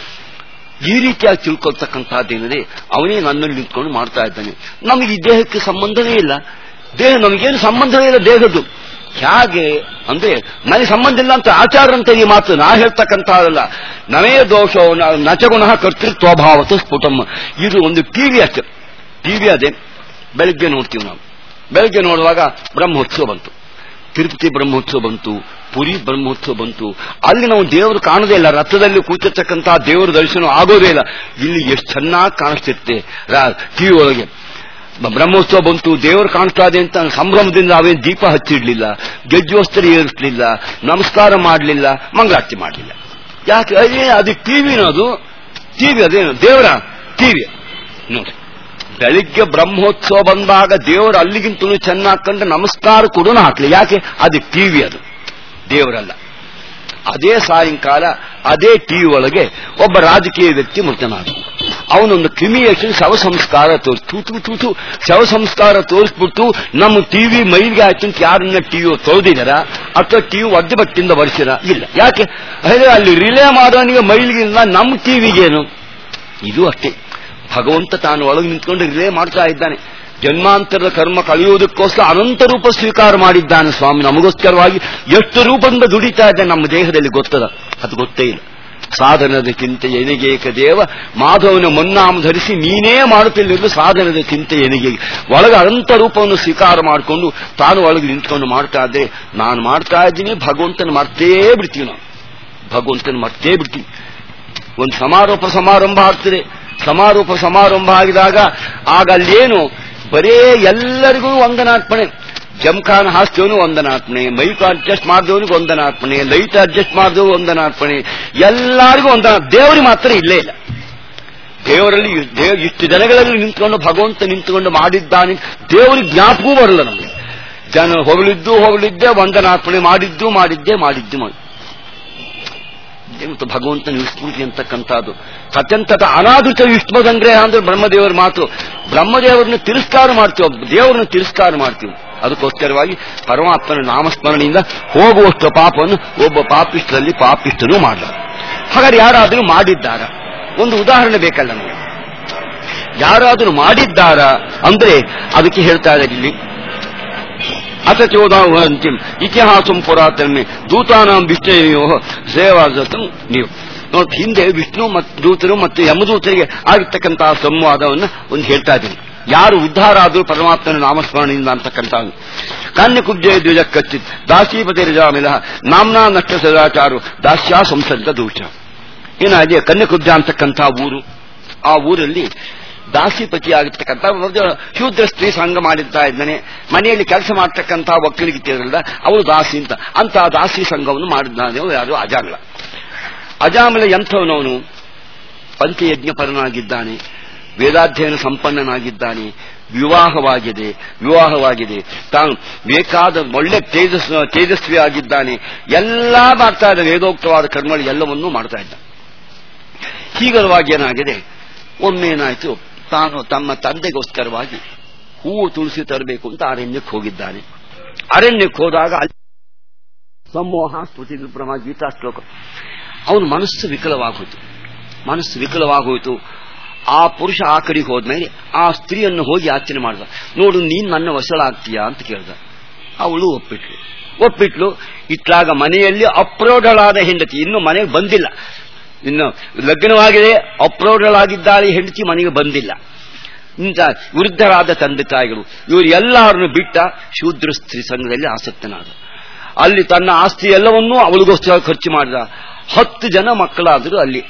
ಈ ರೀತಿಯಾಗಿ ತಿಳ್ಕೊಳ್ತಕ್ಕಂಥದ್ದೇನಿದೆ, ಅವನೇ ನನ್ನಲ್ಲಿ ನಿಂತ್ಕೊಂಡು ಮಾಡ್ತಾ ಇದ್ದಾನೆ. ನಮಗೆ ಈ ದೇಹಕ್ಕೆ ಸಂಬಂಧವೇ ಇಲ್ಲ, ದೇಹ ನಮಗೇನು ಸಂಬಂಧವೇ ಇಲ್ಲ ದೇಹದ್ದು. ಹೇಗೆ ಅಂದ್ರೆ ನನಗೆ ಸಂಬಂಧ ಇಲ್ಲ ಅಂತ ಆಚಾರಂತ ಈ ಮಾತು ನಾ ಹೇಳ್ತಕ್ಕಂಥದ್ದಲ್ಲ. ನವೇ ದೋಷೋ ನಚಗುಣಃ ಕರ್ತೃತ್ವಭಾವತ ಸ್ಫುಟಂ. ಇದು ಒಂದು ಟಿವಿ ಅಷ್ಟೇ. ಟಿವಿ ಅದೇ ಬೆಳಗ್ಗೆ ನೋಡ್ತೀವಿ ನಾವು. ಬೆಳಗ್ಗೆ ನೋಡುವಾಗ ಬ್ರಹ್ಮೋತ್ಸವ ಬಂತು, ತಿರುಪತಿ ಬ್ರಹ್ಮೋತ್ಸವ ಬಂತು, ಪುರಿ ಬ್ರಹ್ಮೋತ್ಸವ ಬಂತು. ಅಲ್ಲಿ ನಾವು ದೇವರು ಕಾಣೋದೇ ಇಲ್ಲ, ರಥದಲ್ಲಿ ಕೂತಿರ್ತಕ್ಕಂತಹ ದೇವರ ದರ್ಶನ ಆಗೋದೇ ಇಲ್ಲ. ಇಲ್ಲಿ ಎಷ್ಟು ಚೆನ್ನಾಗಿ ಕಾಣಿಸ್ತಿರುತ್ತೆ ಟಿವಿ ಒಳಗೆ. ಬ್ರಹ್ಮೋತ್ಸವ ಬಂತು, ದೇವರು ಕಾಣಿಸ್ತಾ ಇದೆ ಅಂತ ಸಂಭ್ರಮದಿಂದ ಅವೇನು ದೀಪ ಹಚ್ಚಿಡ್ಲಿಲ್ಲ, ಗೆಜ್ಜೋಸ್ತರ ಏರಿಸಲಿಲ್ಲ, ನಮಸ್ಕಾರ ಮಾಡಲಿಲ್ಲ, ಮಂಗಳಾರತಿ ಮಾಡಲಿಲ್ಲ. ಯಾಕೆ? ಅದೇ ಅದು ಟಿವಿನ, ಅದು ಟಿವಿ ಅದೇನು ದೇವರ ಟಿವಿ ನೋಡಿ. ಬೆಳಿಗ್ಗೆ ಬ್ರಹ್ಮೋತ್ಸವ ಬಂದಾಗ ದೇವರು ಅಲ್ಲಿಗಿಂತಲೂ ಚೆನ್ನಾಗಿ ಕಂಡು ನಮಸ್ಕಾರ ಕೂಡ ಹಾಕ್ಲಿ. ಯಾಕೆ? ಅದು ಟಿವಿ, ಅದು ದೇವರಲ್ಲ. ಅದೇ ಸಾಯಂಕಾಲ ಅದೇ ಟಿವಿ ಒಳಗೆ ಒಬ್ಬ ರಾಜಕೀಯ ವ್ಯಕ್ತಿ ಮೃತನಾದ. ಅವನೊಂದು ಕ್ರಿಮಿಯೇಷನ್ ಶವ ಸಂಸ್ಕಾರ ತೋರಿಸ್ ತೂತು ತೂತು ಶವ ಸಂಸ್ಕಾರ ತೋರಿಸ್ಬಿಟ್ಟು ನಮ್ಮ ಟಿವಿ ಮೈಲಿಗೆ ಆಯ್ತು ಅಂತ ಯಾರನ್ನ ಟಿವಿ ತೊಳೆದಿದಾರ ಅಥವಾ ಟಿವಿ ಒದ್ದೆ ಬಟ್ಟಿಂದ ಬರ್ಸಿರ ಇಲ್ಲ. ಯಾಕೆ ಅಲ್ಲಿ ರಿಲೇ ಮಾಡೋನಿಗೆ ಮೈಲಿಗಿಲ್ಲ, ನಮ್ಮ ಟಿವಿಗೇನು? ಇದು ಅಷ್ಟೇ. ಭಗವಂತ ತಾನು ಒಳಗೆ ನಿಂತ್ಕೊಂಡು ರಿಲೇ ಮಾಡ್ತಾ ಇದ್ದಾನೆ. ಜನ್ಮಾಂತರದ ಕರ್ಮ ಕಳೆಯುವುದಕ್ಕೋಸ್ಕರ ಅನಂತ ರೂಪ ಸ್ವೀಕಾರ ಮಾಡಿದ್ದಾನೆ ಸ್ವಾಮಿ ನಮಗೋಸ್ಕರವಾಗಿ. ಎಷ್ಟು ರೂಪದಿಂದ ದುಡಿತಾ ಇದ್ದಾನೆ ನಮ್ಮ ದೇಹದಲ್ಲಿ ಗೊತ್ತದ? ಅದು ಗೊತ್ತೇ ಇಲ್ಲ. ಸಾಧನದ ಚಿಂತೆ ಎನಿಗೇಕ ದೇವ ಮಾಧವನ ಮೊನ್ನಾಮ ಧರಿಸಿ ನೀನೇ ಮಾಡುತ್ತಿಲ್ಲ ಸಾಧನದ ಚಿಂತೆ ಎನಿಗೆ. ಒಳಗೆ ಅನಂತ ರೂಪವನ್ನು ಸ್ವೀಕಾರ ಮಾಡಿಕೊಂಡು ತಾನು ಒಳಗೆ ನಿಂತ್ಕೊಂಡು ಮಾಡ್ತಾ ಇದ್ದೆ. ನಾನು ಮಾಡ್ತಾ ಇದ್ದೀನಿ, ಭಗವಂತನ ಮರ್ತೇ ಬಿಡ್ತೀವಿ. ನಾವು ಭಗವಂತನ ಮರ್ತೇ ಬಿಡ್ತೀವಿ. ಒಂದು ಸಮಾರೋಪ ಸಮಾರಂಭ ಆಗ್ತದೆ. ಸಮಾರೋಪ ಸಮಾರಂಭ ಆಗಿದಾಗ ಆಗ ಅಲ್ಲೇನು ಬರೇ ಎಲ್ಲರಿಗೂ ವಂದನಾರ್ಪಣೆ. ಜಮ್ಖಾನ್ ಹಾಸ್ಯವನು ವಂದನಾರ್ಪಣೆ, ಮೈಕ್ ಅಡ್ಜಸ್ಟ್ ಮಾಡಿದವನಿಗೆ ವಂದನಾರ್ಪಣೆ, ಲೈಟ್ ಅಡ್ಜಸ್ಟ್ ಮಾಡಿದವು ವಂದನಾರ್ಪಣೆ, ಎಲ್ಲರಿಗೂ ವಂದನಾ. ದೇವರಿಗೆ ಮಾತ್ರ ಇಲ್ಲೇ ಇಲ್ಲ. ದೇವರಲ್ಲಿ ದೇವ ಇಷ್ಟು ಜನಗಳಲ್ಲಿ ನಿಂತ್ಕೊಂಡು ಭಗವಂತ ನಿಂತುಕೊಂಡು ಮಾಡಿದ್ದಾನೆ. ದೇವರಿಗೆ ಜ್ಞಾಪಕವೂ ಬರಲ್ಲ ನಮಗೆ. ಜನ ಹೊಗಳಿದ್ದು ಹೊಗಳಿದ್ದೆ, ವಂದನಾರ್ಪಣೆ ಮಾಡಿದ್ದು ಮಾಡಿದ್ದೆ ಮಾಡಿದ್ದು ಮಾಡಿ ಮತ್ತು ಭಗವಂತನ ವಿಸ್ಮೃತಿ ಅಂತಕ್ಕಂಥದ್ದು ಅತ್ಯಂತ ಅನಾದೃತ ವಿಷ್ಣು ಸಂಗ್ರಹ ಅಂದ್ರೆ ಬ್ರಹ್ಮದೇವರ ಮಾತು. ಬ್ರಹ್ಮದೇವರನ್ನು ತಿರಸ್ಕಾರ ಮಾಡ್ತೀವಿ, ದೇವರನ್ನು ತಿರಸ್ಕಾರ ಮಾಡ್ತೀವಿ. ಅದಕ್ಕೋಸ್ಕರವಾಗಿ ಪರಮಾತ್ಮನ ನಾಮಸ್ಮರಣೆಯಿಂದ ಹೋಗುವಷ್ಟು ಪಾಪವನ್ನು ಒಬ್ಬ ಪಾಪಿಷ್ಟರಲ್ಲಿ ಪಾಪಿಷ್ಟನೂ ಮಾಡಲಾರ. ಹಾಗಾದ್ರೆ ಯಾರಾದರೂ ಮಾಡಿದ್ದಾರ? ಒಂದು ಉದಾಹರಣೆ ಬೇಕಲ್ಲ ನಮಗೆ. ಯಾರಾದರೂ ಮಾಡಿದ್ದಾರ ಅಂದ್ರೆ ಅದಕ್ಕೆ ಹೇಳ್ತಾ ಇದ್ದಾರೆ ಇಲ್ಲಿ ಅಥ ಚೋದಾಂತಿಂ ಇತಿಹಾಸಂ ಪುರಾತನ ದೂತಾನಾಂ ವಿಷ್ಣುಯೋ ಸೇವಾದಂ. ನೀವು ನೋಡಿ, ಹಿಂದೆ ವಿಷ್ಣು ಮತ್ತು ದೂತರು ಮತ್ತು ಯಮದೂತರಿಗೆ ಆಗಿರ್ತಕ್ಕಂತಹ ಸಂವಾದವನ್ನು ಒಂದು ಹೇಳ್ತಾ ಇದ್ದೀನಿ. ಯಾರು ಉದ್ಧಾರ ಆದರೂ ಪರಮಾತ್ಮನ ನಾಮಸ್ಮರಣೆಯಿಂದ ಅಂತಕ್ಕಂಥದ್ದು. ಕಾನ್ಯಕುಬ್ಜಯ ದ್ವಿಜ ಕಚ್ಚಿತ್ ದಾಸೀಪತಿ ರಜಾಮಿಲ ನಾಮ್ನಾ ನಷ್ಟ ಸದಾಚಾರು ದಾಸ್ಯಾ ಸಂಸರ್ಗ ದೂಷ. ಏನಾಗಿದೆ ಕನ್ಯಕುಬ್ಜ ಅಂತಕ್ಕಂಥ ಊರು. ಆ ಊರಲ್ಲಿ ದಾಸಿಪತಿ ಆಗಿರ್ತಕ್ಕಂಥ ಶೂದ್ರ ಸ್ತ್ರೀ ಸಂಘ ಮಾಡಿರ್ತಾ ಇದ್ದಾನೆ. ಮನೆಯಲ್ಲಿ ಕೆಲಸ ಮಾಡ್ತಕ್ಕಂಥ ಒಕ್ಕಲಿಗಿತ್ತಿರಲ್ಲ, ಅವಳು ದಾಸಿ ಅಂತ ಅಂತ ದಾಸಿ ಸಂಘವನ್ನು ಮಾಡಿದ್ದಾನೆ ಯಾರು? ಅಜಾಮಿಲ. ಅಜಾಮಿಲ ಎಂಥವನವನು? ಪಂಚಯಜ್ಞ ಪರನಾಗಿದ್ದಾನೆ, ವೇದಾಧ್ಯಯನ ಸಂಪನ್ನನಾಗಿದ್ದಾನೆ, ವಿವಾಹವಾಗಿದೆ ವಿವಾಹವಾಗಿದೆ ತಾನು ಬೇಕಾದ ಒಳ್ಳೆ ತೇಜಸ್ ತೇಜಸ್ವಿ ಆಗಿದ್ದಾನೆ. ಎಲ್ಲ ಮಾಡ್ತಾ ಇದ್ದ ವೇದೋಕ್ತವಾದ ಕರ್ಮಗಳು ಎಲ್ಲವನ್ನೂ ಮಾಡ್ತಾ ಇದ್ದ. ಹೀಗರವಾಗಿ ಏನಾಗಿದೆ, ಒಮ್ಮೇನಾಯ್ತು, ತಾನು ತಮ್ಮ ತಂದೆಗೋಸ್ಕರವಾಗಿ ಹೂವು ತುಳಸಿ ತರಬೇಕು ಅಂತ ಅರಣ್ಯಕ್ಕೆ ಹೋಗಿದ್ದಾನೆ. ಅರಣ್ಯಕ್ಕೆ ಹೋದಾಗ ಅಲ್ಲಿ ಸಮೋಹ ಸ್ತುತಿ ಪ್ರಮ ಗೀತಾ ಶ್ಲೋಕ. ಅವನ ಮನಸ್ಸು ವಿಕಲವಾಗೋಯ್ತು. ಮನಸ್ಸು ವಿಕಲವಾಗೋಯ್ತು. ಆ ಪುರುಷ ಆ ಕಡೆಗೆ ಹೋದ್ಮೇಲೆ ಆ ಸ್ತ್ರೀಯನ್ನು ಹೋಗಿ ಯಾಚನೆ ಮಾಡಿದ. ನೋಡು, ನೀನ್ ನನ್ನ ವಶಳಾಗ್ತೀಯಾ ಅಂತ ಕೇಳ್ದ. ಅವಳು ಒಪ್ಪಿಟ್ಲು ಒಪ್ಪಿಟ್ಲು ಇಟ್ಲಾಗ ಮನೆಯಲ್ಲಿ ಅಪ್ರೋಢಳಾದ ಹೆಂಡತಿ ಇನ್ನು ಮನೆಗೆ ಬಂದಿಲ್ಲ. ಇನ್ನು ಲಗ್ನವಾಗಿದೆ, ಅಪ್ರೌಢಳಾಗಿದ್ದಾಳೆ ಹೆಂಡತಿ, ಮನೆಗೆ ಬಂದಿಲ್ಲ. ಇಂಥ ವೃದ್ಧರಾದ ತಂದೆ ತಾಯಿಗಳು ಇವರು ಎಲ್ಲರನ್ನು ಬಿಟ್ಟ ಶೂದ್ರ ಸ್ತ್ರೀ ಸಂಘದಲ್ಲಿ ಆಸಕ್ತನಾದ. ಅಲ್ಲಿ ತನ್ನ ಆಸ್ತಿ ಎಲ್ಲವನ್ನೂ ಅವಳಿಗೋಸ್ಕರ ಖರ್ಚು ಮಾಡಿದ. ಹತ್ತು ಜನ ಮಕ್ಕಳಾದರೂ ಅಲ್ಲಿ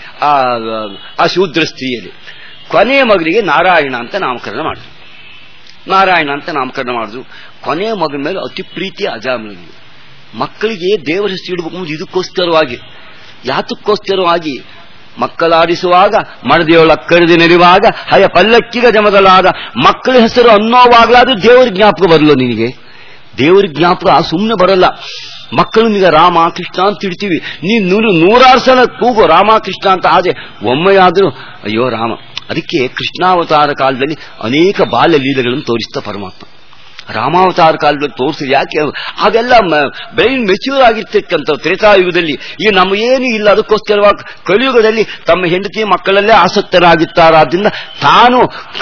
ಆ ಶೂದ್ರ ಸ್ತ್ರೀಯಲ್ಲಿ. ಕೊನೆಯ ಮಗನಿಗೆ ನಾರಾಯಣ ಅಂತ ನಾಮಕರಣ ಮಾಡಿದ್ರು. ನಾರಾಯಣ ಅಂತ ನಾಮಕರಣ ಮಾಡಿದ್ರು. ಕೊನೆಯ ಮಗನ ಮೇಲೆ ಅತಿ ಪ್ರೀತಿ ಅಜಾಮಿಲನಿಗೆ. ಮಕ್ಕಳಿಗೆ ದೇವರ ಹೆಸರು ಇಡಬೇಕು ಇದಕ್ಕೋಸ್ಕರವಾಗಿ, ಯಾತಕ್ಕೋಸ್ಕರವಾಗಿ ಮಕ್ಕಳಾಡಿಸುವಾಗ ಮಣದಿಯೊಳ ಕರೆದು ನೆರೆಯುವಾಗ ಹಯ ಪಲ್ಲಕ್ಕಿಗ ಜಮದಲಾದ ಮಕ್ಕಳ ಹೆಸರು ಅನ್ನೋವಾಗಲಾದ್ರೂ ದೇವರ ಜ್ಞಾಪಕ ಬರಲ್ಲ ನಿನಗೆ. ದೇವರ ಜ್ಞಾಪಕ ಸುಮ್ಮನೆ ಬರಲ್ಲ. ಮಕ್ಕಳನ್ನೀಗ ರಾಮ ಕೃಷ್ಣ ಅಂತ ಇಡ್ತೀವಿ. ನೀನು ನೂರು ನೂರಾರು ಸಲ ಕೂಗು ರಾಮ ಕೃಷ್ಣ ಅಂತ. ಆದ್ರೆ ಒಮ್ಮೆಯಾದರೂ ಅಯ್ಯೋ ರಾಮ. ಅದಕ್ಕೆ ಕೃಷ್ಣಾವತಾರ ಕಾಲದಲ್ಲಿ ಅನೇಕ ಬಾಲ್ಯ ಲೀಲೆಗಳನ್ನು ತೋರಿಸ್ತಾ ಪರಮಾತ್ಮ. ರಾಮಾವತಾರ ಕಾಲದಲ್ಲಿ ತೋರಿಸಿದ ಯಾಕೆ? ಹಾಗೆಲ್ಲ ಬ್ರೈನ್ ಮೆಚ್ಯೂರ್ ಆಗಿರ್ತಕ್ಕಂಥ ತ್ರೇತಾಯುಗದಲ್ಲಿ ಈಗ ನಮಗೇನು ಇಲ್ಲ. ಅದಕ್ಕೋಸ್ಕರವಾಗಿ ಕಲಿಯುಗದಲ್ಲಿ ತಮ್ಮ ಹೆಂಡತಿ ಮಕ್ಕಳಲ್ಲೇ ಆಸಕ್ತರಾಗಿತ್ತಾರಾದ್ರಿಂದ ತಾನು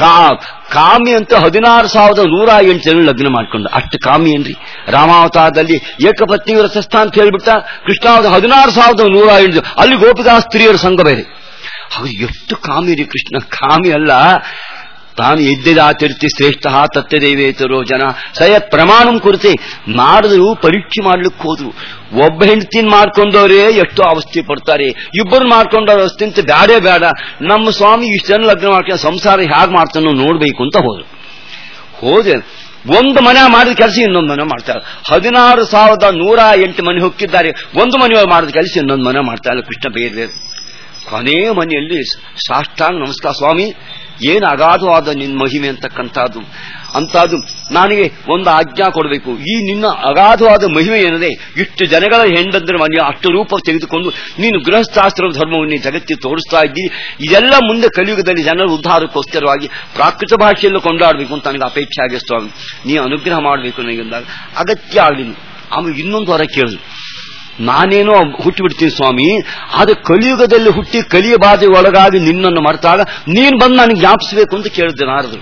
ಕಾಮಿ ಅಂತ ಹದಿನಾರು ಸಾವಿರದ ನೂರ ಎಂಟು ಜನ ಲಗ್ನ ಮಾಡ್ಕೊಂಡ. ಅಷ್ಟು ಕಾಮಿ ಏನ್ರಿ? ರಾಮಾವತಾರದಲ್ಲಿ ಏಕಪತ್ನಿ ವ್ರತಸ್ಥ ಅಂತ ಹೇಳ್ಬಿಟ್ಟ. ಕೃಷ್ಣಾವತಾರ ಹದಿನಾರು ಸಾವಿರದ ನೂರ ಎಂಟು, ಅಲ್ಲಿ ಗೋಪಿಕಾ ಸ್ತ್ರೀಯರ ಸಂಘ ಬೇರೆ. ಹಾಗೆ ಎಷ್ಟು ಕಾಮಿ ರೀ ಕೃಷ್ಣ. ಕಾಮಿ ಅಲ್ಲ, ತಾನು ಎದ್ದೆದಾಚರಿಸಿ ಶ್ರೇಷ್ಠ ತತ್ವದೇವೇತರೋ ಜನ ಸಯತ್ ಪ್ರಮಾಣಂ ಕುರಿತೆ ಮಾಡಿದ್ರು. ಪರೀಕ್ಷೆ ಮಾಡ್ಲಿಕ್ಕೆ ಹೋದ್ರು. ಒಬ್ಬ ಹೆಂಡತಿನ ಮಾಡ್ಕೊಂಡವ್ರೆ ಎಷ್ಟೋ ಅವಸ್ಥೆ ಪಡ್ತಾರೆ. ಇಬ್ಬರು ಮಾಡ್ಕೊಂಡವ್ರ ಅವಸ್ಥೆ ಅಂತ ಬೇಡೇ ಬೇಡ. ನಮ್ಮ ಸ್ವಾಮಿ ಇಷ್ಟನ್ನು ಲಗ್ನ ಮಾಡ್ಕೊಂಡು ಸಂಸಾರ ಹೇಗೆ ಮಾಡ್ತಾನೋ ನೋಡ್ಬೇಕು ಅಂತ ಹೋದ್ರು. ಹೋದೆ ಒಂದು ಮನೆ ಮಾಡಿದ ಕೆಲಸ ಇನ್ನೊಂದು ಮನೆ ಮಾಡ್ತಾರೆ. ಹದಿನಾರು ಸಾವಿರದ ನೂರ ಎಂಟು ಮನೆ ಹೊಕ್ಕಿದ್ದಾರೆ. ಒಂದು ಮನೆಯವರು ಮಾಡಿದ ಕೆಲಸ ಇನ್ನೊಂದು ಮನೆ ಮಾಡ್ತಾ ಇಲ್ಲ. ಕೃಷ್ಣ ಬೇರೆ ಬೇರೆ. ಕೊನೆ ಮನೆಯಲ್ಲಿ ಸಾಷ್ಟಾಂಗ ನಮಸ್ಕಾರ, ಸ್ವಾಮಿ ಏನು ಅಗಾಧವಾದ ನಿನ್ನ ಮಹಿಮೆ ಅಂತಕ್ಕಂಥದ್ದು. ಅಂತದ್ದು ನನಗೆ ಒಂದು ಆಜ್ಞಾ ಕೊಡಬೇಕು. ಈ ನಿನ್ನ ಅಗಾಧವಾದ ಮಹಿಮೆ ಏನದೆ, ಇಷ್ಟು ಜನಗಳ ಹೆಂಡಂದ್ರೆ ಮನೆ ಅಷ್ಟು ರೂಪ ತೆಗೆದುಕೊಂಡು ನೀನು ಗೃಹಸ್ಥಾಶ್ರಮ ಧರ್ಮವನ್ನು ಜಗತ್ತಿಗೆ ತೋರಿಸ್ತಾ ಇದ್ದೀರಿ. ಇದೆಲ್ಲ ಮುಂದೆ ಕಲಿಯುಗದಲ್ಲಿ ಜನರ ಉದ್ಧಾರಕ್ಕೋಸ್ಕರವಾಗಿ ಪ್ರಾಕೃತ ಭಾಷೆಯಲ್ಲೂ ಕೊಂಡಾಡಬೇಕು ಅಂತ ನನಗೆ ಅಪೇಕ್ಷೆ ಆಗಿದೆ ಸ್ವಾಮಿ. ನೀ ಅನುಗ್ರಹ ಮಾಡಬೇಕು ನನಗೆಂದಾಗ ಅಗತ್ಯ ಆಗಲಿಲ್ಲ. ಆಮೇಲೆ ಇನ್ನೊಂದು ವರ ಕೇಳಿದ್ರು. ನಾನೇನೋ ಹುಟ್ಟಿಬಿಡ್ತೀನಿ ಸ್ವಾಮಿ, ಆದ್ರೆ ಕಲಿಯುಗದಲ್ಲಿ ಹುಟ್ಟಿ ಕಲಿಯ ಬಾಧೆ ಒಳಗಾಗಿ ನಿನ್ನನ್ನು ಮರೆತಾಗ ನೀನು ಬಂದು ನನಗೆ ಜ್ಞಾಪಿಸಬೇಕು ಅಂತ ಕೇಳಿದ್ದೆ ನಾರದರು.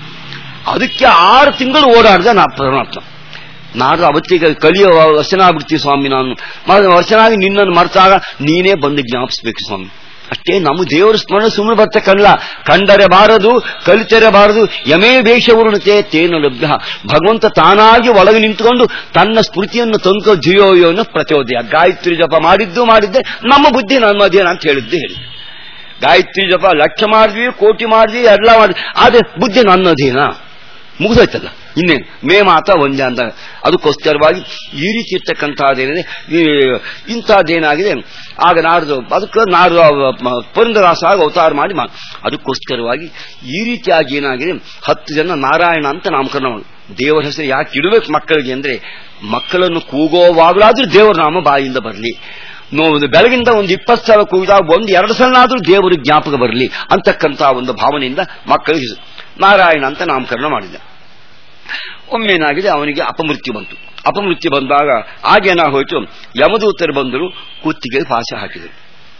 ಅದಕ್ಕೆ ಆರು ತಿಂಗಳು ಓಡಾಡಿದೆ ನಾ ಪರಮಾತ್ಮ. ನಾರದು ಅವತ್ತಿಗೆ ಕಲಿಯ ವಚನ ಆಗ್ಬಿಡ್ತೀವಿ ಸ್ವಾಮಿ, ನಾನು ವಚನಾಗಿ ನಿನ್ನನ್ನು ಮರೆತಾಗ ನೀನೇ ಬಂದು ಜ್ಞಾಪಿಸ್ಬೇಕು ಸ್ವಾಮಿ. ಅಷ್ಟೇ. ನಮ್ಮ ದೇವರ ಸ್ಮರಣ ಸುಮ್ಮನೆ ಬರ್ತಕ್ಕಲ್ಲ, ಕಂಡರೆ ಬಾರದು ಕಲಿತರೆ ಬಾರದು. ಯಮೇ ವೇಷವರ್ಣತೆ ತೇನ ಲಭ್ಯ. ಭಗವಂತ ತಾನಾಗಿ ಒಳಗೆ ನಿಂತುಕೊಂಡು ತನ್ನ ಸ್ಮೃತಿಯನ್ನು ತಂದು ಜಿಯೋಯೋನ ಪ್ರಚೋದಯ. ಗಾಯತ್ರಿ ಜಪ ಮಾಡಿದ್ದು ಮಾಡಿದ್ದೆ, ನಮ್ಮ ಬುದ್ಧಿ ನಮ್ಮದೇನ ಅಂತ ಹೇಳಿದ್ದು ಹೇಳಿ. ಗಾಯತ್ರಿ ಜಪ ಲಕ್ಷ ಮಾಡಿದ್ವಿ, ಕೋಟಿ ಮಾಡಿದ್ವಿ, ಎಲ್ಲ ಮಾಡಿದ್ವಿ, ಆದ್ರೆ ಬುದ್ಧಿ ನನ್ನದೇನ ಮುಗಿದೋಯ್ತಲ್ಲ. ಇನ್ನೇನು ಮೇ ಮಾತ ಒಂದೇ ಅಂತ. ಅದಕ್ಕೋಸ್ಕರವಾಗಿ ಈ ರೀತಿ ಇರ್ತಕ್ಕಂಥದ್ದೇನಿದೆ, ಇಂಥದ್ದೇನಾಗಿದೆ. ಆಗ ನಾಡ್ದು ಅದಕ್ಕೆ ನಾಡ್ದು ಪುರಂದರದಾಸ ಆಗಿ ಅವತಾರ ಮಾಡಿ ಮಾ ಅದಕ್ಕೋಸ್ಕರವಾಗಿ ಈ ರೀತಿಯಾಗಿ ಏನಾಗಿದೆ, ಹತ್ತು ಜನ ನಾರಾಯಣ ಅಂತ ನಾಮಕರಣ ಮಾಡಿ. ದೇವರ ಹೆಸರು ಯಾಕೆ ಇಡಬೇಕು ಮಕ್ಕಳಿಗೆ ಅಂದ್ರೆ, ಮಕ್ಕಳನ್ನು ಕೂಗೋವಾಗಲಾದ್ರೂ ದೇವರ ನಾಮ ಬಾಯಿಂದ ಬರಲಿ. ನೋವು ಬೆಳಗಿಂದ ಒಂದು ಇಪ್ಪತ್ತು ಸಲ ಕೂಗಿದಾಗ ಒಂದು ಎರಡು ಸಲ ಆದ್ರೂ ದೇವರ ಜ್ಞಾಪಕ ಬರಲಿ ಅಂತಕ್ಕಂಥ ಒಂದು ಭಾವನೆಯಿಂದ ಮಕ್ಕಳಿಗೆ ನಾರಾಯಣ ಅಂತ ನಾಮಕರಣ ಮಾಡಿದ. ಒಮ್ಮೆನಾಗಿದೆ, ಅವನಿಗೆ ಅಪಮೃತ್ಯು ಬಂತು. ಅಪಮೃತ್ಯು ಬಂದಾಗ ಆಗೇನಾಗೋಯ್ತು, ಯಮದೂತರು ಬಂದರು, ಕುತ್ತಿಗೆ ಪಾಶ ಹಾಕಿದರು.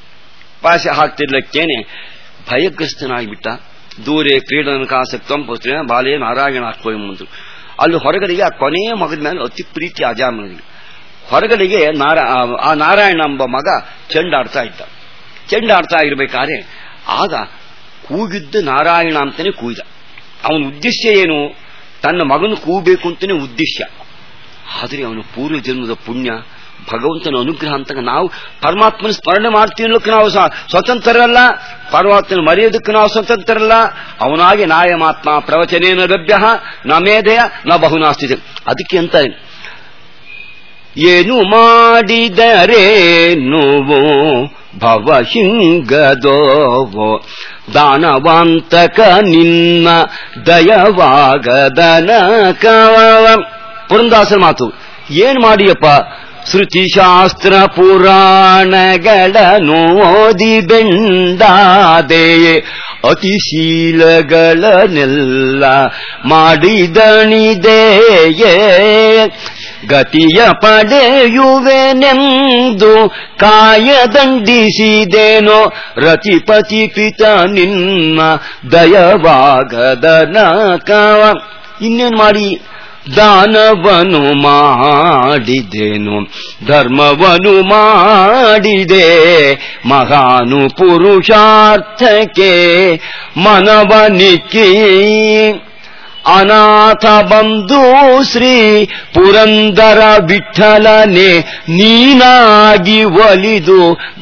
ಪಾಶ ಹಾಕ್ತಿರ್ಲಿಕ್ಕೇನೆ ಭಯಗ್ರಸ್ತನಾಗಿಬಿಟ್ಟ. ದೂರೇ ಕ್ರೀಡನಕಾಸಕ್ತಂ ಪುತ್ರ ಬಾಲೇ ನಾರಾಯಣ ಹಾಕೋಯಂದ್ರು. ಅಲ್ಲಿ ಹೊರಗಡೆಗೆ ಆ ಕೊನೆಯ ಮಗದ ಮೇಲೆ ಅತಿ ಪ್ರೀತಿ ಅಜಾಮನಿಗೆ. ಹೊರಗಡೆಗೆ ನಾರಾ ಆ ನಾರಾಯಣ ಎಂಬ ಮಗ ಚೆಂಡಾಡ್ತಾ ಇದ್ದ. ಚೆಂಡಾಡ್ತಾ ಇರಬೇಕಾದ್ರೆ ಆಗ ಕೂಗಿದ್ದು ನಾರಾಯಣ ಅಂತಾನೆ ಕೂಗಿದ. ಅವನ ಉದ್ದೇಶ ಏನು, ತನ್ನ ಮಗನು ಕೂಗಬೇಕು ಅಂತಾನೆ ಉದ್ದೇಶ. ಆದರೆ ಅವನ ಪೂರ್ವ ಜನ್ಮದ ಪುಣ್ಯ, ಭಗವಂತನ ಅನುಗ್ರಹ ಅಂತ ನಾವು ಪರಮಾತ್ಮನ ಸ್ಮರಣೆ ಮಾಡ್ತೀವಿ ಅನ್ನೋಕ್ಕೆ ನಾವು ಸ್ವತಂತ್ರರಲ್ಲ, ಪರಮಾತ್ಮನ ಮರೆಯೋದಕ್ಕೆ ನಾವು ಸ್ವತಂತ್ರರಲ್ಲ. ಅವನಾಗಿ ನಾಯಮಾತ್ಮ ಪ್ರವಚನೇನ ಲಭ್ಯ ನ ಮೇಧೆಯ ನ ಬಹುನಾಸ್ತಿದೆ. ಅದಕ್ಕೆ ಅಂತ ಏನು ಮಾಡಿದರೇನುವೋ ಭವಶಿಂಗದೋವೋ ದಾನವಂತಕ ನಿನ್ನ ದಯವಾಗದನಕ. ಪುರಂದಾಸನ ಮಾತು. ಏನ್ ಮಾಡಿಯಪ್ಪ, ಶ್ರುತಿಶಾಸ್ತ್ರ ಪುರಾಣಗಳನ್ನು ಓದಿ ಬೆಂಡಾದೆಯೇ, ಅತಿಶೀಲಗಳನ್ನೆಲ್ಲ ಮಾಡಿದಣಿದೆಯೇ, ಗತಿಯ ಪಡೆಯುವೆನೆಂದು ಕಾಯದಂಡಿಸಿದೇನೋ, ರತಿಪತಿ ಪಿತ ನಿನ್ನ ದಯವಾಗದನಕವ. ಇನ್ನೇನು ಮಾಡಿ, ದಾನವನು ಮಾಡಿದೆನು ಧರ್ಮವನು ಮಾಡಿದೆ, ಮಹಾನು ಪುರುಷಾರ್ಥಕ್ಕೆ ಮನವನಿಕ್ಕಿ ಅನಾಥ ಬಂಧು ಶ್ರೀ ಪುರಂದರ ವಿಠಲನೆ ನೀನಾಗಿ ಒಲಿದು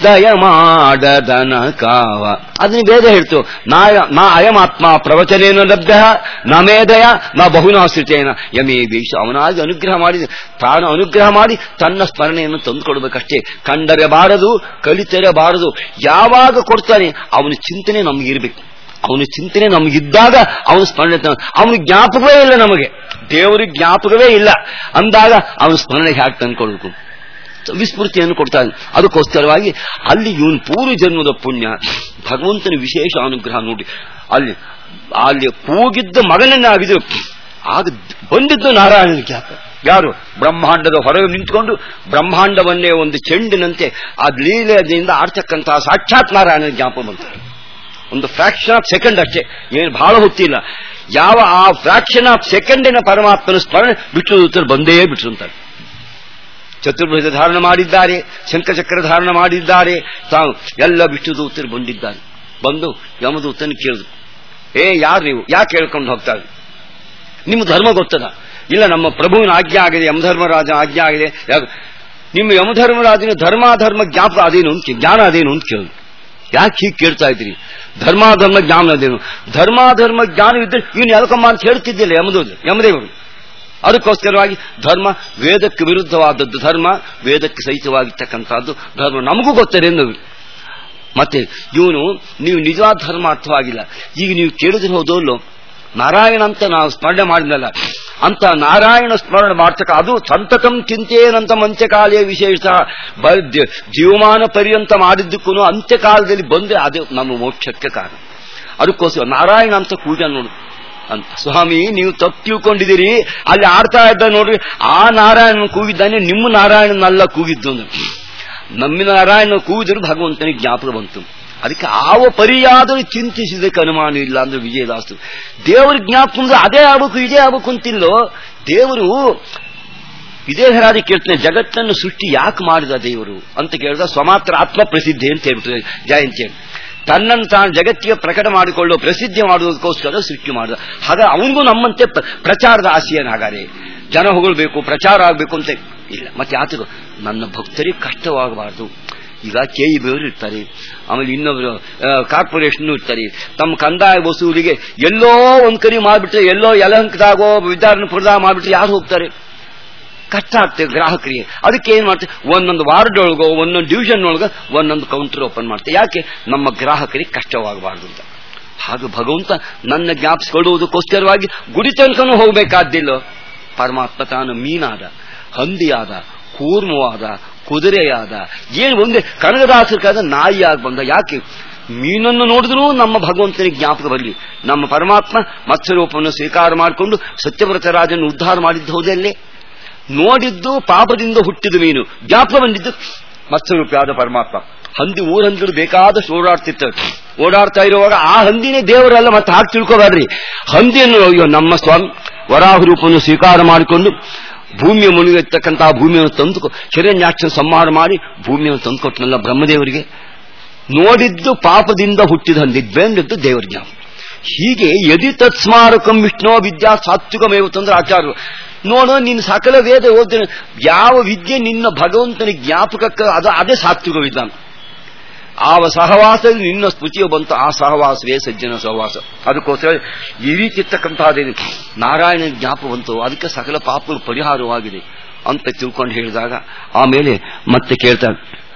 ದಯಮಾಡದನಕಾವ. ಅದನ್ನ ವೇದ ಹೇಳ್ತು. ನಾ ನಾ ಅಯಮಾತ್ಮ ಪ್ರವಚನೇನ ಲಭ್ಯ ನ ಮೇಧಯ ನ ಬಹುನಾಶ್ರಿತೇನ ಯಮೇ ವೀಶ. ಅವನಾಗಿ ಅನುಗ್ರಹ ಮಾಡಿದ, ತಾನು ಅನುಗ್ರಹ ಮಾಡಿ ತನ್ನ ಸ್ಮರಣೆಯನ್ನು ತಂದುಕೊಡ್ಬೇಕಷ್ಟೇ. ಕಂಡರೆ ಬಾರದು ಕಲಿತರೆ ಬಾರದು. ಯಾವಾಗ ಕೊಡ್ತಾನೆ ಅವನ ಚಿಂತನೆ ನಮಗಿರ್ಬೇಕು. ಅವನ ಚಿಂತನೆ ನಮಗಿದ್ದಾಗ ಅವನ ಸ್ಮರಣೆ, ಅವನ ಜ್ಞಾಪಕವೇ ಇಲ್ಲ ನಮಗೆ, ದೇವರಿಗೆ ಜ್ಞಾಪಕವೇ ಇಲ್ಲ ಅಂದಾಗ ಅವನ ಸ್ಮರಣೆಗೆ ಹ್ಯಾಕ್ ತಂದುಕೊಳ್ಬೇಕು, ವಿಸ್ಮೃತಿಯನ್ನು ಕೊಡ್ತಾನೆ. ಅದಕ್ಕೋಸ್ಕರವಾಗಿ ಅಲ್ಲಿ ಇವನ್ ಪೂರ್ವ ಜನ್ಮದ ಪುಣ್ಯ, ಭಗವಂತನ ವಿಶೇಷ ಅನುಗ್ರಹ ನೋಡಿ. ಅಲ್ಲಿ ಅಲ್ಲಿ ಕೂಗಿದ್ದ ಮಗನನ್ನಾಗಿದ್ರು, ಆಗ ಬಂದಿದ್ದು ನಾರಾಯಣನ ಜ್ಞಾಪಕ. ಯಾರು? ಬ್ರಹ್ಮಾಂಡದ ಹೊರಗೆ ನಿಂತ್ಕೊಂಡು ಬ್ರಹ್ಮಾಂಡವನ್ನೇ ಒಂದು ಚೆಂಡಿನಂತೆ ಆ ಲೀಲೆಯಿಂದ ಆಡ್ತಕ್ಕಂತಹ ಸಾಕ್ಷಾತ್ ನಾರಾಯಣನ ಜ್ಞಾಪಕ ಬಂತಾರೆ. ಒಂದು ಫ್ರಾಕ್ಷನ್ ಆಫ್ ಸೆಕೆಂಡ್ ಅಷ್ಟೇ, ಏನು ಬಹಳ ಹೊತ್ತಿಲ್ಲ. ಯಾವ ಆ ಫ್ರಾಕ್ಷನ್ ಆಫ್ ಸೆಕೆಂಡಿನ ಪರಮಾತ್ಮನ ಸ್ಮರಣೆ ಬಿಟ್ಟು ಬಂದೇ ಬಿಟ್ಟಿರುತ್ತಾರೆ. ಚತುರ್ಭುಜ ಧಾರಣ ಮಾಡಿದ್ದಾರೆ, ಶಂಖಚಕ್ರ ಧಾರಣ ಮಾಡಿದ್ದಾರೆ, ತಾವು ಎಲ್ಲ ಬಿಟ್ಟು ದೂತರು ಬಂದಿದ್ದಾರೆ. ಬಂದು ಯಮದೂತನ ಕೇಳಿದ್ರು, ಏ ಯಾರು ನೀವು, ಯಾಕೆ ಹೇಳ್ಕೊಂಡು ಹೋಗ್ತಾರೆ, ನಿಮ್ಮ ಧರ್ಮ ಗೊತ್ತದ? ಇಲ್ಲ, ನಮ್ಮ ಪ್ರಭುವಿನ ಆಜ್ಞೆ ಆಗಿದೆ, ಯಮಧರ್ಮರಾಜ ಆಜ್ಞೆ ಆಗಿದೆ. ನಿಮ್ಮ ಯಮಧರ್ಮರಾಜನ ಧರ್ಮಾಧರ್ಮ ಜ್ಞಾಪಕ ಅದೇನು ಅಂತ, ಜ್ಞಾನ ಅದೇನು ಅಂತ ಕೇಳಿದ್ರು. ಯಾಕೆ ಹೀಗೆ ಕೇಳ್ತಾ ಇದ್ರಿ? ಧರ್ಮಾಧರ್ಮ ಜ್ಞಾನ ಅದೇನು? ಧರ್ಮಾಧರ್ಮ ಜ್ಞಾನವಿದ್ದರೆ ಇವನು ಎಲ್ಕಮ್ಮ ಅಂತ ಹೇಳ್ತಿದ್ದಿಲ್ಲ ಯಮದೂತ ಯಮದೇವರು. ಅದಕ್ಕೋಸ್ಕರವಾಗಿ ಧರ್ಮ ವೇದಕ್ಕೆ ವಿರುದ್ಧವಾದದ್ದು ಧರ್ಮ, ವೇದಕ್ಕೆ ಸಹಿತವಾಗಿರ್ತಕ್ಕಂಥದ್ದು ಧರ್ಮ ನಮಗೂ ಗೊತ್ತದೆ ಎಂದು ಮತ್ತೆ ಇವನು ನೀವು ನಿಜವಾದ ಧರ್ಮ ಅರ್ಥವಾಗಿಲ್ಲ. ಈಗ ನೀವು ಕೇಳಿದ್ರೆ ಹೌದಲ್ಲೋ, ನಾರಾಯಣ ಅಂತ ನಾವು ಸ್ಮರಣೆ ಮಾಡಿದ್ನಲ್ಲ, ಅಂತ ನಾರಾಯಣ ಸ್ಮರಣೆ ಮಾಡ್ತಕ್ಕ ಅದು ಸಂತತಂ ಚಿಂತೆಯೇನಂತ ಅಂತ್ಯಕಾಲಿಯ ವಿಶೇಷ ಜೀವಮಾನ ಪರ್ಯಂತ ಮಾಡಿದ್ದಕ್ಕೂ ಅಂತ್ಯಕಾಲದಲ್ಲಿ ಬಂದ್ರೆ ಅದು ನಮ್ಮ ಮೋಕ್ಷಕ್ಕೆ ಕಾರಣ. ಅದಕ್ಕೋಸ್ಕರ ನಾರಾಯಣ ಅಂತ ಕೂಜ ನೋಡು ಅಂತ. ಸ್ವಾಮಿ ನೀವು ತಪ್ಪು ತಿಳ್ಕೊಂಡಿದ್ದೀರಿ, ಅಲ್ಲಿ ಆಡ್ತಾ ಇದ್ದ ನೋಡ್ರಿ, ಆ ನಾರಾಯಣ ಕೂಗಿದ್ದಾನೆ, ನಿಮ್ಮ ನಾರಾಯಣನಲ್ಲ ಕೂಗಿದ್ದು. ನಮ್ಮ ನಾರಾಯಣ ಕೂಗಿದ್ರು ಭಗವಂತನಿಗೆ ಜ್ಞಾಪಕ ಬಂತು. ಅದಕ್ಕೆ ಆವ ಪರಿಯಾದರೂ ಚಿಂತಿಸಿದಕ್ಕೆ ಅನುಮಾನ ಇಲ್ಲ ಅಂದ್ರೆ ವಿಜಯದಾಸರು. ದೇವರ ಜ್ಞಾಪಕ ಅಂದ್ರೆ ಅದೇ ಆಗ್ಬೇಕು ಇದೇ ಆಗ್ಬೇಕು ಅಂತಿಲ್ಲೋ. ದೇವರು ಇದೇ ಹರಾದಿ ಕೇಳ್ತಾನೆ, ಜಗತ್ತನ್ನು ಸೃಷ್ಟಿ ಯಾಕೆ ಮಾಡಿದ ದೇವರು ಅಂತ ಕೇಳಿದ, ಸ್ವಮಾತ್ರ ಆತ್ಮ ಪ್ರಸಿದ್ಧಿ ಅಂತ ಹೇಳ್ಬಿಟ್ಟು ಜಯಂತಿ ತನ್ನನ್ನು ತಾನು ಜಗತ್ತಿಗೆ ಪ್ರಕಟ ಮಾಡಿಕೊಳ್ಳೋ ಪ್ರಸಿದ್ಧಿ ಮಾಡುವುದಕ್ಕೋಸ್ಕರ ಸೃಷ್ಟಿ ಮಾಡಿದ. ಹಾಗೆ ಅವನಿಗೂ ನಮ್ಮಂತೆ ಪ್ರಚಾರದ ಆಸೆಯೇನಾಗಾರೆ, ಜನ ಹೊಗಳ್ಬೇಕು, ಪ್ರಚಾರ ಆಗಬೇಕು ಅಂತ ಇಲ್ಲ. ಮತ್ತೆ ಆತರು ನನ್ನ ಭಕ್ತರಿಗೆ ಕಷ್ಟವಾಗಬಾರ್ದು. ಈಗ ಕೆ ಇ ಬಿಯವರು ಇರ್ತಾರೆ, ಆಮೇಲೆ ಇನ್ನೊಬ್ರು ಕಾರ್ಪೊರೇಷನ್ ಇರ್ತಾರೆ, ತಮ್ಮ ಕಂದಾಯ ವಸೂಲಿಗೆ ಎಲ್ಲೋ ಒಂದ್ ಕರಿ ಮಾಡ್ಬಿಟ್ರೆ, ಎಲ್ಲೋ ಯಲಹಂಕದಾಗೋ ವಿದ್ಯಾರ್ಥಿಪುರದಾಗ ಮಾಡ್ಬಿಟ್ರೆ ಯಾರು ಹೋಗ್ತಾರೆ? ಕಷ್ಟ ಆಗ್ತದೆ ಗ್ರಾಹಕರಿಗೆ. ಅದಕ್ಕೆ ಏನ್ ಮಾಡ್ತೇವೆ, ಒಂದೊಂದು ವಾರ್ಡ್ ಒಳಗೋ ಒಂದೊಂದು ಡಿವಿಷನ್ ಒಳಗ ಒಂದೊಂದು ಕೌಂಟರ್ ಓಪನ್ ಮಾಡ್ತೇವೆ. ಯಾಕೆ? ನಮ್ಮ ಗ್ರಾಹಕರಿಗೆ ಕಷ್ಟವಾಗಬಾರ್ದು ಅಂತ. ಹಾಗೆ ಭಗವಂತ ನನ್ನ ಜ್ಞಾಪಿಸಿಕೊಳ್ಳುವುದಕ್ಕೋಸ್ಕರವಾಗಿ ಗುಡಿ ತನಕನೂ ಹೋಗ್ಬೇಕಾದ್ದಿಲ್ಲ. ಪರಮಾತ್ಮ ತಾನು ಮೀನಾದ, ಹಂದಿಯಾದ, ಕೂರ್ಮವಾದ, ಕುದುರೆಯಾದ, ಏನು ಒಂದೇ ಕನಕದಾಸರಿಗಾದ ನಾಯಿಯಾಗಿ ಬಂದ. ಯಾಕೆ? ಮೀನನ್ನು ನೋಡಿದ್ರೂ ನಮ್ಮ ಭಗವಂತನಿಗೆ ಜ್ಞಾಪಕ ಬರಲಿ. ನಮ್ಮ ಪರಮಾತ್ಮ ಮತ್ಸ್ಯರೂಪವನ್ನು ಸ್ವೀಕಾರ ಮಾಡಿಕೊಂಡು ಸತ್ಯವ್ರತ ರಾಜನ್ನು ಉದ್ಧಾರ ಮಾಡಿದ್ದು ಹೌದಲ್ಲೇ. ನೋಡಿದ್ದು ಪಾಪದಿಂದ ಹುಟ್ಟಿದ ಮೀನು, ಜ್ಞಾಪಕ ಬಂದಿದ್ದು ಮತ್ಸ್ಯರೂಪಿಯಾದ ಪರಮಾತ್ಮ. ಹಂದಿ ಊರ ಹಂದಿಗಳು ಬೇಕಾದಷ್ಟು ಓಡಾಡ್ತಿರ್ತವೆ. ಓಡಾಡ್ತಾ ಇರುವಾಗ ಆ ಹಂದಿನೇ ದೇವರಲ್ಲ, ಮತ್ತೆ ಹಾಕಿ ತಿಳ್ಕೋಬೇಡ್ರಿ. ಹಂದಿಯನ್ನು ಅಯ್ಯೋ ನಮ್ಮ ಸ್ವಾಮಿ ವರಾಹ ರೂಪವನ್ನು ಸ್ವೀಕಾರ ಮಾಡಿಕೊಂಡು ಭೂಮಿಯ ಮುಳುಗಿರ್ತಕ್ಕಂತಹ ಭೂಮಿಯನ್ನು ತಂದು ಹಿರಣ್ಯಾಕ್ಷ ಸಂಹಾರ ಮಾಡಿ ಭೂಮಿಯನ್ನು ತಂದುಕೊಟ್ಟನಲ್ಲ ಬ್ರಹ್ಮದೇವರಿಗೆ. ನೋಡಿದ್ದು ಪಾಪದಿಂದ ಹುಟ್ಟಿದ ಹಂದಿದ್ದು ದೇವರ ಜ್ಞಾಪಕ. ಹೀಗೆ ಯದಿ ತತ್ಸ್ಮಾರಕಂ ವಿಷ್ಣು ವಿದ್ಯಾ ಸಾತ್ವಿಕಮೇವ ತಂದ್ರೆ ಆಚಾರ್ಯರು ನೋಡೋ, ನೀನು ಸಕಲ ವೇದ ಓದ್ತೇನೆ, ಯಾವ ವಿದ್ಯೆ ನಿನ್ನ ಭಗವಂತನ ಜ್ಞಾಪಕಕ್ಕೆ ಅದು ಅದೇ ಸಾತ್ವಿಕ ವಿಧಾನ. ಆ ಸಹವಾಸದಲ್ಲಿ ನಿನ್ನ ಸ್ಮೃತಿಯು ಬಂತು, ಆ ಸಹವಾಸವೇ ಸಜ್ಜನ ಸಹವಾಸ. ಅದಕ್ಕೋಸ್ಕರ ಈ ರೀತಿ ಇರ್ತಕ್ಕಂಥದ್ದೇನು ನಾರಾಯಣ ಜ್ಞಾಪಕ ಬಂತು, ಅದಕ್ಕೆ ಸಕಲ ಪಾಪಗಳು ಪರಿಹಾರವಾಗಿದೆ ಅಂತ ತಿಳ್ಕೊಂಡು ಹೇಳಿದಾಗ ಆಮೇಲೆ ಮತ್ತೆ ಕೇಳ್ತಾರೆ,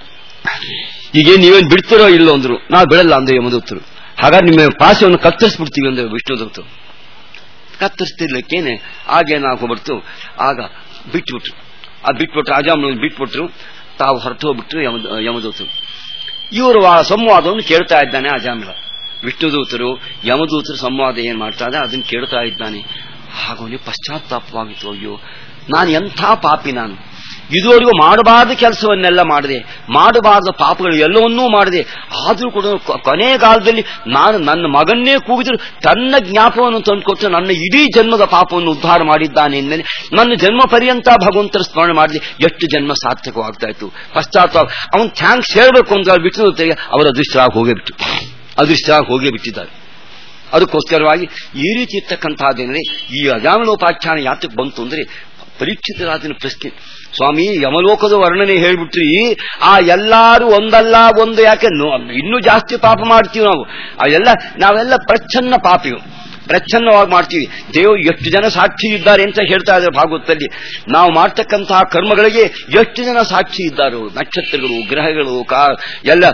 ಈಗೇನು ನೀವೇನು ಬಿಡ್ತಿರೋ ಇಲ್ಲೋ ಅಂದ್ರು. ನಾವು ಬಿಡಲ್ಲ ಅಂದ್ರೆ ಯಮದೂತರು. ಹಾಗಾದ್ರೆ ನಿಮ್ಮ ಪಾಶವನ್ನು ಕತ್ತರಿಸ್ಬಿಡ್ತೀವಿ ಅಂದ್ರೆ ವಿಷ್ಣುದೂತರು. ಕತ್ತರಿಸ್ತಿರ್ಲಿಕ್ಕೇನೆ ಆಗೇನಾಗ್ಬಿಡ್ತು, ಆಗ ಬಿಟ್ಬಿಟ್ರು. ಆ ಬಿಟ್ಬಿಟ್ರು ರಾಜಾಮನ ಬಿಟ್ಬಿಟ್ರು, ತಾವು ಹೊರಟು ಹೋಗ್ಬಿಟ್ರು ಯಮ ಯಮದೂತರು. ಇವರು ಆ ಸಂವಾದವನ್ನು ಕೇಳ್ತಾ ಇದ್ದಾನೆ ಅಜಾಮಿಳ. ವಿಷ್ಣುದೂತರು ಯಮದೂತರು ಸಂವಾದ ಏನ್ ಮಾಡ್ತಾ ಇದ್ದಾರೆ ಅದನ್ನು ಕೇಳ್ತಾ ಇದ್ದಾನೆ. ಹಾಗೆ ಪಶ್ಚಾತ್ತಾಪವಾಗಿತ್ತು, ಅಯ್ಯೋ ನಾನು ಎಂಥ ಪಾಪಿ, ನಾನು ಇದುವರೆಗೂ ಮಾಡಬಾರ್ದ ಕೆಲಸವನ್ನೆಲ್ಲ ಮಾಡಿದೆ, ಮಾಡಬಾರ್ದ ಪಾಪಗಳು ಎಲ್ಲವನ್ನೂ ಮಾಡಿದೆ. ಆದರೂ ಕೂಡ ಕೊನೆಯ ಕಾಲದಲ್ಲಿ ನಾನು ನನ್ನ ಮಗನ್ನೇ ಕೂಗಿದ್ರು ತನ್ನ ಜ್ಞಾಪಕವನ್ನು ತಂದುಕೊಟ್ಟು ನನ್ನ ಇಡೀ ಜನ್ಮದ ಪಾಪವನ್ನು ಉದ್ಧಾರ ಮಾಡಿದ್ದಾನೆ ಎಂದರೆ ನನ್ನ ಜನ್ಮ ಪರ್ಯಂತ ಭಗವಂತರ ಸ್ಮರಣೆ ಮಾಡಿದೆ, ಎಷ್ಟು ಜನ್ಮ ಸಾರ್ಥಕವಾಗ್ತಾ ಇತ್ತು. ಪಶ್ಚಾತ್ತಾಪ ಅವನು ಥ್ಯಾಂಕ್ಸ್ ಹೇಳಬೇಕು ಅಂತ ಬಿಟ್ಟು ಅವರ ಅದೃಷ್ಟವಾಗಿ ಹೋಗೇ ಬಿಟ್ಟು ಅದೃಷ್ಟವಾಗಿ ಹೋಗೇ ಬಿಟ್ಟಿದ್ದಾರೆ. ಅದಕ್ಕೋಸ್ಕರವಾಗಿ ಈ ರೀತಿ ಇರ್ತಕ್ಕಂಥದ್ದೇನೆ ಈ ಅಜಾಮಿಳೋಪಾಖ್ಯಾನ ಯಾತಕ್ಕೆ ಬಂತು ಅಂದ್ರೆ, ಪರೀಕ್ಷಿತರಾಜನ ಪ್ರಶ್ನೆ, ಸ್ವಾಮಿ ಯಮಲೋಕದ ವರ್ಣನೆ ಹೇಳ್ಬಿಟ್ರಿ, ಆ ಎಲ್ಲಾರು ಒಂದಲ್ಲ ಒಂದು ಯಾಕೆ ಇನ್ನೂ ಜಾಸ್ತಿ ಪಾಪ ಮಾಡ್ತೀವಿ ನಾವು, ಅವೆಲ್ಲ ನಾವೆಲ್ಲ ಪ್ರಚ್ಛನ್ನ ಪಾಪಿಗಳು, ಪ್ರಚ್ಛನ್ನವಾಗಿ ಮಾಡ್ತೀವಿ. ದೇವರು ಎಷ್ಟು ಜನ ಸಾಕ್ಷಿ ಇದ್ದಾರೆ ಅಂತ ಹೇಳ್ತಾ ಇದ್ದಾರೆ ಭಾಗವತದಲ್ಲಿ. ನಾವು ಮಾಡ್ತಕ್ಕಂತಹ ಕರ್ಮಗಳಿಗೆ ಎಷ್ಟು ಜನ ಸಾಕ್ಷಿ ಇದ್ದಾರೋ, ನಕ್ಷತ್ರಗಳು, ಗ್ರಹಗಳು, ಕಾ ಎಲ್ಲ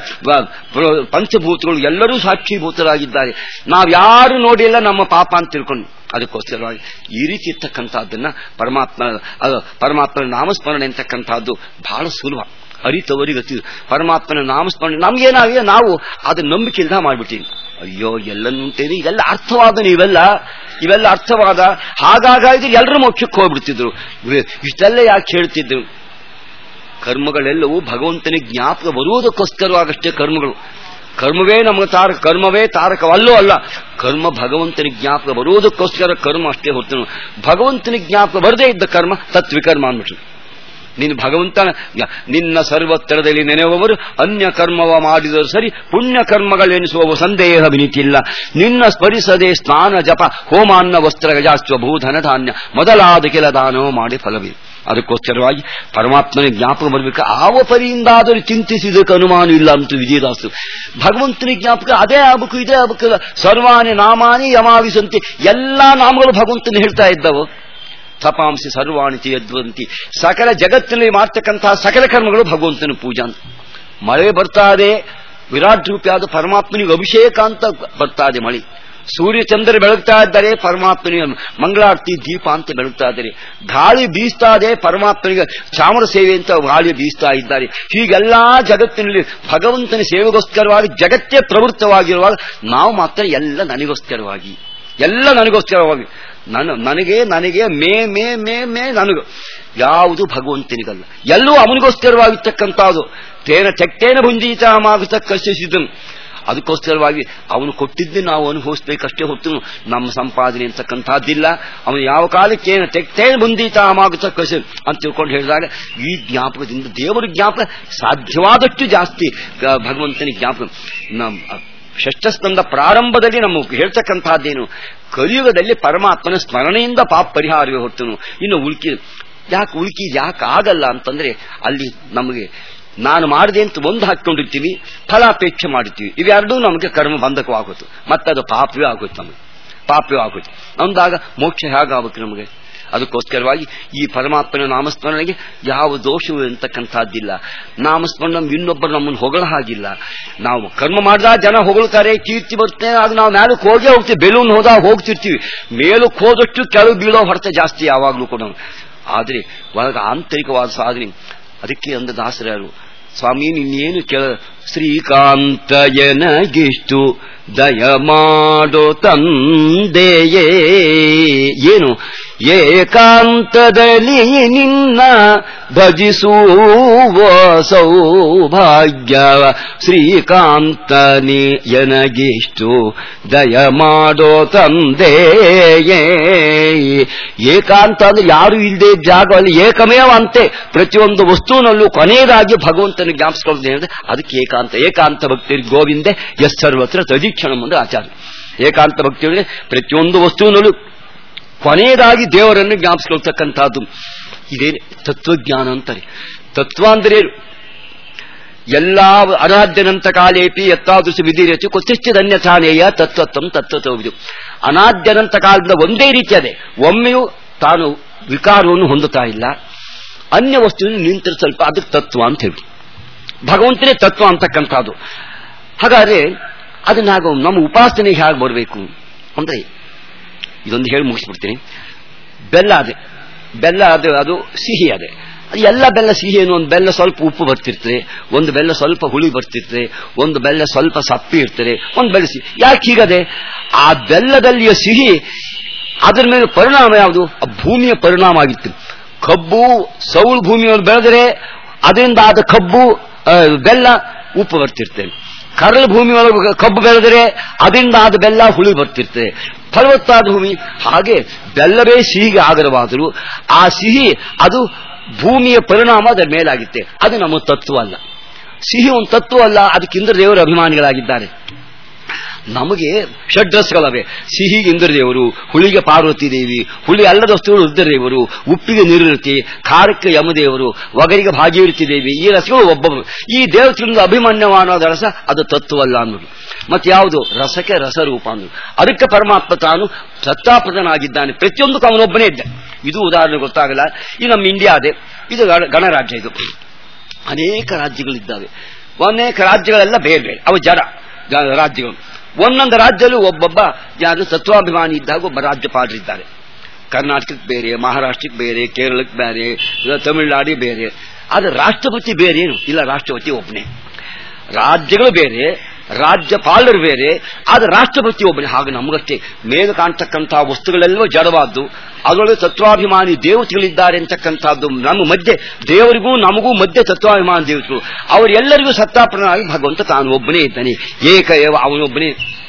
ಪಂಚಭೂತಗಳು ಎಲ್ಲರೂ ಸಾಕ್ಷೀಭೂತರಾಗಿದ್ದಾರೆ. ನಾವು ಯಾರು ನೋಡಿಲ್ಲ ನಮ್ಮ ಪಾಪ ಅಂತ ತಿಳ್ಕೊಂಡು. ಅದಕ್ಕೋಸ್ಕರವಾಗಿ ಈ ರೀತಿ ಇರ್ತಕ್ಕಂಥದ್ದನ್ನ ಪರಮಾತ್ಮ ಪರಮಾತ್ಮನ ನಾಮಸ್ಮರಣೆ ಅಂತಕ್ಕಂಥದ್ದು ಬಹಳ ಸುಲಭ, ಅರಿತವರಿಗತಿ. ಪರಮಾತ್ಮನ ನಾಮಸ್ಮರಣೆ ನಮ್ಗೇನಾಗಿದೆ, ನಾವು ಅದನ್ನ ನಂಬಿಕೆ ಇಲ್ದ ಮಾಡ್ಬಿಟ್ಟಿವಿ. ಅಯ್ಯೋ ಎಲ್ಲನ್ನುಂಟೇನೆ ಇದೆಲ್ಲ ಅರ್ಥವಾದ, ಇವೆಲ್ಲ ಇವೆಲ್ಲ ಅರ್ಥವಾದ, ಹಾಗಾಗಿದ್ರೆ ಎಲ್ಲರೂ ಮೋಕ್ಷಕ್ಕೆ ಹೋಗ್ಬಿಡ್ತಿದ್ರು. ಇಷ್ಟೆಲ್ಲ ಯಾಕೆ ಹೇಳ್ತಿದ್ರು? ಕರ್ಮಗಳೆಲ್ಲವೂ ಭಗವಂತನಿಗೆ ಜ್ಞಾಪಕ ಬರುವುದಕ್ಕೋಸ್ಕರವಾಗಷ್ಟೇ ಕರ್ಮಗಳು. ಕರ್ಮವೇ ನಮಗೆ ತಾರಕ, ಕರ್ಮವೇ ತಾರಕವಲ್ಲೋ ಅಲ್ಲ. ಕರ್ಮ ಭಗವಂತನಿಗೆ ಜ್ಞಾಪಕ ಬರುವುದಕ್ಕೋಸ್ಕರ ಕರ್ಮ ಅಷ್ಟೇ ಹೊತ್ತು. ಭಗವಂತನಿಗೆ ಜ್ಞಾಪಕ ಬರದೇ ಇದ್ದ ಕರ್ಮ ತತ್ವಿಕರ್ಮ ಅಂದ್ಬಿಟ್ರು. ನೀನು ಭಗವಂತನ ನಿನ್ನ ಸರ್ವತ್ತರದಲ್ಲಿ ನೆನೆಯುವವರು ಅನ್ಯ ಕರ್ಮವ ಮಾಡಿದರೂ ಸರಿ ಪುಣ್ಯ ಕರ್ಮಗಳೆನಿಸುವವು ಸಂದೇಹ ವಿನಿತಿಲ್ಲ. ನಿನ್ನ ಸ್ಮರಿಸದೆ ಸ್ನಾನ ಜಪ ಹೋಮಾನ್ನ ವಸ್ತ್ರ ಗಜಾಸ್ವ ಭೂಧನ ಧಾನ್ಯ ಮೊದಲಾದ ಕೆಲ ದಾನವ ಮಾಡಿ ಫಲವೇ. ಅದಕ್ಕೋಸ್ಕರವಾಗಿ ಪರಮಾತ್ಮನ ಜ್ಞಾಪಕ ಬರಬೇಕು. ಆವ ಪರಿಯಿಂದಾದರೂ ಚಿಂತಿಸಿದಕ್ಕೆ ಅನುಮಾನ ಇಲ್ಲ ಅಂತ ವಿಜಯದಾಸರು. ಭಗವಂತನ ಜ್ಞಾಪಕ ಅದೇ ಆಗಬೇಕು, ಇದೇ ಆಗಬೇಕಲ್ಲ. ಸರ್ವಾನಿ ನಾಮಾನಿ ಯಮಾವಿಸಂತಿ, ಎಲ್ಲಾ ನಾಮಗಳು ಭಗವಂತನ ಹೇಳ್ತಾ ಇದ್ದವು. ತಪಾಂಸಿ ಸರ್ವಾಣಿತಿ ಯದ್ವಂತಿ, ಸಕಲ ಜಗತ್ತಿನಲ್ಲಿ ಮಾಡ್ತಕ್ಕಂತಹ ಸಕಲ ಕರ್ಮಗಳು ಭಗವಂತನ ಪೂಜಾ. ಮಳೆ ಬರ್ತಾ ಇದೆ, ವಿರಾಟ್ ರೂಪಿಯಾದ ಪರಮಾತ್ಮನಿಗೆ ಅಭಿಷೇಕ ಅಂತ ಬರ್ತಾ ಇದೆ ಮಳಿ. ಸೂರ್ಯ ಚಂದ್ರ ಬೆಳಗ್ತಾ ಇದ್ದಾರೆ, ಪರಮಾತ್ಮನಿಗೆ ಮಂಗಳಾರತಿ ದೀಪ ಅಂತ ಬೆಳಗ್ತಾ ಇದ್ದಾರೆ. ಗಾಳಿ ಬೀಸ್ತಾ ಇದೆ, ಪರಮಾತ್ಮನಿಗೆ ಚಾಮರ ಸೇವೆ ಅಂತ ಗಾಳಿ ಬೀಸ್ತಾ ಇದ್ದಾರೆ. ಹೀಗೆಲ್ಲಾ ಜಗತ್ತಿನಲ್ಲಿ ಭಗವಂತನ ಸೇವೆಗೋಸ್ಕರವಾಗಿ ಜಗತ್ತೇ ಪ್ರವೃತ್ತವಾಗಿರುವಾಗ ನಾವು ಮಾತ್ರ ಎಲ್ಲ ನನಗೋಸ್ಕರವಾಗಿ, ಎಲ್ಲ ನನಗೋಸ್ಕರವಾಗಿ, ನನ್ನ ನನಗೆ ನನಗೆ ಮೇ ಮೇ ಮೇ ಮೇ ನನಗೆ, ಯಾವುದು ಭಗವಂತನಿಗಲ್ಲ, ಎಲ್ಲವೂ ಅವನಿಗೋಸ್ಕರವಾಗಿರ್ತಕ್ಕಂಥದ್ದು. ತೇನ ತೆಕ್ತೇನ ಭುಂಜೀತ ಮಾಗುತ್ತ ಕರ್ಷಿಸಿದನು. ಅದಕ್ಕೋಸ್ಕರವಾಗಿ ಅವನು ಕೊಟ್ಟಿದ್ದೇ ನಾವು ಅನುಭವಿಸ್ಬೇಕಷ್ಟೇ ಹೊತ್ತು ನಮ್ಮ ಸಂಪಾದನೆ ಅಂತಕ್ಕಂಥದ್ದಿಲ್ಲ. ಅವನು ಯಾವ ಕಾಲಕ್ಕೆ ತೆಕ್ತೇನ ಬಂದೀತ ಆಮಾಗುತ್ತ ಕಸ ಅಂತ ತಿಳ್ಕೊಂಡು ಹೇಳಿದಾಗ ಈ ಜ್ಞಾಪಕದಿಂದ ದೇವರ ಜ್ಞಾಪಕ ಸಾಧ್ಯವಾದಷ್ಟು ಜಾಸ್ತಿ ಭಗವಂತನ ಜ್ಞಾಪಕ. ಷಷ್ಠಸ್ಕಂದ ಪ್ರಾರಂಭದಲ್ಲಿ ನಮಗೆ ಹೇಳ್ತಕ್ಕಂಥದ್ದೇನು, ಕಲಿಯುಗದಲ್ಲಿ ಪರಮಾತ್ಮನ ಸ್ಮರಣೆಯಿಂದ ಪಾಪ ಪರಿಹಾರವೇ ಹೊರತನು. ಇನ್ನು ಉಳ್ಕಿ ಯಾಕೆ ಉಳ್ಕಿ ಯಾಕೆ ಆಗಲ್ಲ ಅಂತಂದ್ರೆ ಅಲ್ಲಿ ನಮಗೆ ನಾನು ಮಾಡಿದೆ ಅಂತ ಒಂದು ಹಾಕೊಂಡಿರ್ತೀವಿ, ಫಲಾಪೇಕ್ಷೆ ಮಾಡಿರ್ತೀವಿ. ಇವೆರಡೂ ನಮಗೆ ಕರ್ಮ ಬಂಧಕವಾಗುತ್ತೆ, ಮತ್ತದು ಪಾಪವೇ ಆಗುತ್ತೆ, ನಮಗೆ ಪಾಪವೇ ಆಗುತ್ತೆ. ಅಂದಾಗ ಮೋಕ್ಷ ಹೇಗಾಗುತ್ತೆ ನಮಗೆ? ಅದಕ್ಕೋಸ್ಕರವಾಗಿ ಈ ಪರಮಾತ್ಮನ ನಾಮಸ್ಮರಣೆಗೆ ಯಾವ ದೋಷವೂ ಅಂತಕ್ಕಂಥದ್ದಿಲ್ಲ. ನಾಮಸ್ಮರಣ ಇನ್ನೊಬ್ಬರು ನಮ್ಮನ್ನು ಹೊಗಳ ಹಾಗಿಲ್ಲ. ನಾವು ಕರ್ಮ ಮಾಡಿದಾಗ ಜನ ಹೊಗಳ್ತಾರೆ, ಕೀರ್ತಿ ಬರ್ತೇನೆ, ಆಗ ನಾವು ಮೇಲಕ್ಕೆ ಹೋಗೇ ಹೋಗ್ತೀವಿ. ಬೆಲೂನ್ ಹೋದಾಗ ಹೋಗ್ತಿರ್ತೀವಿ, ಮೇಲಕ್ಕೆ ಹೋದಷ್ಟು ಕೆಳಗೆ ಬೀಳೋ ಹೊರತ ಜಾಸ್ತಿ ಯಾವಾಗಲೂ ಕೂಡ. ಆದರೆ ಒಳಗ ಆಂತರಿಕವಾದ ಸಾಧನೆ. ಅದಕ್ಕೆ ಅಂದ ದಾಸರಾರು, ಸ್ವಾಮಿ ನಿನ್ನೇನು ಕೇಳ, ಶ್ರೀಕಾಂತಯನಗಿಷ್ಟು ದಯ ಮಾಡೋ ತಂದೆಯೇ, ಏನು ಏಕಾಂತದಲ್ಲಿ ನಿನ್ನ ಭಜಿಸುವ ಸೌಭಾಗ್ಯ, ಶ್ರೀಕಾಂತನಿ ಎನಗಿಷ್ಟು ದಯ ಮಾಡೋ ತಂದೆಯೇ. ಏಕಾಂತ ಅಂದ್ರೆ ಯಾರು ಇಲ್ಲದೆ ಜಾಗದಲ್ಲಿ ಏಕಮೇವ ಅಂತೆ. ಪ್ರತಿಯೊಂದು ವಸ್ತುವಿನಲ್ಲೂ ಕೊನೆಯದಾಗಿ ಭಗವಂತನ ಜ್ಞಾಪಿಸ್ಕೊಳ್ಳೋದು ಹೇಳಿದ್ರೆ ಅದಕ್ಕೆ ಏಕಾಂತ. ಏಕಾಂತ ಭಕ್ತಿ ಗೋವಿಂದೆ ಎಸ್ ಸರ್ವತ್ರ ತದೀಕ್ಷಣ ಅಂದ್ರೆ ಆಚಾರ್ಯ. ಏಕಾಂತ ಭಕ್ತಿ ಅಂದ್ರೆ ಪ್ರತಿಯೊಂದು ವಸ್ತುವಿನಲ್ಲೂ ಕೊನೆಯದಾಗಿ ದೇವರನ್ನು ಜ್ಞಾಪಿಸ್ಕೊಳ್ತಕ್ಕಂಥದ್ದು. ಇದೇ ತತ್ವಜ್ಞಾನ ಅಂತಾರೆ. ತತ್ವ ಅಂದ್ರೆ ಎಲ್ಲಾ ಅನಾದ್ಯನಂತ ಕಾಲೇಪಿ ಎತ್ತಾದೃಶ ವಿಧಿರೇಚು ಕೊಚ್ಚಿಚ್ಚದನ್ಯಥಾನೇಯ ತತ್ವತ್ವಂ ತತ್ವತವಿದು. ಅನಾದ್ಯನಂತ ಕಾಲದಿಂದ ಒಂದೇ ರೀತಿ ಅದೇ, ಒಮ್ಮೆಯೂ ತಾನು ವಿಕಾರವನ್ನು ಹೊಂದುತ್ತಾ ಇಲ್ಲ. ಅನ್ಯ ವಸ್ತುವಿನ ನಿಂತರೆ ಸ್ವಲ್ಪ ಅದಕ್ಕೆ ತತ್ವ ಅಂತ ಹೇಳಿ, ಭಗವಂತನೇ ತತ್ವ ಅಂತಕ್ಕಂಥದ್ದು. ಹಾಗಾದ್ರೆ ಅದನ್ನಾಗ ನಮ್ಮ ಉಪಾಸನೆಗೆ ಹೇಗೆ ಬರಬೇಕು ಅಂದ್ರೆ ಇದೊಂದು ಹೇಳಿ ಮುಗಿಸ್ಬಿಡ್ತೀನಿ. ಬೆಲ್ಲ ಅದೇ, ಬೆಲ್ಲ ಅದು ಅದು ಸಿಹಿ ಅದೇ. ಅದು ಎಲ್ಲ ಬೆಲ್ಲ ಸಿಹಿ ಏನು, ಒಂದು ಬೆಲ್ಲ ಸ್ವಲ್ಪ ಉಪ್ಪು ಬರ್ತಿರ್ತದೆ, ಒಂದು ಬೆಲ್ಲ ಸ್ವಲ್ಪ ಹುಳಿ ಬರ್ತಿರ್ತದೆ, ಒಂದು ಬೆಲ್ಲ ಸ್ವಲ್ಪ ಸಪ್ಪಿ ಇರ್ತದೆ, ಒಂದು ಬೆಲ್ಲ ಸಿಹಿ. ಯಾಕೆ ಹೀಗದೆ? ಆ ಬೆಲ್ಲದಲ್ಲಿಯ ಸಿಹಿ ಅದರ ಮೇಲೆ ಪರಿಣಾಮ ಯಾವುದು? ಆ ಭೂಮಿಯ ಪರಿಣಾಮ ಆಗಿತ್ತು. ಕಬ್ಬು ಸೌಳು ಭೂಮಿಯಲ್ಲಿ ಬೆಳೆದರೆ ಅದರಿಂದ ಆದ ಕಬ್ಬು ಬೆಲ್ಲ ಉಪ್ಪು ಬರ್ತಿರ್ತದೆ. ಕರಳು ಭೂಮಿಯೊಳಗೆ ಕಬ್ಬು ಬೆಳೆದರೆ ಅದರಿಂದ ಆದ ಬೆಲ್ಲ ಹುಳಿ ಬರ್ತಿರ್ತದೆ. ಫಲವತ್ತಾದ ಭೂಮಿ ಹಾಗೆ ಬೆಲ್ಲವೇ ಸಿಹಿಗೆ ಆಗರವಾದರೂ ಆ ಸಿಹಿ ಅದು ಭೂಮಿಯ ಪರಿಣಾಮ ಅದರ ಮೇಲಾಗುತ್ತೆ. ಅದು ನಮ್ಮ ತತ್ವ ಅಲ್ಲ. ಸಿಹಿ ಒಂದು ತತ್ವ ಅಲ್ಲ. ಅದಕ್ಕೆ ಇಂದ್ರ ದೇವರು ಅಭಿಮಾನಿಗಳಾಗಿದ್ದಾರೆ. ನಮಗೆ ಷಡ್ರಸಗಳವೆ. ಸಿಹಿಗೆ ಇಂದ್ರದೇವರು, ಹುಳಿಗೆ ಪಾರ್ವತಿ ದೇವಿ, ಹುಳಿ ಅಲ್ಲದ ವಸ್ತುಗಳು ರುದ್ರದೇವರು, ಉಪ್ಪಿಗೆ ನಿವೃತ್ತಿ, ಖಾರಕ್ಕೆ ಯಮದೇವರು, ಒಗರಿಗೆ ಭಾಗೀರಥಿ ದೇವಿ. ಈ ರಸಗಳು ಒಬ್ಬೊಬ್ಬರು. ಈ ದೇವತೆಗಳಿಂದ ಅಭಿಮನ್ಯವಾದ ರಸ ಅದು ತತ್ವವಲ್ಲ ಅನ್ನೋದು. ಮತ್ತೆ ಯಾವುದು? ರಸಕ್ಕೆ ರಸರೂಪ ಅನ್ನೋದು. ಅದಕ್ಕೆ ಪರಮಾತ್ಮ ತಾನು ಸತ್ತಾಪ್ರದನಾಗಿದ್ದಾನೆ. ಪ್ರತಿಯೊಂದಕ್ಕೂ ಅವನೊಬ್ಬನೇ ಇದ್ದ. ಇದು ಉದಾಹರಣೆ ಗೊತ್ತಾಗಲ್ಲ. ಈ ನಮ್ಮ ಇಂಡಿಯಾ ಅದೇ, ಇದು ಗಣರಾಜ್ಯ. ಇದು ಅನೇಕ ರಾಜ್ಯಗಳಿದ್ದಾವೆ. ಅನೇಕ ರಾಜ್ಯಗಳೆಲ್ಲ ಬೇರೆ ಬೇರೆ, ಅವು ಜಡ ರಾಜ್ಯಗಳು. ಒಂದೊಂದು ರಾಜ್ಯದಲ್ಲೂ ಒಬ್ಬೊಬ್ಬ ಯಾರು ತತ್ವಾಭಿಮಾನಿ ಇದ್ದಾಗ ಒಬ್ಬ ರಾಜ್ಯಪಾಲರಿದ್ದಾರೆ. ಕರ್ನಾಟಕಕ್ಕೆ ಬೇರೆ, ಮಹಾರಾಷ್ಟ್ರಕ್ಕೆ ಬೇರೆ, ಕೇರಳಕ್ಕೆ ಬೇರೆ, ತಮಿಳುನಾಡಿಗೆ ಬೇರೆ. ಆದರೆ ರಾಷ್ಟ್ರಪತಿ ಬೇರೆ ಏನು ಇಲ್ಲ, ರಾಷ್ಟ್ರಪತಿ ಒಬ್ಬನೇ. ರಾಜ್ಯಗಳು ಬೇರೆ, ರಾಜ್ಯಪಾಲರು ಬೇರೆ, ಆದರೆ ರಾಷ್ಟ್ರಪತಿ ಒಬ್ಬನೇ. ಹಾಗೆ ನಮಗಷ್ಟೇ ಮೇಲೆ ಕಾಣ್ತಕ್ಕಂತಹ ವಸ್ತುಗಳೆಲ್ಲವೂ ಜಡವಾದ್ದು, ಅದರೊಳಗೆ ತತ್ವಾಭಿಮಾನಿ ದೇವತೆಗಳಿದ್ದಾರೆ ಅಂತಕ್ಕಂಥದ್ದು. ನಮ್ಮ ಮಧ್ಯೆ ದೇವರಿಗೂ ನಮಗೂ ಮಧ್ಯೆ ತತ್ವಾಭಿಮಾನಿ ದೇವತೆಗಳು. ಅವರೆಲ್ಲರಿಗೂ ಸತ್ತಾಪ್ರನಾಗಿ ಭಗವಂತ ತಾನು ಒಬ್ಬನೇ ಇದ್ದಾನೆ. ಏಕ ಏವ ಅವನೊಬ್ಬನೇ.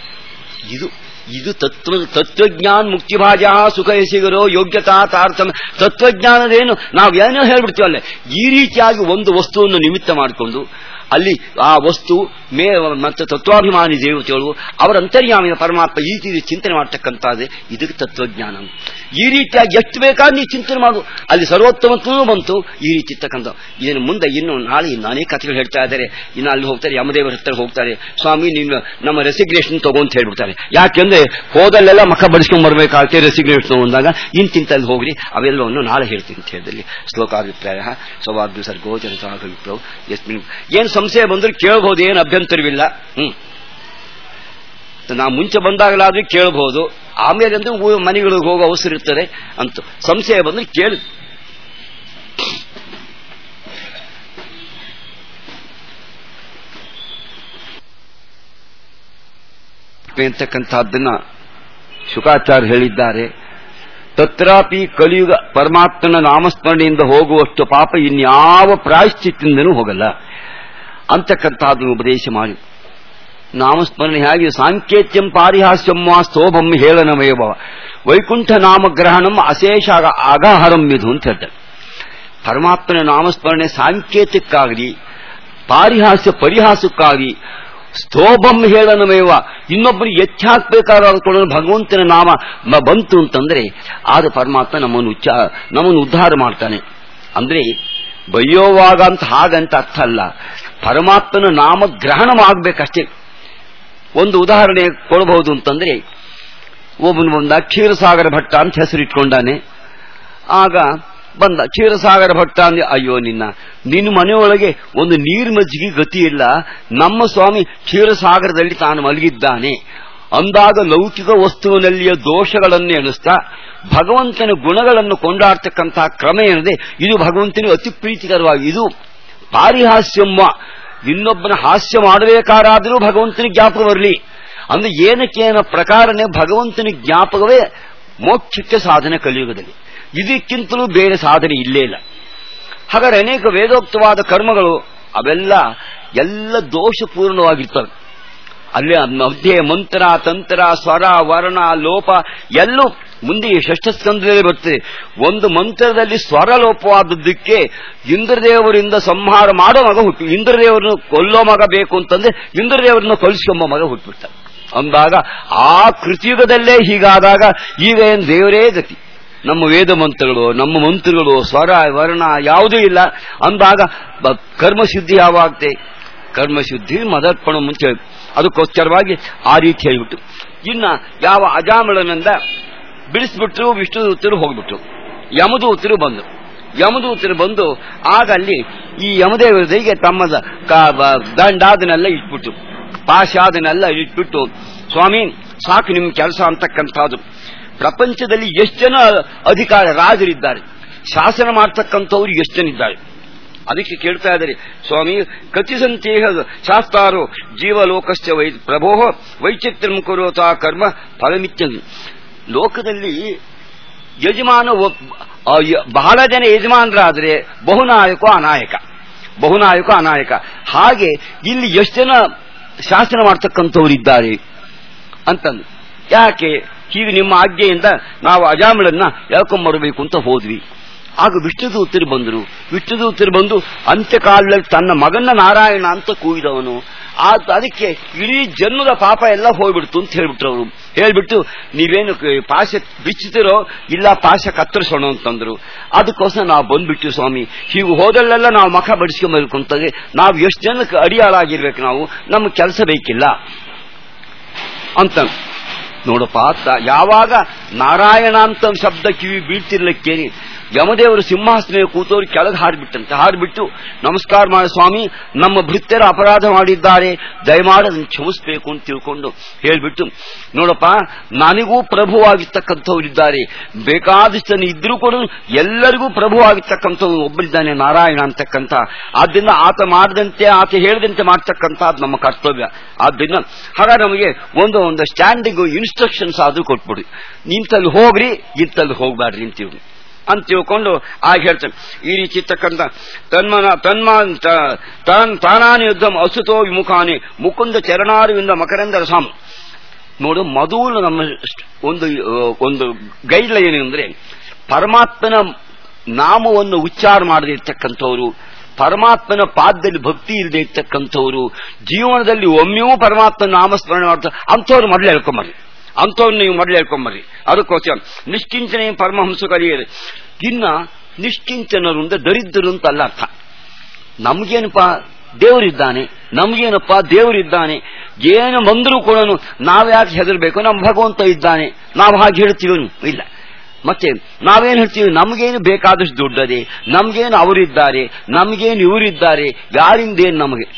ಇದು ಇದು ತತ್ವ ತತ್ವಜ್ಞಾನ ಮುಕ್ತಿಭಾಜ ಸುಖ ಎಸಿಗರೋ ಯೋಗ್ಯತಾ ತಾರತಮ್ಯ. ತತ್ವಜ್ಞಾನದೇನು ನಾವು ಏನೋ ಹೇಳ್ಬಿಡ್ತೀವಲ್ಲ. ಈ ರೀತಿಯಾಗಿ ಒಂದು ವಸ್ತುವನ್ನು ನಿಮಿತ್ತ ಮಾಡಿಕೊಂಡು ಅಲ್ಲಿ ಆ ವಸ್ತು ಮೇ ಮತ್ತು ತತ್ವಾಭಿಮಾನಿ ದೇವತೆಗಳು ಅವರ ಅಂತರ್ಯಾಮಿನ ಪರಮಾತ್ಮ ಈ ರೀತಿ ಚಿಂತನೆ ಮಾಡ್ತಕ್ಕಂಥದ್ದೇ ಇದಕ್ಕೆ ತತ್ವಜ್ಞಾನ. ಈ ರೀತಿಯಾಗಿ ಎಷ್ಟು ಬೇಕಾದ್ರೆ ನೀವು ಚಿಂತನೆ ಮಾಡು, ಅಲ್ಲಿ ಸರ್ವೋತ್ತಮತ್ವನೂ ಬಂತು. ಈ ರೀತಿ ಇರ್ತಕ್ಕಂಥ ಏನು ಮುಂದೆ ಇನ್ನು ನಾಳೆ ಇನ್ನು ಅನೇಕ ಕಥೆಗಳು ಹೇಳ್ತಾ ಇದ್ದಾರೆ. ಇನ್ನು ಅಲ್ಲಿ ಹೋಗ್ತಾರೆ, ಯಮದೇವರ ಹತ್ರ ಹೋಗ್ತಾರೆ. ಸ್ವಾಮಿ ನೀನು ನಮ್ಮ ರೆಸಿಗ್ನೇಷನ್ ತಗೊಂತ ಹೇಳ್ಬಿಡ್ತಾರೆ. ಯಾಕೆಂದ್ರೆ ಹೋದಲ್ಲೆಲ್ಲ ಮಖ ಬಡಿಸ್ಕೊಂಡ್ ಬರ್ಬೇಕಾಗುತ್ತೆ. ರೆಸಿಗ್ನೇಷನ್ ಅಂದಾಗ ಇಂತಿಂತಲ್ಲಿ ಹೋಗ್ರಿ, ಅವೆಲ್ಲವನ್ನು ನಾಳೆ ಹೇಳ್ತೀನಿ ಅಂತ ಹೇಳಿದಲ್ಲಿ ಶ್ಲೋಕಾಭಿಪ್ರಾಯ ಸೌಭಾಗ್ಯ ಸರ್ಗೋಚರ ಸಾಗವಿಪ್ರವ್ ಎಸ್ಮಿನ್. ಏನು ಸಂಶಯ ಬಂದ್ರೆ ಕೇಳಬಹುದು, ಏನು ಅಭ್ಯಂತರವಿಲ್ಲ. ಹ್ಮ್ ನಾ ಮುಂಚೆ ಬಂದಾಗಲಾದ್ರೂ ಕೇಳಬಹುದು, ಆಮೇಲೆ ಅಂದ್ರೆ ಮನೆಗಳಿಗೆ ಹೋಗೋ ಅವಸರ ಇರ್ತದೆ ಅಂತ ಸಂಶಯ ಬಂದ್ರೆ ಕೇಳಿ. ಅಂತಕ್ಕಂಥದ್ದನ್ನ ಶುಕಾಚಾರ್ಯ ಹೇಳಿದ್ದಾರೆ. ತತ್ರಾಪಿ ಕಲಿಯುಗ ಪರಮಾತ್ಮನ ನಾಮಸ್ಮರಣೆಯಿಂದ ಹೋಗುವಷ್ಟು ಪಾಪ ಇನ್ಯಾವ ಪ್ರಾಯಶ್ಚಿತ್ತಿಂದನೂ ಹೋಗಲ್ಲ ಅಂತಕ್ಕಂಥದ್ದನ್ನು ಉಪದೇಶ ಮಾಡಿ, ನಾಮಸ್ಮರಣೆ ಹೇಗೆ ಸಾಂಕೇತ್ಯಂ ಪಾರಿಹಾಸ್ಯಂ ವಾ ಸ್ತೋಭಂ ಹೇಳನಮೇವ ವೈಕುಂಠ ನಾಮಗ್ರಹಣಂ ಅಶೇಷ ಅಗಾಹರಂ ಇದು ಅಂತ ಹೇಳ್ತಾರೆ. ಪರಮಾತ್ಮನ ನಾಮಸ್ಮರಣೆ ಸಾಂಕೇತಿಕ್ಕಾಗಲಿ, ಪಾರಿಹಾಸ್ಯ ಪರಿಹಾಸಕ್ಕಾಗಲಿ, ಸ್ತೋಭಂ ಹೇಳನಮೇವ ಇನ್ನೊಬ್ಬರಿಗೆ ಎಚ್ಚಾಕ್ಬೇಕಾದ ಭಗವಂತನ ನಾಮ ಬಂತು ಅಂತಂದ್ರೆ ಆದ ಪರಮಾತ್ಮ ನಮ್ಮನ್ನು ಉಚ್ಚ ನಮ್ಮನ್ನು ಉದ್ಧಾರ ಮಾಡ್ತಾನೆ. ಅಂದ್ರೆ ಬಯ್ಯೋವಾಗ ಅಂತ ಹಾಗಂತ ಅರ್ಥ ಅಲ್ಲ, ಪರಮಾತ್ಮನ ನಾಮ ಗ್ರಹಣವಾಗಬೇಕಷ್ಟೇ. ಒಂದು ಉದಾಹರಣೆ ಕೊಡಬಹುದು ಅಂತಂದ್ರೆ, ಒಬ್ಬನು ಬಂದ ಕ್ಷೀರಸಾಗರ ಭಟ್ಟ ಅಂತ ಹೆಸರಿಟ್ಕೊಂಡಾನೆ. ಆಗ ಬಂದ ಕ್ಷೀರಸಾಗರ ಭಟ್ಟ ಅಂದ್ರೆ, ಅಯ್ಯೋ ನಿನ್ನ ನಿನ್ನ ಮನೆಯೊಳಗೆ ಒಂದು ನೀರು ಮಜ್ಜಿಗೆ ಗತಿ ಇಲ್ಲ, ನಮ್ಮ ಸ್ವಾಮಿ ಕ್ಷೀರಸಾಗರದಲ್ಲಿ ತಾನು ಮಲಗಿದ್ದಾನೆ ಅಂದಾಗ ಲೌಕಿಕ ವಸ್ತುವಿನಲ್ಲಿಯ ದೋಷಗಳನ್ನು ಎಣಿಸ್ತಾ ಭಗವಂತನ ಗುಣಗಳನ್ನು ಕೊಂಡಾಡ್ತಕ್ಕಂತಹ ಕ್ರಮ ಏನಿದೆ ಇದು ಭಗವಂತನಿಗೆ ಅತಿ ಪ್ರೀತಿಕರವಾಗಿ. ಇದು ಪಾರಿಹಾಸ್ಯಮ್ಮ, ಇನ್ನೊಬ್ಬನ ಹಾಸ್ಯ ಮಾಡಬೇಕಾರಾದರೂ ಭಗವಂತನಿಗೆ ಜ್ಞಾಪಕ ಬರಲಿ ಅಂದ್ರೆ ಏನಕ್ಕೇನ ಪ್ರಕಾರನೇ ಭಗವಂತನ ಜ್ಞಾಪಕವೇ ಮೋಕ್ಷಕ್ಕೆ ಸಾಧನೆ ಕಲಿಯುಗದಲ್ಲಿ. ಇದಕ್ಕಿಂತಲೂ ಬೇರೆ ಸಾಧನೆ ಇಲ್ಲೇ ಇಲ್ಲ. ಹಾಗಾದ್ರೆ ಅನೇಕ ವೇದೋಕ್ತವಾದ ಕರ್ಮಗಳು ಅವೆಲ್ಲ ಎಲ್ಲ ದೋಷಪೂರ್ಣವಾಗಿರ್ತವೆ. ಅಲ್ಲೇ ಮಧ್ಯೆ ಮಂತ್ರ, ತಂತ್ರ, ಸ್ವರ, ವರ್ಣ, ಲೋಪ ಎಲ್ಲೂ ಮುಂದೆ ಷಷ್ಠ ಸ್ಕಂದದಲ್ಲಿ ಬರ್ತದೆ. ಒಂದು ಮಂತ್ರದಲ್ಲಿ ಸ್ವರ ಲೋಪವಾದದ್ದಕ್ಕೆ ಇಂದ್ರದೇವರಿಂದ ಸಂಹಾರ ಮಾಡೋ ಮಗ ಹುಟ್ಟು, ಇಂದ್ರದೇವರನ್ನು ಕೊಲ್ಲೋ ಮಗ ಬೇಕು ಅಂತಂದ್ರೆ ಇಂದ್ರದೇವರನ್ನು ಕೊಲಿಸ್ಕೊಂಬ ಮಗ ಹುಟ್ಟುಬಿಡ್ತಾರೆ ಅಂದಾಗ ಆ ಕೃತಿಯುಗದಲ್ಲೇ ಹೀಗಾದಾಗ ಈಗ ಏನು ದೇವರೇ ಗತಿ. ನಮ್ಮ ವೇದ ಮಂತ್ರಗಳು, ನಮ್ಮ ಮಂತ್ರಗಳು, ಸ್ವರ ವರ್ಣ ಯಾವುದೂ ಇಲ್ಲ ಅಂದಾಗ ಕರ್ಮಶುದ್ಧಿ ಯಾವಾಗತ್ತೆ? ಕರ್ಮಶುದ್ಧಿ ಮದರ್ಪಣ ಮುಂಚೆ ಅದಕ್ಕೋಸ್ಕರವಾಗಿ ಆ ರೀತಿ ಹೇಳಿಬಿಟ್ಟು ಇನ್ನ ಯಾವ ಅಜಾಮಿಳನಿಂದ ಬಿಡಿಸ್ಬಿಟ್ರು, ವಿಷ್ಣುದೂತರು ಹೋಗ್ಬಿಟ್ರು, ಯಮದೂತರು ಬಂದರು. ಯಮದೂತರು ಬಂದು ಆಗ ಅಲ್ಲಿ ಈ ಯಮದೇವರಿಗೆ ತಮ್ಮ ದಂಡಾದನೆಲ್ಲ ಇಟ್ಬಿಟ್ಟು, ಪಾಶಾದನೆಲ್ಲ ಇಟ್ಬಿಟ್ಟು, ಸ್ವಾಮಿ ಸಾಕು ನಿಮ್ ಕೆಲಸ ಅಂತಕ್ಕಂಥದ್ದು. ಪ್ರಪಂಚದಲ್ಲಿ ಎಷ್ಟು ಜನ ಅಧಿಕಾರ ರಾಜರಿದ್ದಾರೆ, ಶಾಸನ ಮಾಡ್ತಕ್ಕಂಥವ್ರು ಎಷ್ಟು ಜನ ಇದ್ದಾರೆ? ಅದಕ್ಕೆ ಕೇಳ್ತಾ ಇದ್ದಾರೆ, ಸ್ವಾಮಿ ಕತಿಸಂತೇಹ ಶಾಸ್ತಾರೋ ಜೀವಲೋಕಶ್ಚ ವೈ ಪ್ರಭೋ ವೈಚಿತ್ರ್ಯಂ ಕುರೋತಾ ಕರ್ಮ ಫಲಮಿತ್ಯ. ಲೋಕದಲ್ಲಿ ಯಜಮಾನ ಬಹಳ ಜನ ಯಜಮಾನರಾದರೆ ಬಹುನಾಯಕ ಅನಾಯಕ, ಬಹುನಾಯಕ ಅನಾಯಕ. ಹಾಗೆ ಇಲ್ಲಿ ಎಷ್ಟು ಜನ ಶಾಸನ ಮಾಡ್ತಕ್ಕಂಥವ್ರಿದ್ದಾರೆ ಅಂತಂದು. ಯಾಕೆ ಹೀಗೆ ನಿಮ್ಮ ಆಜ್ಞೆಯಿಂದ ನಾವು ಅಜಾಮಿಳನ್ನ ಹೇಳ್ಕೊಂಬರಬೇಕು ಅಂತ ಹೋದ್ವಿ. ಆಗ ವಿಷ್ಣುದೂತರು ಬಂದರು. ವಿಷ್ಣುದೂತರು ಬಂದು ಅಂತ್ಯಕಾಲದಲ್ಲಿ ತನ್ನ ಮಗನ ನಾರಾಯಣ ಅಂತ ಕೂಗಿದವನು. ಅದಕ್ಕೆ ಇಡೀ ಜನ್ಮದ ಪಾಪ ಎಲ್ಲ ಹೋಗ್ಬಿಡ್ತು ಅಂತ ಹೇಳ್ಬಿಟ್ರು ಅವರು. ಹೇಳ್ಬಿಟ್ಟು ನೀವೇನು ಪಾಶ ಬಿಚ್ಚುತ್ತಿರೋ ಇಲ್ಲ ಪಾಶ ಕತ್ತರಿಸೋಣ ಅಂತಂದ್ರು. ಅದಕ್ಕೋಸ್ಕರ ನಾವು ಬಂದ್ಬಿಟ್ಟು ಸ್ವಾಮಿ ಹೀಗೆ ಹೋದಲ್ಲೆಲ್ಲ ನಾವು ಮಖ ಬಡಿಸ್ಕೊಂಬರ್ಬೇಕು ಅಂತಂದ್ರೆ ನಾವು ಎಷ್ಟು ಜನಕ್ಕೆ ಅಡಿಯಾಳಾಗಿರ್ಬೇಕು, ನಾವು ನಮ್ಗೆ ಕೆಲಸ ಬೇಕಿಲ್ಲ ಅಂತ. ನೋಡಪ್ಪ, ಯಾವಾಗ ನಾರಾಯಣ ಅಂತ ಶಬ್ದ ಕಿವಿ ಬೀಳ್ತಿರ್ಲಿಕ್ಕೇನೆ ಯಮದೇವರು ಸಿಂಹಾಸನ ಕೂತವ್ರು ಕೆಳಗೆ ಹಾರಿಬಿಟ್ಟಂತೆ. ಹಾರಿಬಿಟ್ಟು ನಮಸ್ಕಾರ ಮಾಡಿ, ಸ್ವಾಮಿ ನಮ್ಮ ಭೃತ್ಯರ ಅಪರಾಧ ಮಾಡಿದ್ದಾರೆ, ದಯಮಾಡಿ ಅದನ್ನು ಕ್ಷಮಿಸಬೇಕು ಅಂತ ತಿಳ್ಕೊಂಡು ಹೇಳ್ಬಿಟ್ಟು, ನೋಡಪ್ಪ ನನಗೂ ಪ್ರಭುವಾಗಿರ್ತಕ್ಕಂಥವ್ರಿದ್ದಾರೆ, ಬೇಕಾದಷ್ಟು ಇದ್ರೂ ಕೂಡ ಎಲ್ಲರಿಗೂ ಪ್ರಭುವಾಗಿರ್ತಕ್ಕಂಥವ್ರು ಒಬ್ಬರಿದ್ದಾನೆ ನಾರಾಯಣ ಅಂತಕ್ಕಂಥ. ಆದ್ದರಿಂದ ಆತ ಮಾಡದಂತೆ ಆತ ಹೇಳಿದಂತೆ ಮಾಡ್ತಕ್ಕಂಥದ್ದು ನಮ್ಮ ಕರ್ತವ್ಯ. ಆದ್ದರಿಂದ ಹಾಗಾದ್ರೆ ನಮಗೆ ಒಂದು ಒಂದು ಸ್ಟ್ಯಾಂಡಿಂಗ್ ಇನ್ಸ್ಟ್ರಕ್ಷನ್ಸ್ ಆದ್ರೂ ಕೊಟ್ಬಿಡಿ, ಇಂತಲ್ಲಿ ಹೋಗ್ರಿ ಇಂತಲ್ಲಿ ಹೋಗ್ಬಾರ್ರಿ ಅಂತೀವಿ ಅಂತ ತಿಳ್ಕೊಂಡು ಆಗ ಹೇಳ್ತೇನೆ. ಈ ರೀತಿ ಇರ್ತಕ್ಕಂಥ ತನ್ಮನ ತನ್ಮಾ ತಾನಾನಿ ಯುದ್ಧಂ ಅಸುತೋ ವಿಮುಖಾನಿ ಮುಕುಂದ ಚರಣಾರವಿಂದ ಮಕರಂದರ ಸಾಮ್. ನೋಡು, ಮೊದಲು ನಮ್ಮ ಒಂದು ಒಂದು ಗೈಡ್ ಲೈನ್ ಅಂದ್ರೆ ಪರಮಾತ್ಮನ ನಾಮವನ್ನು ಉಚ್ಚಾರ ಮಾಡದೇ ಇರ್ತಕ್ಕಂಥವ್ರು, ಪರಮಾತ್ಮನ ಪಾದದಲ್ಲಿ ಭಕ್ತಿ ಇಲ್ಲದೆ ಇರ್ತಕ್ಕಂಥವ್ರು, ಜೀವನದಲ್ಲಿ ಒಮ್ಮೆಯೂ ಪರಮಾತ್ಮನ ನಾಮಸ್ಮರಣೆ ಮಾಡ್ತಾರೆ ಅಂಥವ್ರು ಮೊದಲು ಹೇಳ್ಕೊಂಬರ್ರಿ, ಅಂಥವ್ರು ನೀವು ಮೊದಲು ಹೇಳ್ಕೊಂಬರ್ರಿ. ಅದಕ್ಕೋಸ್ಕರ ನಿಷ್ಕಿಂಚನೆ ಪರಮಹಂಸ ಕಲಿಯರು. ಇನ್ನ ನಿಷ್ಕಿಂಚನರು ಅಂದ್ರೆ ದರಿದ್ರರು ಅಂತ ಅಲ್ಲ ಅರ್ಥ. ನಮ್ಗೇನಪ್ಪ ದೇವರಿದ್ದಾನೆ, ನಮ್ಗೇನಪ್ಪ ದೇವರಿದ್ದಾನೆ, ಏನು ಬಂದರೂ ಕೂಡ ನಾವ್ಯಾಕೆ ಹೆದರ್ಬೇಕು, ನಮ್ಮ ಭಗವಂತ ಇದ್ದಾನೆ ನಾವು ಹಾಗೆ ಹೇಳ್ತೀವಿ ಇಲ್ಲ. ಮತ್ತೆ ನಾವೇನು ಹೇಳ್ತೀವಿ, ನಮಗೇನು ಬೇಕಾದಷ್ಟು ದುಡ್ಡದೆ, ನಮಗೇನು ಅವರಿದ್ದಾರೆ, ನಮಗೇನು ಇವರಿದ್ದಾರೆ, ಯಾರಿಂದೇನು ನಮಗೆ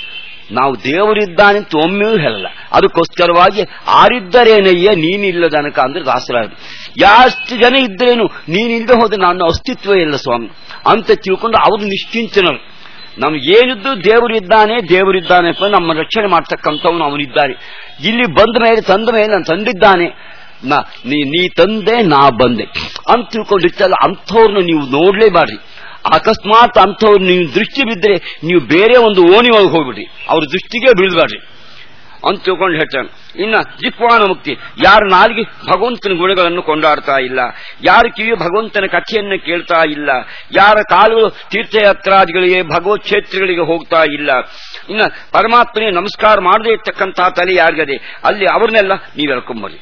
ನಾವು ದೇವರಿದ್ದಾನೆಂತ ಒಮ್ಮೆಯೂ ಹೇಳಲ್ಲ. ಅದಕ್ಕೋಸ್ಕರವಾಗಿ ಆರಿದ್ದರೇನಯ್ಯ ನೀನಿಲ್ಲದನಕ ಅಂದ್ರೆ ದಾಸರ ಎಷ್ಟು ಜನ ಇದ್ರೇನು ನೀನಿಲ್ಲದೆ ಹೋದ್ರೆ ನನ್ನ ಅಸ್ತಿತ್ವ ಇಲ್ಲ ಸ್ವಾಮಿ ಅಂತ ತಿಳ್ಕೊಂಡು ಅವರು ನಿಶ್ಚಿಂತನರು. ನಮ್ಗೆ ಏನಿದ್ದು ದೇವರಿದ್ದಾನೆ ದೇವರಿದ್ದಾನೆ ನಮ್ಮ ರಕ್ಷಣೆ ಮಾಡ್ತಕ್ಕಂಥವನು ಅವನಿದ್ದಾನೆ. ಇಲ್ಲಿ ಬಂದ ಮೇಲೆ ತಂದ ಮೇಲೆ ನಾನು ತಂದಿದ್ದಾನೆ, ನಾ ನೀ ತಂದೆ ನಾ ಬಂದೆ ಅಂತ ತಿಳ್ಕೊಂಡಿರ್ತಲ್ಲ. ಅಂಥವ್ರನ್ನ ನೀವು ನೋಡ್ಲೇಬಾರ್ರಿ. ಅಕಸ್ಮಾತ್ ಅಂಥವ್ರು ನೀವು ದೃಷ್ಟಿ ಬಿದ್ದರೆ ನೀವು ಬೇರೆ ಒಂದು ಓಣಿ ಒಳಗೆ ಹೋಗ್ಬಿಡ್ರಿ, ಅವ್ರ ದೃಷ್ಟಿಗೆ ಬೀಳ್ಬಾರ್ರಿ ಅಂತ ತಿಳ್ಕೊಂಡು ಹೇಳ್ತಾನೆ. ಇನ್ನ ಜಿಹ್ವಾನ ಮುಕ್ತಿ, ಯಾರ ನಾಲಿಗೆ ಭಗವಂತನ ಗುಣಗಳನ್ನು ಕೊಂಡಾಡ್ತಾ ಇಲ್ಲ, ಯಾರ ಕಿವಿ ಭಗವಂತನ ಕಥೆಯನ್ನು ಕೇಳ್ತಾ ಇಲ್ಲ, ಯಾರ ಕಾಲುಗಳು ತೀರ್ಥಯಾತ್ರಾದಿಗಳಿಗೆ ಭಗವತ್ ಕ್ಷೇತ್ರಗಳಿಗೆ ಹೋಗ್ತಾ ಇಲ್ಲ, ಇನ್ನ ಪರಮಾತ್ಮನಿಗೆ ನಮಸ್ಕಾರ ಮಾಡದೇ ಇರ್ತಕ್ಕಂತಹ ತಲೆ ಯಾರಿಗದೆ ಅಲ್ಲಿ ಅವ್ರನ್ನೆಲ್ಲ ನೀವು ಹೇಳ್ಕೊಂಬರ್ರಿ.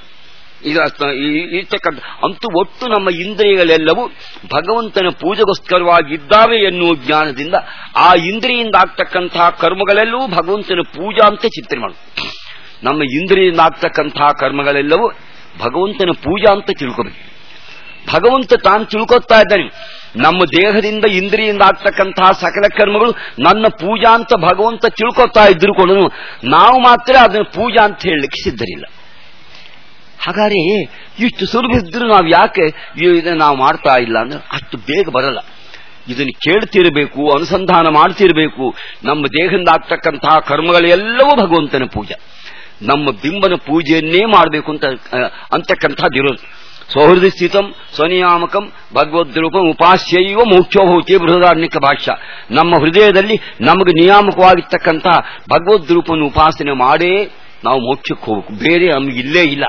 ಇರ್ತಕ್ಕಂಥ ಅಂತೂ ಒಟ್ಟು ನಮ್ಮ ಇಂದ್ರಿಯಗಳೆಲ್ಲವೂ ಭಗವಂತನ ಪೂಜೆಗೋಸ್ಕರವಾಗಿದ್ದಾವೆ ಎನ್ನುವ ಜ್ಞಾನದಿಂದ ಆ ಇಂದ್ರಿಯಿಂದ ಆಗ್ತಕ್ಕಂತಹ ಕರ್ಮಗಳೆಲ್ಲವೂ ಭಗವಂತನ ಪೂಜಾ ಅಂತ ಚಿಂತನೆ ಮಾಡು. ನಮ್ಮ ಇಂದ್ರಿಯಿಂದ ಆಗ್ತಕ್ಕಂತಹ ಕರ್ಮಗಳೆಲ್ಲವೂ ಭಗವಂತನ ಪೂಜಾ ಅಂತ ತಿಳ್ಕೋಬೇಕು. ಭಗವಂತ ತಾನು ತಿಳ್ಕೊತಾ ಇದ್ದಾನೆ, ನಮ್ಮ ದೇಹದಿಂದ ಇಂದ್ರಿಯಿಂದ ಆಗ್ತಕ್ಕಂತಹ ಸಕಲ ಕರ್ಮಗಳು ನನ್ನ ಪೂಜಾ ಅಂತ ಭಗವಂತ ತಿಳ್ಕೊತಾ ಇದ್ರು ಕೂಡ ನಾವು ಮಾತ್ರ ಅದನ್ನು ಪೂಜಾ ಅಂತ ಹೇಳಲಿಕ್ಕೆ ಸಿದ್ಧರಿಲ್ಲ. ಹಾಗಾದ್ರೆ ಇಷ್ಟು ಸುಲಭ ಇದ್ರೂ ನಾವು ಯಾಕೆ ಇದನ್ನು ನಾವು ಮಾಡ್ತಾ ಇಲ್ಲ ಅಂದ್ರೆ ಅಷ್ಟು ಬೇಗ ಬರಲ್ಲ. ಇದನ್ನು ಕೇಳ್ತಿರಬೇಕು, ಅನುಸಂಧಾನ ಮಾಡ್ತಿರಬೇಕು. ನಮ್ಮ ದೇಹದಿಂದ ಆಗ್ತಕ್ಕಂತಹ ಕರ್ಮಗಳೆಲ್ಲವೂ ಭಗವಂತನ ಪೂಜೆ, ನಮ್ಮ ಬಿಂಬನ ಪೂಜೆಯನ್ನೇ ಮಾಡಬೇಕು ಅಂತ ಅಂತಕ್ಕಂಥದ್ದಿರೋದು. ಸೌಹೃದ ಸ್ಥಿತಂ ಸ್ವನಿಯಾಮಕಂ ಭಗವದ್ರೂಪಂ ಉಪಾಸ್ಯೈವ ಮೋಕ್ಷೋಭೂತಿ ಬೃಹದಾರಣ್ಯಕ ಭಾಷ್ಯ. ನಮ್ಮ ಹೃದಯದಲ್ಲಿ ನಮಗೆ ನಿಯಾಮಕವಾಗಿರ್ತಕ್ಕಂತಹ ಭಗವದ್ರೂಪನ ಉಪಾಸನೆ ಮಾಡೇ ನಾವು ಮೋಕ್ಷಕ್ಕೆ ಹೋಗಬೇಕು, ಬೇರೆ ನಮಗೆ ಇಲ್ಲೇ ಇಲ್ಲ.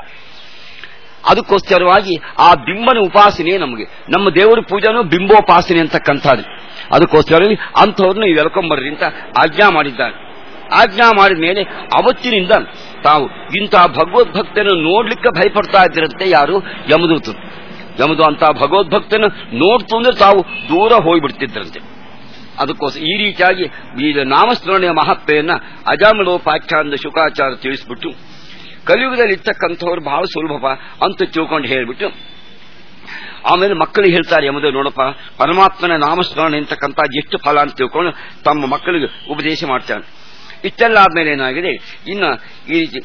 ಅದಕ್ಕೋಸ್ಕರವಾಗಿ ಆ ಬಿಂಬನ ಉಪಾಸನೆ ನಮಗೆ, ನಮ್ಮ ದೇವರ ಪೂಜಾನು ಬಿಂಬೋಪಾಸನೆ ಅಂತಕ್ಕಂಥದ್ದು. ಅದಕ್ಕೋಸ್ಕರವಾಗಿ ಅಂಥವ್ರನ್ನ ನೀವು ಎಳ್ಕೊಂಬರ್ರಿ ಅಂತ ಆಜ್ಞಾ ಮಾಡಿದ್ದಾರೆ. ಆಜ್ಞಾ ಮಾಡಿದ ಮೇಲೆ ಅವತ್ತಿನಿಂದ ತಾವು ಇಂತಹ ಭಗವದ್ಭಕ್ತನ ನೋಡ್ಲಿಕ್ಕೆ ಭಯಪಡ್ತಾ ಇದ್ದಿರಂತೆ ಯಾರು ಯಮದೂತರು. ಯಮದು ಅಂತ ಭಗವದ್ಭಕ್ತನ ನೋಡ್ತು ಅಂದ್ರೆ ತಾವು ದೂರ ಹೋಗ್ಬಿಡ್ತಿದ್ರಂತೆ. ಅದಕ್ಕೋಸ್ಕರ ಈ ರೀತಿಯಾಗಿ ಈ ನಾಮಸ್ಮರಣೆಯ ಮಹತ್ವೆಯನ್ನ ಅಜಾಮಲೋಪಾಖ್ಯಾನದ ಶುಕಾಚಾರ ತಿಳಿಸ್ಬಿಟ್ಟು ಕಲಿಯುಗದಲ್ಲಿ ಇರ್ತಕ್ಕಂಥವ್ರು ಬಹಳ ಸುಲಭಪ ಅಂತ ತಿಳ್ಕೊಂಡು ಹೇಳ್ಬಿಟ್ಟು ಆಮೇಲೆ ಮಕ್ಕಳಿಗೆ ಹೇಳ್ತಾರೆ ಯಮದ ನೋಡಪ್ಪ ಪರಮಾತ್ಮನ ನಾಮಸ್ಮರಣೆ ಅಂತಕ್ಕಂಥ ಎಷ್ಟು ಫಲ ಅಂತ ತಿಳ್ಕೊಂಡು ತಮ್ಮ ಮಕ್ಕಳಿಗೆ ಉಪದೇಶ ಮಾಡ್ತಾನೆ. ಇಷ್ಟೆಲ್ಲ ಆದ್ಮೇಲೆ ಏನಾಗಿದೆ, ಇನ್ನು ಈ ರೀತಿ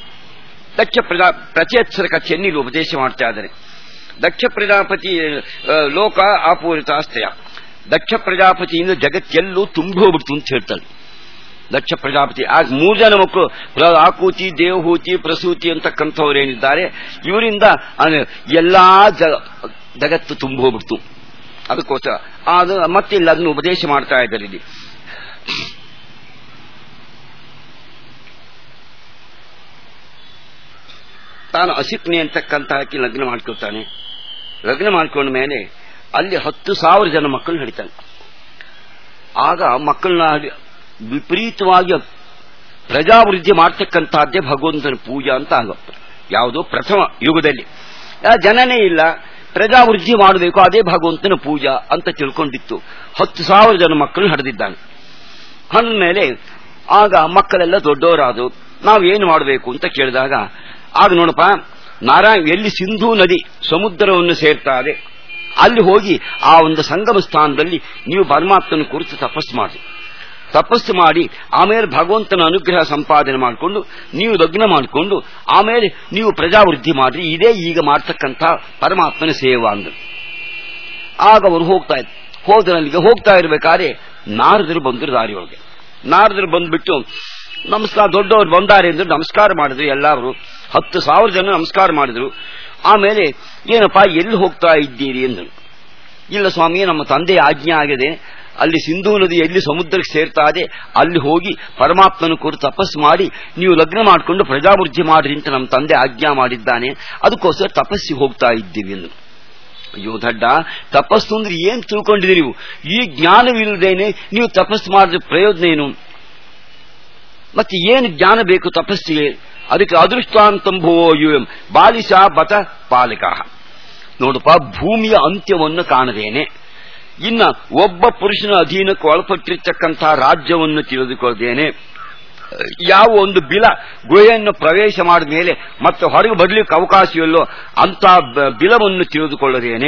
ದಕ್ಷ ಪ್ರಜಾ ಪ್ರಚೇತ್ಸರ ಕಥೆಯನ್ನು ಇಲ್ಲಿ ಉಪದೇಶ ಮಾಡ್ತಾ ಇದ್ದಾರೆ. ದಕ್ಷ ಪ್ರಜಾಪತಿ ಲೋಕ ಆಪೂರಿತಾಸ್ತೆಯ, ದಕ್ಷ ಪ್ರಜಾಪತಿಯಿಂದ ಜಗತ್ತೆಲ್ಲೂ ತುಂಬಿ ಹೋಗ್ಬಿಡ್ತು ಅಂತ ಹೇಳ್ತಾರೆ. ದಕ್ಷ ಪ್ರಜಾಪತಿ ಆಗ ಮೂರು ಜನ ಮಕ್ಕಳು ಆಕೂತಿ ದೇವಹೂತಿ ಪ್ರಸೂತಿ ಅಂತಕ್ಕಂಥವ್ರೇನಿದ್ದಾರೆ ಇವರಿಂದ ಎಲ್ಲಾ ಜಗತ್ತು ತುಂಬ ಹೋಗ್ಬಿಡ್ತು. ಅದಕ್ಕೋಸ್ಕರ ಅದು ಮತ್ತೆ ಇಲ್ಲ ಅದನ್ನು ಉಪದೇಶ ಮಾಡ್ತಾ ಇದ್ದಾರೆ. ಇಲ್ಲಿ ತಾನು ಅಸಿಕ್ನಿ ಅಂತಕ್ಕಂಥಕ್ಕೆ ಲಗ್ನ ಮಾಡ್ಕೊಳ್ತಾನೆ. ಲಗ್ನ ಮಾಡ್ಕೊಂಡ ಮೇಲೆ ಅಲ್ಲಿ ಹತ್ತು ಸಾವಿರ ಜನ ಮಕ್ಕಳು ನಡೀತಾನೆ. ಆಗ ಮಕ್ಕಳನ್ನ ವಿಪರೀತವಾಗಿ ಪ್ರಜಾವೃದ್ಧಿ ಮಾಡ್ತಕ್ಕಂಥದ್ದೇ ಭಗವಂತನ ಪೂಜಾ ಅಂತ ಆಗುತ್ತೆ. ಯಾವುದೋ ಪ್ರಥಮ ಯುಗದಲ್ಲಿ ಜನನೇ ಇಲ್ಲ, ಪ್ರಜಾವೃದ್ಧಿ ಮಾಡಬೇಕು, ಅದೇ ಭಗವಂತನ ಪೂಜಾ ಅಂತ ತಿಳ್ಕೊಂಡಿತ್ತು. ಹತ್ತು ಸಾವಿರ ಜನ ಮಕ್ಕಳು ಹಡೆದಿದ್ದಾನೆ. ಹಂದ ಮೇಲೆ ಆಗ ಮಕ್ಕಳೆಲ್ಲ ದೊಡ್ಡವರಾದು ನಾವೇನು ಮಾಡಬೇಕು ಅಂತ ಕೇಳಿದಾಗ ಆಗ ನೋಡಪ್ಪ ನಾರಾಯಣ ಎಲ್ಲಿ ಸಿಂಧೂ ನದಿ ಸಮುದ್ರವನ್ನು ಸೇರ್ತಾ ಇದೆ ಅಲ್ಲಿ ಹೋಗಿ ಆ ಒಂದು ಸಂಗಮ ಸ್ಥಾನದಲ್ಲಿ ನೀವು ಪರಮಾತ್ಮನ ಕುರಿತು ತಪಸ್ಸು ಮಾಡಿ ತಪಸ್ಸು ಮಾಡಿ ಆಮೇಲೆ ಭಗವಂತನ ಅನುಗ್ರಹ ಸಂಪಾದನೆ ಮಾಡಿಕೊಂಡು ನೀವು ಲಗ್ನ ಮಾಡಿಕೊಂಡು ಆಮೇಲೆ ನೀವು ಪ್ರಜಾವೃದ್ಧಿ ಮಾಡ್ರಿ, ಇದೇ ಈಗ ಮಾಡ್ತಕ್ಕಂಥ ಪರಮಾತ್ಮನ ಸೇವಾ ಅಂದ್ರು. ಆಗ ಅವರು ಹೋಗ್ತಾ ಇದ್ರು. ಹೋದಲ್ಲಿಗೆ ಹೋಗ್ತಾ ಇರ್ಬೇಕಾದ್ರೆ ನಾರದರು ಬಂದರು ದಾರಿಯೊಳಗೆ. ನಾರದರು ಬಂದ್ಬಿಟ್ಟು ನಮಸ್ಕಾರ, ದೊಡ್ಡವರು ಬಂದಾರೆ ಅಂದ್ರೆ ನಮಸ್ಕಾರ ಮಾಡಿದ್ರು. ಎಲ್ಲರೂ ಹತ್ತು ಸಾವಿರ ಜನ ನಮಸ್ಕಾರ ಮಾಡಿದ್ರು. ಆಮೇಲೆ ಏನಪ್ಪಾ ಎಲ್ಲಿ ಹೋಗ್ತಾ ಇದ್ದೀರಿ ಎಂದರು. ಇಲ್ಲ ಸ್ವಾಮಿ, ನಮ್ಮ ತಂದೆ ಆಜ್ಞೆ ಆಗಿದೆ, ಅಲ್ಲಿ ಸಿಂಧೂ ನದಿ ಎಲ್ಲಿ ಸಮುದ್ರಕ್ಕೆ ಸೇರ್ತಾ ಇದೆ ಅಲ್ಲಿ ಹೋಗಿ ಪರಮಾತ್ಮನ ಕುರಿತು ತಪಸ್ಸು ಮಾಡಿ ನೀವು ಲಗ್ನ ಮಾಡಿಕೊಂಡು ಪ್ರಜಾವೃದ್ಧಿ ಮಾಡ್ರಿ ಅಂತ ನಮ್ಮ ತಂದೆ ಆಜ್ಞಾ ಮಾಡಿದ್ದಾನೆ, ಅದಕ್ಕೋಸ್ಕರ ತಪಸ್ಸಿಗೆ ಹೋಗ್ತಾ ಇದ್ದೀವಿ ಎಂದು. ಅಯ್ಯೋ ದಡ್ಡ, ತಪಸ್ಸು ಅಂದ್ರೆ ಏನ್ ತಿಳ್ಕೊಂಡಿದ್ದೀರಿ ನೀವು? ಈ ಜ್ಞಾನವಿಲ್ಲದೇನೆ ನೀವು ತಪಸ್ಸು ಮಾಡಿದ್ರೆ ಪ್ರಯೋಜನ ಏನು? ಮತ್ತೆ ಏನು ಜ್ಞಾನ ಬೇಕು ತಪಸ್ಸಿಗೆ? ಅದಕ್ಕೆ ಅದೃಷ್ಟಾಂತಂಭುವೋ ಯುಎಂ ಬಾಲಿಶ ಬತ ಪಾಲಕ. ನೋಡಪ್ಪ, ಭೂಮಿಯ ಅಂತ್ಯವನ್ನು ಕಾಣದೇನೆ, ಇನ್ನ ಒಬ್ಬ ಪುರುಷನ ಅಧೀನಕ್ಕೆ ಒಳಪಟ್ಟಿರ್ತಕ್ಕಂತಹ ರಾಜ್ಯವನ್ನು ತಿಳಿದುಕೊಳ್ಳದೇನೆ, ಯಾವ ಒಂದು ಬಿಲ ಗುಹೆಯನ್ನು ಪ್ರವೇಶ ಮಾಡಿದ ಮೇಲೆ ಮತ್ತೆ ಹೊರಗೆ ಬರಲಿಕ್ಕೆ ಅವಕಾಶವಿಲ್ಲೋ ಅಂತ ಬಿಲವನ್ನು ತಿಳಿದುಕೊಳ್ಳದೇನೆ,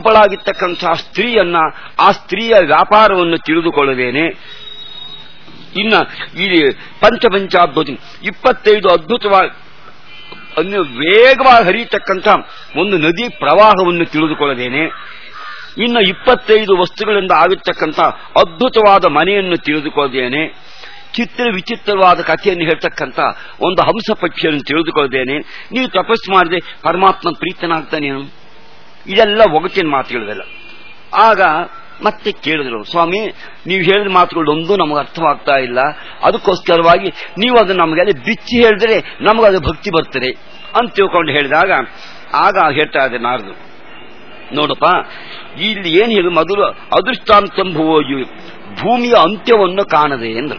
ಬಹುರೂಪಳಾಗಿರ್ತಕ್ಕಂತಹ ಸ್ತ್ರೀಯನ್ನ ಆ ಸ್ತ್ರೀಯ ವ್ಯಾಪಾರವನ್ನು ತಿಳಿದುಕೊಳ್ಳದೇನೆ, ಇನ್ನ ಈ ಪಂಚಪಂಚಾದ್ಭುತ ಇಪ್ಪತ್ತೈದು ಅದ್ಭುತವಾಗಿ ಅನ್ನು ವೇಗವಾಗಿ ಹರಿಯತಕ್ಕಂಥ ಒಂದು ನದಿ ಪ್ರವಾಹವನ್ನು ತಿಳಿದುಕೊಳ್ಳದೇನೆ, ಇನ್ನು ಇಪ್ಪತ್ತೈದು ವಸ್ತುಗಳಿಂದ ಆಗಿರ್ತಕ್ಕಂಥ ಅದ್ಭುತವಾದ ಮನೆಯನ್ನು ತಿಳಿದುಕೊಳ್ಳದೇನೆ, ಚಿತ್ರ ವಿಚಿತ್ರವಾದ ಕಥೆಯನ್ನು ಹೇಳ್ತಕ್ಕಂಥ ಒಂದು ಹಂಸ ಪಕ್ಷಿಯನ್ನು ತಿಳಿದುಕೊಳ್ಳದೇನೆ ನೀವು ತಪಸ್ಸು ಮಾಡದೆ ಪರಮಾತ್ಮ ಪ್ರೀತನಾಗ್ತಾನೇನು? ಇದೆಲ್ಲ ಒಗಟಿನ ಮಾತುಗಳಿವೆಲ್ಲ. ಆಗ ಮತ್ತೆ ಕೇಳಿದ್ರು, ಸ್ವಾಮಿ ನೀವು ಹೇಳಿದ ಮಾತುಗಳೊಂದು ನಮಗೆ ಅರ್ಥವಾಗ್ತಾ ಇಲ್ಲ, ಅದಕ್ಕೋಸ್ಕರವಾಗಿ ನೀವು ಅದನ್ನು ನಮಗೆಲ್ಲ ಬಿಚ್ಚಿ ಹೇಳಿದ್ರೆ ನಮಗದು ಭಕ್ತಿ ಬರ್ತದೆ ಅಂತ ತಿಳ್ಕೊಂಡು ಹೇಳಿದಾಗ ಆಗ ಹೇಳ್ತಾ ಇದೆ ನಾರದು, ನೋಡಪ್ಪ ಇಲ್ಲಿ ಏನು ಹೇಳಿ ಮೊದಲು ಅದೃಷ್ಟಾಂತಂಭುವೋ ಭೂಮಿಯ ಅಂತ್ಯವನ್ನು ಕಾಣದೆ ಎಂದರು.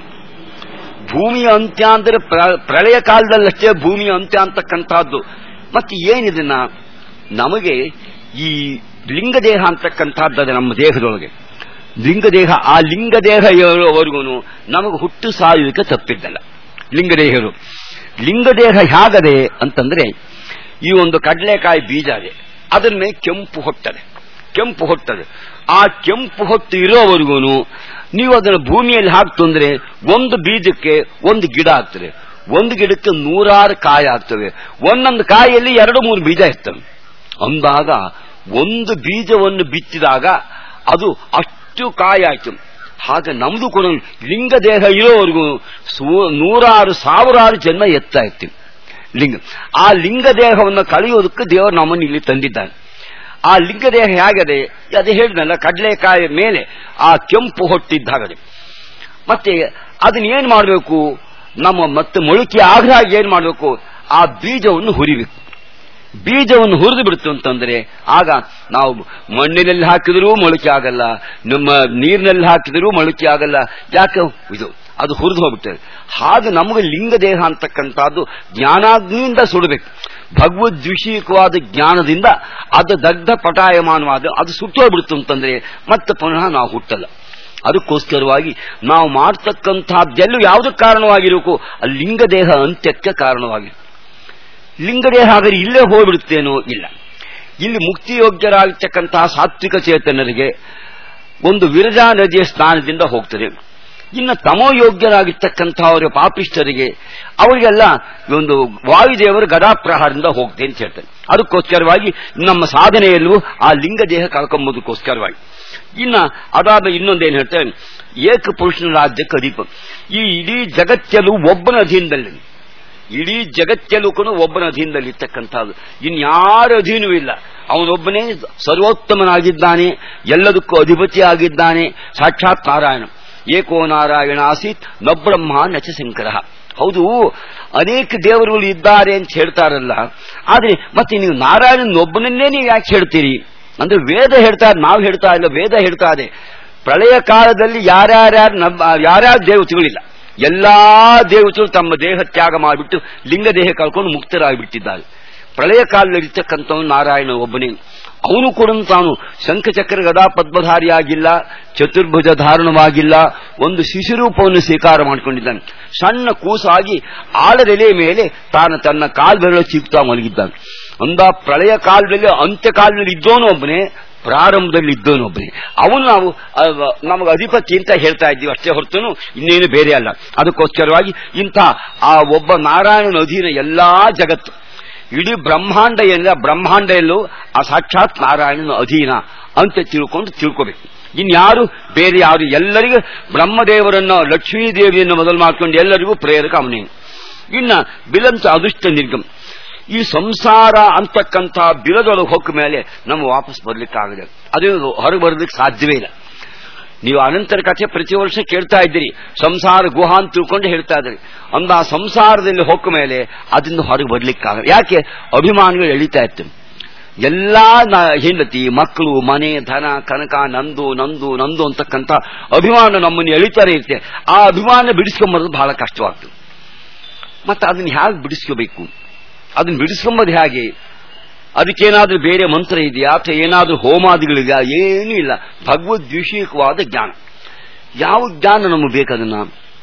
ಭೂಮಿಯ ಅಂತ್ಯ ಅಂದರೆ ಪ್ರಳಯ ಕಾಲದಲ್ಲಷ್ಟೇ ಭೂಮಿಯ ಅಂತ್ಯ ಅಂತಕ್ಕಂಥದ್ದು. ಮತ್ತೆ ಏನಿದನ್ನ ನಮಗೆ ಈ ಲಿಂಗದೇಹ ಅಂತಕ್ಕಂಥದ್ದು ನಮ್ಮ ದೇಹದೊಳಗೆ ಲಿಂಗದೇಹ, ಆ ಲಿಂಗದೇಹ ಹೇಳುವವರೆಗೂ ನಮಗೆ ಹುಟ್ಟು ಸಾಯುವಿಕೆ ತಪ್ಪಿದ್ದಲ್ಲ. ಲಿಂಗದೇಹರು ಲಿಂಗದೇಹ ಹೇಗದೆ ಅಂತಂದ್ರೆ ಈ ಒಂದು ಕಡಲೆಕಾಯಿ ಬೀಜ ಇದೆ, ಅದರ ಮೇಲೆ ಕೆಂಪು ಹೊಟ್ಟದೆ ಕೆಂಪು ಹೊಟ್ಟದೆ ಆ ಕೆಂಪು ಹೊಟ್ಟು ಇರೋವರೆಗೂ ನೀವು ಅದನ್ನು ಭೂಮಿಯಲ್ಲಿ ಹಾಕ್ತಂದ್ರೆ ಒಂದು ಬೀಜಕ್ಕೆ ಒಂದು ಗಿಡ ಆಗ್ತದೆ, ಒಂದು ಗಿಡಕ್ಕೆ ನೂರಾರು ಕಾಯಿ ಆಗ್ತವೆ, ಒಂದೊಂದು ಕಾಯಿಯಲ್ಲಿ ಎರಡು ಮೂರು ಬೀಜ ಇರ್ತವೆ. ಅಂದಾಗ ಒಂದು ಬೀಜವನ್ನು ಬಿತ್ತಿದಾಗ ಅದು ಅಷ್ಟು ಕಾಯಿ ಆಯ್ತು. ಹಾಗೆ ನಮ್ದು ಕೂಡ ಲಿಂಗದೇಹ ಇರೋವರೆಗೂ ನೂರಾರು ಸಾವಿರಾರು ಜನ್ಮ ಎತ್ತಾ ಇರ್ತೀವಿ. ಲಿಂಗ ಆ ಲಿಂಗದೇಹವನ್ನು ಕಳೆಯೋದಕ್ಕೆ ದೇವರು ನಮ್ಮನ್ನು ಇಲ್ಲಿ ತಂದಿದ್ದಾನೆ. ಆ ಲಿಂಗದೇಹ ಹೇಗದೆ ಅದೇ ಹೇಳಿದ್ನಲ್ಲ, ಕಡಲೆಕಾಯಿ ಮೇಲೆ ಆ ಕೆಂಪು ಹೊಟ್ಟಿದ್ದಾಗದೆ. ಮತ್ತೆ ಅದನ್ನ ಏನ್ ಮಾಡಬೇಕು, ನಮ್ಮ ಮತ್ತೆ ಮೊಳಕೆ ಆಗ್ರಹ ಏನ್ ಮಾಡಬೇಕು, ಆ ಬೀಜವನ್ನು ಹುರಿಬೇಕು. ಬೀಜವನ್ನು ಹುರಿದು ಬಿಡ್ತು ಅಂತಂದ್ರೆ ಆಗ ನಾವು ಮಣ್ಣಿನಲ್ಲಿ ಹಾಕಿದರೂ ಮೊಳಕೆ ಆಗಲ್ಲ, ನಮ್ಮ ನೀರಿನಲ್ಲಿ ಹಾಕಿದರೂ ಮೊಳಕೆ ಆಗಲ್ಲ. ಯಾಕೆ ಇದು ಅದು ಹುರಿದು ಹೋಗ್ಬಿಡ್ತದೆ. ಹಾಗೆ ನಮಗೆ ಲಿಂಗದೇಹ ಅಂತಕ್ಕಂಥದ್ದು ಜ್ಞಾನಾಗ್ನಿಯಿಂದ ಸುಡಬೇಕು. ಭಗವದ್ವಿಷಯಕವಾದ ಜ್ಞಾನದಿಂದ ಅದು ದಗ್ಧ ಪಟಾಯಮಾನವಾದ ಅದು ಸುಟ್ಟೋಗ್ಬಿಡ್ತು ಅಂತಂದ್ರೆ ಮತ್ತೆ ಪುನಃ ನಾವು ಹುಟ್ಟಲ್ಲ. ಅದಕ್ಕೋಸ್ಕರವಾಗಿ ನಾವು ಮಾಡ್ತಕ್ಕಂಥದ್ದೆಲ್ಲೂ ಯಾವುದಕ್ಕೆ ಕಾರಣವಾಗಿರಬೇಕು, ಆ ಲಿಂಗದೇಹ ಅಂತ್ಯಕ್ಕೆ ಕಾರಣವಾಗಿರುತ್ತೆ. ಲಿಂಗದೇಹ ಹಾಗಾದ್ರೆ ಇಲ್ಲೇ ಹೋಗ್ಬಿಡುತ್ತೇನೋ? ಇಲ್ಲ. ಇಲ್ಲಿ ಮುಕ್ತಿಯೋಗ್ಯರಾಗಿರ್ತಕ್ಕಂತಹ ಸಾತ್ವಿಕ ಚೇತನರಿಗೆ ಒಂದು ವಿರಜಾ ನದಿಯ ಸ್ನಾನದಿಂದ ಹೋಗ್ತದೆ. ಇನ್ನು ತಮೋಯೋಗ್ಯರಾಗಿರ್ತಕ್ಕಂಥವರ ಪಾಪಿಷ್ಠರಿಗೆ ಅವರಿಗೆಲ್ಲ ಒಂದು ವಾಯುದೇವರ ಗದಾಪ್ರಹಾರದಿಂದ ಹೋಗ್ತದೆ ಅಂತ ಹೇಳ್ತಾರೆ. ಅದಕ್ಕೋಸ್ಕರವಾಗಿ ನಮ್ಮ ಸಾಧನೆಯಲ್ಲೂ ಆ ಲಿಂಗದೇಹ ಕಳ್ಕೊಂಬೋದಕ್ಕೋಸ್ಕರವಾಗಿ. ಇನ್ನ ಅದಾದ ಇನ್ನೊಂದೇನು ಹೇಳ್ತಾರೆ, ಏಕಪುರುಷನ ರಾಜ್ಯಕ್ಕೆ ಅಧಿಪ. ಈ ಇಡೀ ಜಗತ್ತಲ್ಲೂ ಒಬ್ಬನ ಅಧೀನದಲ್ಲಿ ಇಡೀ ಜಗತ್ತಲ್ಲೂ ಕೂಡ ಒಬ್ಬನ ಅಧೀನದಲ್ಲಿ ಇರ್ತಕ್ಕಂಥದ್ದು, ಇನ್ಯಾರ ಅಧೀನವೂ ಇಲ್ಲ. ಅವನೊಬ್ಬನೇ ಸರ್ವೋತ್ತಮನಾಗಿದ್ದಾನೆ, ಎಲ್ಲದಕ್ಕೂ ಅಧಿಪತಿ ಆಗಿದ್ದಾನೆ, ಸಾಕ್ಷಾತ್ ನಾರಾಯಣ. ಏಕೋ ನಾರಾಯಣ ಆಸೀತ್ ನ ಬ್ರಹ್ಮ ನಚ ಶಂಕರ. ಹೌದು, ಅನೇಕ ದೇವರುಗಳು ಇದ್ದಾರೆ ಅಂತ ಹೇಳ್ತಾರಲ್ಲ, ಆದ್ರೆ ಮತ್ತೆ ನೀವು ನಾರಾಯಣನೊಬ್ಬನನ್ನೇ ನೀವು ಯಾಕೆ ಹೇಳ್ತೀರಿ ಅಂದ್ರೆ ವೇದ ಹೇಳ್ತಾ ನಾವು ಹೇಳ್ತಾ ಇಲ್ಲ, ವೇದ ಹೇಳ್ತಾ ಇದೆ. ಪ್ರಳಯ ಕಾಲದಲ್ಲಿ ಯಾರ್ಯಾರ್ಯಾರು ಯಾರ್ಯಾರು ದೇವತೆಗಳಿಲ್ಲ, ಎಲ್ಲಾ ದೇವತೆಗಳು ತಮ್ಮ ದೇಹ ತ್ಯಾಗ ಮಾಡಿಬಿಟ್ಟು ಲಿಂಗದೇಹ ಕಳ್ಕೊಂಡು ಮುಕ್ತರಾಗಿಬಿಟ್ಟಿದ್ದಾರೆ. ಪ್ರಳಯ ಕಾಲದಲ್ಲಿರ್ತಕ್ಕಂಥವನು ನಾರಾಯಣ ಒಬ್ಬನೇ. ಅವನು ಕೂಡ ತಾನು ಶಂಖಚಕ್ರ ಗದಾ ಪದ್ಮಧಾರಿಯಾಗಿಲ್ಲ, ಚತುರ್ಭುಜ ಧಾರಣವಾಗಿಲ್ಲ, ಒಂದು ಶಿಶುರೂಪವನ್ನು ಸ್ವೀಕಾರ ಮಾಡಿಕೊಂಡಿದ್ದಾನೆ. ಸಣ್ಣ ಕೂಸಾಗಿ ಆಲದೆಲೆ ಮೇಲೆ ತಾನು ತನ್ನ ಕಾಲ್ಬೆರಳು ಚಿಕ್ತಾ ಮಲಗಿದ್ದಾನೆ. ಅಂದ ಪ್ರಳಯ ಕಾಲದಲ್ಲಿ ಅಂತ್ಯ ಕಾಲದಲ್ಲಿ ಇದ್ದೋನು ಒಬ್ಬನೇ, ಪ್ರಾರಂಭದಲ್ಲಿ ಇದ್ದೋನೊಬ್ಬನೇ. ಅವನು ನಾವು ನಮಗೆ ಅಧಿಪತಿ ಅಂತ ಹೇಳ್ತಾ ಇದ್ದೀವಿ ಅಷ್ಟೇ ಹೊರತುನು ಇನ್ನೇನು ಬೇರೆ ಅಲ್ಲ. ಅದಕ್ಕೋಸ್ಕರವಾಗಿ ಇಂಥ ಆ ಒಬ್ಬ ನಾರಾಯಣನ ಅಧೀನ ಎಲ್ಲಾ ಜಗತ್ತು, ಇಡೀ ಬ್ರಹ್ಮಾಂಡ ಎಲ್ಲ ಬ್ರಹ್ಮಾಂಡ ಎಲ್ಲೂ ಆ ಸಾಕ್ಷಾತ್ ನಾರಾಯಣನ ಅಧೀನ ಅಂತ ತಿಳ್ಕೊಂಡು ತಿಳ್ಕೋಬೇಕು. ಇನ್ಯಾರು ಬೇರೆ ಯಾರು, ಎಲ್ಲರಿಗೂ ಬ್ರಹ್ಮದೇವರನ್ನು ಲಕ್ಷ್ಮೀ ದೇವಿಯನ್ನು ಮೊದಲು ಮಾಡ್ಕೊಂಡು ಎಲ್ಲರಿಗೂ ಪ್ರೇರಕ ಅವನೇ. ಇನ್ನ ಬಿಲಂತ ಅದೃಷ್ಟ ನಿರ್ಗಮ್, ಈ ಸಂಸಾರ ಅಂತಕ್ಕಂಥ ಬಿಲದೊಳಗೆ ಹೋಕ್ಕ ಮೇಲೆ ನಮ್ಮ ವಾಪಸ್ ಬರ್ಲಿಕ್ಕಾಗದೆ, ಅದು ಹೊರಗೆ ಬರೋದಕ್ಕೆ ಸಾಧ್ಯವೇ ಇಲ್ಲ. ನೀವು ಅನಂತರ ಕಥೆ ಪ್ರತಿ ವರ್ಷ ಕೇಳ್ತಾ ಇದ್ದೀರಿ, ಸಂಸಾರ ಗುಹ ಅಂತ ತಿಳ್ಕೊಂಡು ಹೇಳ್ತಾ ಇದ್ದೀರಿ. ಅಂದ ಆ ಸಂಸಾರದಲ್ಲಿ ಹೊಕ್ಕ ಮೇಲೆ ಅದನ್ನು ಹೊರಗೆ ಬರ್ಲಿಕ್ಕಾಗ, ಯಾಕೆ ಅಭಿಮಾನಗಳು ಎಳಿತಾ ಇತ್ತು. ಎಲ್ಲಾ ಹೆಂಡತಿ ಮಕ್ಕಳು ಮನೆ ಧನ ಕನಕ ನಂದು ನಂದು ನಂದು ಅಂತಕ್ಕಂಥ ಅಭಿಮಾನ ನಮ್ಮನ್ನು ಎಳಿತಾನೆ ಇರುತ್ತೆ. ಆ ಅಭಿಮಾನ ಬಿಡಿಸ್ಕೊಂಬರೋದು ಬಹಳ ಕಷ್ಟವಾಗ್ತದೆ. ಮತ್ತೆ ಅದನ್ನ ಹೇಗೆ ಬಿಡಿಸ್ಕೋಬೇಕು, ಅದನ್ನ ಬಿಡಿಸ್ಕೊಂಬದು ಹೇಗೆ, ಅದಕ್ಕೇನಾದ್ರೂ ಬೇರೆ ಮಂತ್ರ ಇದೆಯಾ ಅಥವಾ ಏನಾದ್ರೂ ಹೋಮಾದಿಗಳಿದೆಯಾ? ಏನೂ ಇಲ್ಲ. ಭಗವದ್ವಿಷಯಕವಾದ ಜ್ಞಾನ. ಯಾವ ಜ್ಞಾನ ನಮಗೆ ಬೇಕದನ್ನ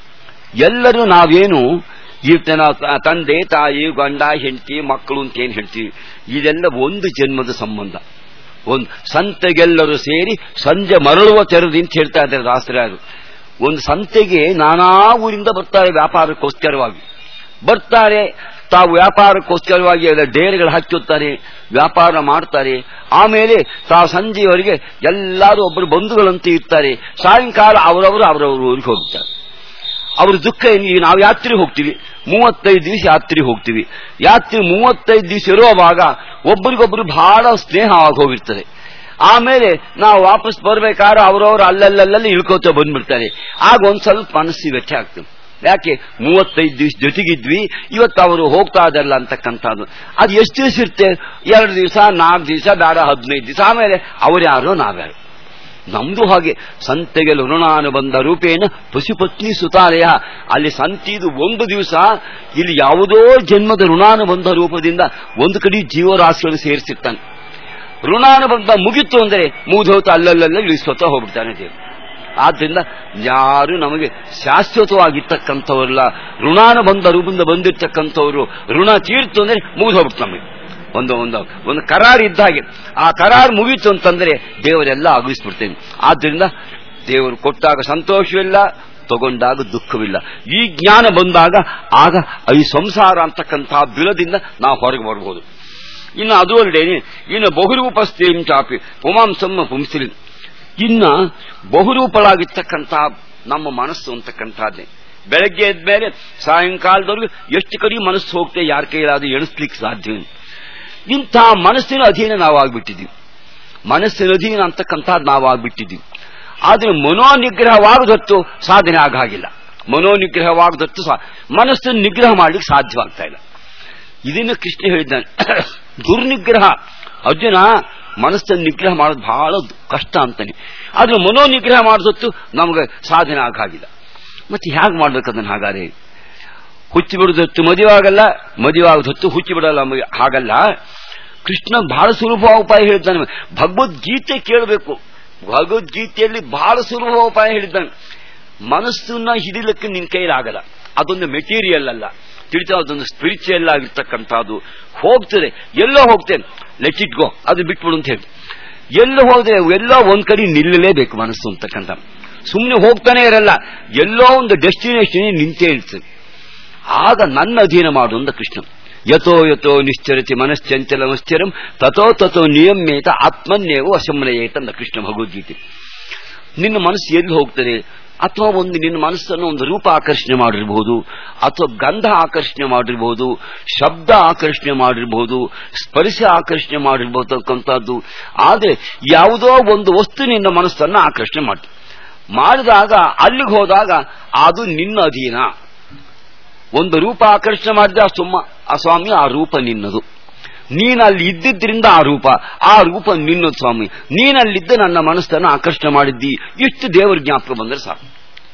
ಎಲ್ಲರೂ ನಾವೇನು ಇರ್ತೇನ ತಂದೆ ತಾಯಿ ಗಂಡ ಹೆಂಡತಿ ಮಕ್ಕಳು ಅಂತ ಏನ್ ಹೇಳ್ತೀವಿ, ಇದೆಲ್ಲ ಒಂದು ಜನ್ಮದ ಸಂಬಂಧ. ಒಂದು ಸಂತೆಗೆಲ್ಲರೂ ಸೇರಿ ಸಂಜೆ ಮರಳುವ ತೆರದಿ ಅಂತ ಹೇಳ್ತಾ ಇದ್ದಾರೆ ದಾಸರಾಯರು. ಒಂದು ಸಂತೆಗೆ ನಾನಾ ಊರಿಂದ ಬರ್ತಾರೆ ವ್ಯಾಪಾರಕ್ಕೋಸ್ಕರವಾಗಿ ಬರ್ತಾರೆ. ತಾವು ವ್ಯಾಪಾರಕ್ಕೋಸ್ಕರವಾಗಿ ಎಲ್ಲ ಡೇರೆಗಳು ಹಾಕಿರ್ತಾರೆ, ವ್ಯಾಪಾರ ಮಾಡ್ತಾರೆ. ಆಮೇಲೆ ತಾವು ಸಂಜೆಯವರೆಗೆ ಎಲ್ಲರೂ ಒಬ್ಬರು ಬಂಧುಗಳಂತೆ ಇರ್ತಾರೆ. ಸಾಯಂಕಾಲ ಅವರವರು ಅವರವರು ಊರಿಗೆ ಹೋಗ್ತಾರೆ. ಅವ್ರ ದುಃಖ ಏನಿಗೆ, ನಾವು ಯಾತ್ರೆ ಹೋಗ್ತೀವಿ, ಮೂವತ್ತೈದು ದಿವಸ ಯಾತ್ರೆ ಹೋಗ್ತೀವಿ. ಯಾತ್ರೆ ಮೂವತ್ತೈದು ದಿವಸ ಇರುವಾಗ ಒಬ್ಬರಿಗೊಬ್ಬರು ಬಹಳ ಸ್ನೇಹ ಆಗಿ ಹೋಗಿರ್ತದೆ. ಆಮೇಲೆ ನಾವು ವಾಪಸ್ ಬರ್ಬೇಕಾದ್ರೆ ಅವರವರು ಅಲ್ಲಲ್ಲಲ್ಲಿ ಇಳ್ಕೋತ ಬಂದ್ಬಿಡ್ತಾರೆ. ಆಗ ಒಂದ್ ಸ್ವಲ್ಪ ಮನಸ್ಸಿ ವ್ಯಥೆ ಆಗ್ತದೆ. ಯಾಕೆ ಮೂವತ್ತೈದು ದಿವಸ ಜೊತೆಗಿದ್ವಿ, ಇವತ್ತು ಅವರು ಹೋಗ್ತಾ ಇದಲ್ಲ ಅಂತಕ್ಕಂಥದ್ದು. ಅದು ಎಷ್ಟು ದಿವಸ ಇರುತ್ತೆ? ಎರಡು ದಿವಸ, ನಾಲ್ಕು ದಿವಸ, ಬೇಡ ಹದಿನೈದು ದಿವಸ. ಆಮೇಲೆ ಅವ್ರ್ಯಾರೋ ನಾವ್ಯಾರು. ನಮ್ದು ಹಾಗೆ ಸಂತೆಗೆ ಋಣಾನುಬಂಧ ರೂಪೇಣ ಪಶುಪತ್ನಿ ಸುತಾಲಯ. ಅಲ್ಲಿ ಸಂತಿದು ಒಂದು ದಿವಸ, ಇಲ್ಲಿ ಯಾವುದೋ ಜನ್ಮದ ಋಣಾನುಬಂಧ ರೂಪದಿಂದ ಒಂದು ಕಡೆ ಜೀವರಾಶಿಗಳನ್ನು ಸೇರಿಸಿರ್ತಾನೆ. ಋಣಾನುಬಂಧ ಮುಗಿತು ಅಂದರೆ ಮೂಧೋತ ಅಲ್ಲಲ್ಲ ಇಳಿಸೋತ ಹೋಗ್ಬಿಡ್ತಾನೆ ದೇವರು. ಆದ್ರಿಂದ ಯಾರು ನಮಗೆ ಶಾಶ್ವತವಾಗಿರ್ತಕ್ಕಂಥವ್ರಲ್ಲ. ಋಣಾನುಬಂಧ ರೂಪದಿಂದ ಬಂದಿರ್ತಕ್ಕಂಥವ್ರು ಋಣ ತೀರ್ತು ಅಂದ್ರೆ ಮುಗಿದು ಹೋಗ್ಬಿಟ್ಟು ನಮಗೆ ಒಂದು ಒಂದು ಒಂದು ಕರಾರು ಇದ್ದ ಹಾಗೆ. ಆ ಕರಾರು ಮುಗೀತು ಅಂತಂದ್ರೆ ದೇವರೆಲ್ಲ ಅಗಿಸ್ಬಿಡ್ತೇನೆ. ಆದ್ರಿಂದ ದೇವರು ಕೊಟ್ಟಾಗ ಸಂತೋಷವಿಲ್ಲ, ತಗೊಂಡಾಗ ದುಃಖವಿಲ್ಲ. ಈ ಜ್ಞಾನ ಬಂದಾಗ ಆಗ ಈ ಸಂಸಾರ ಅಂತಕ್ಕಂತಹ ಬಿಲದಿಂದ ನಾವು ಹೊರಗೆ ಬರಬಹುದು. ಇನ್ನು ಅದು ಅಲ್ಲದೆ ಇನ್ನು ಬಹುರೂಪಸ್ಥೇಂ ಚಾಪಿ ಪುಮಾಂಸಮ್ಮ ಪುಂಸಿಲಿ, ಇನ್ನ ಬಹುರೂಪಳಾಗಿರ್ತಕ್ಕಂತಹ ನಮ್ಮ ಮನಸ್ಸು ಅಂತಕ್ಕಂಥದ್ದೇ. ಬೆಳಗ್ಗೆ ಎದ್ಮೇಲೆ ಸಾಯಂಕಾಲದವರೆಗೂ ಎಷ್ಟು ಕಡೆ ಮನಸ್ಸು ಹೋಗ್ತೇವೆ, ಯಾರ ಕೈಲಾದ್ರೂ ಎಣಿಸ್ಲಿಕ್ಕೆ ಸಾಧ್ಯ. ಇಂಥ ಮನಸ್ಸಿನ ಅಧೀನ ನಾವಾಗ್ಬಿಟ್ಟಿದ್ದೀವಿ. ಮನಸ್ಸಿನ ಅಧೀನ ಅಂತಕ್ಕಂಥದ್ದು ನಾವಾಗ್ಬಿಟ್ಟಿದ್ದೀವಿ. ಆದ್ರೆ ಮನೋನಿಗ್ರಹವಾಗದತ್ತು ಸಾಧನೆ ಆಗಾಗಿಲ್ಲ. ಮನೋನಿಗ್ರಹವಾಗದತ್ತು ಮನಸ್ಸನ್ನು ನಿಗ್ರಹ ಮಾಡ್ಲಿಕ್ಕೆ ಸಾಧ್ಯವಾಗ್ತಾ ಇಲ್ಲ. ಇದನ್ನು ಕೃಷ್ಣ ಹೇಳಿದ್ದಾನೆ. ದುರ್ನಿಗ್ರಹ, ಅರ್ಜುನ ಮನಸ್ಸನ್ನು ನಿಗ್ರಹ ಮಾಡೋದು ಬಹಳ ಕಷ್ಟ ಅಂತಾನೆ. ಆದ್ರೆ ಮನೋನಿಗ್ರಹ ಮಾಡಿದತ್ತು ನಮಗೆ ಸಾಧನೆ ಆಗಾಗಿಲ್ಲ. ಮತ್ತೆ ಹೇಗೆ ಮಾಡ್ಬೇಕದನ್ನು? ಹಾಗಾದ್ರೆ ಹುಚ್ಚಿ ಬಿಡೋದತ್ತು ಮದುವೆ ಆಗಲ್ಲ, ಮದುವೆ ಆಗೋದತ್ತು ಹುಚ್ಚಿ ಬಿಡಲ್ಲ ಹಾಗಲ್ಲ. ಕೃಷ್ಣ ಬಹಳ ಸುಲಭ ಉಪಾಯ ಹೇಳಿದ್ದಾನೆ. ಭಗವದ್ಗೀತೆ ಕೇಳಬೇಕು. ಭಗವದ್ಗೀತೆಯಲ್ಲಿ ಬಹಳ ಸುಲಭ ಉಪಾಯ ಹೇಳಿದ್ದಾನೆ. ಮನಸ್ಸನ್ನ ಹಿಡಿಲಿಕ್ಕೆ ನಿನ್ ಕೈಲಾಗಲ್ಲ. ಅದೊಂದು ಮೆಟೀರಿಯಲ್ ಅಲ್ಲ, ತಿಳಿತಾ, ಅದೊಂದು ಸ್ಪಿರಿಚುವಲ್ ಆಗಿರ್ತಕ್ಕಂಥದ್ದು. ಹೋಗ್ತದೆ, ಎಲ್ಲೋ ಹೋಗ್ತೇನೆ, ಲೆಟ್ ಇಟ್ ಗೋ, ಅದು ಬಿಟ್ಬಿಡು ಅಂತ ಹೇಳಿ. ಎಲ್ಲೋ ಹೋದ್ರೆ ಎಲ್ಲೋ ಒಂದ್ ಕಡೆ ನಿಲ್ಲಲೇಬೇಕು ಮನಸ್ಸು ಅಂತಕ್ಕಂಥ. ಸುಮ್ಮನೆ ಹೋಗ್ತಾನೆ ಇರಲ್ಲ, ಎಲ್ಲೋ ಒಂದು ಡೆಸ್ಟಿನೇಷನ್ ನಿಂತೇ ಇರ್ತದೆ. ಆಗ ನನ್ನ ಅಧೀನ ಮಾಡು ಅಂದ ಕೃಷ್ಣ. ಯಥೋ ಯಥೋ ನಿಶ್ಚರತಿ ಮನಶ್ಚಂಚಲಮಶ್ಚರಂ ತಥೋ ತಥೋ ನಿಯಮ್ಯೇತ ಆತ್ಮನ್ನೇವ ವಶಮ್ನಯೇತ ಅಂದ ಕೃಷ್ಣ ಭಗವದ್ಗೀತೆ. ನಿನ್ನ ಮನಸ್ಸು ಎಲ್ಲಿ ಹೋಗ್ತದೆ? ಅಥವಾ ಒಂದು ನಿನ್ನ ಮನಸ್ಸನ್ನು ಒಂದು ರೂಪ ಆಕರ್ಷಣೆ ಮಾಡಿರಬಹುದು, ಅಥವಾ ಗಂಧ ಆಕರ್ಷಣೆ ಮಾಡಿರಬಹುದು, ಶಬ್ದ ಆಕರ್ಷಣೆ ಮಾಡಿರಬಹುದು, ಸ್ಪರ್ಶ ಆಕರ್ಷಣೆ ಮಾಡಿರಬಹುದಕ್ಕಂಥದ್ದು. ಆದರೆ ಯಾವುದೋ ಒಂದು ವಸ್ತು ನಿನ್ನ ಮನಸ್ಸನ್ನು ಆಕರ್ಷಣೆ ಮಾಡಿ ಮಾಡಿದಾಗ ಅಲ್ಲಿಗೆ ಹೋದಾಗ ಅದು ನಿನ್ನ ಅಧೀನ. ಒಂದು ರೂಪ ಆಕರ್ಷಣೆ ಮಾಡಿದ ಆ ಸುಮ್ಮ ಆ ಸ್ವಾಮಿ, ಆ ರೂಪ ನಿನ್ನದು. ನೀನಲ್ಲಿ ಇದ್ದಿದ್ರಿಂದ ಆ ರೂಪ, ಆ ರೂಪ ನಿನ್ನದು ಸ್ವಾಮಿ. ನೀನಲ್ಲಿದ್ದ ನನ್ನ ಮನಸ್ಸನ್ನು ಆಕರ್ಷಣೆ ಮಾಡಿದ್ದಿ. ಇಷ್ಟು ದೇವರ ಜ್ಞಾಪಕ ಬಂದರೆ ಸಾಕು.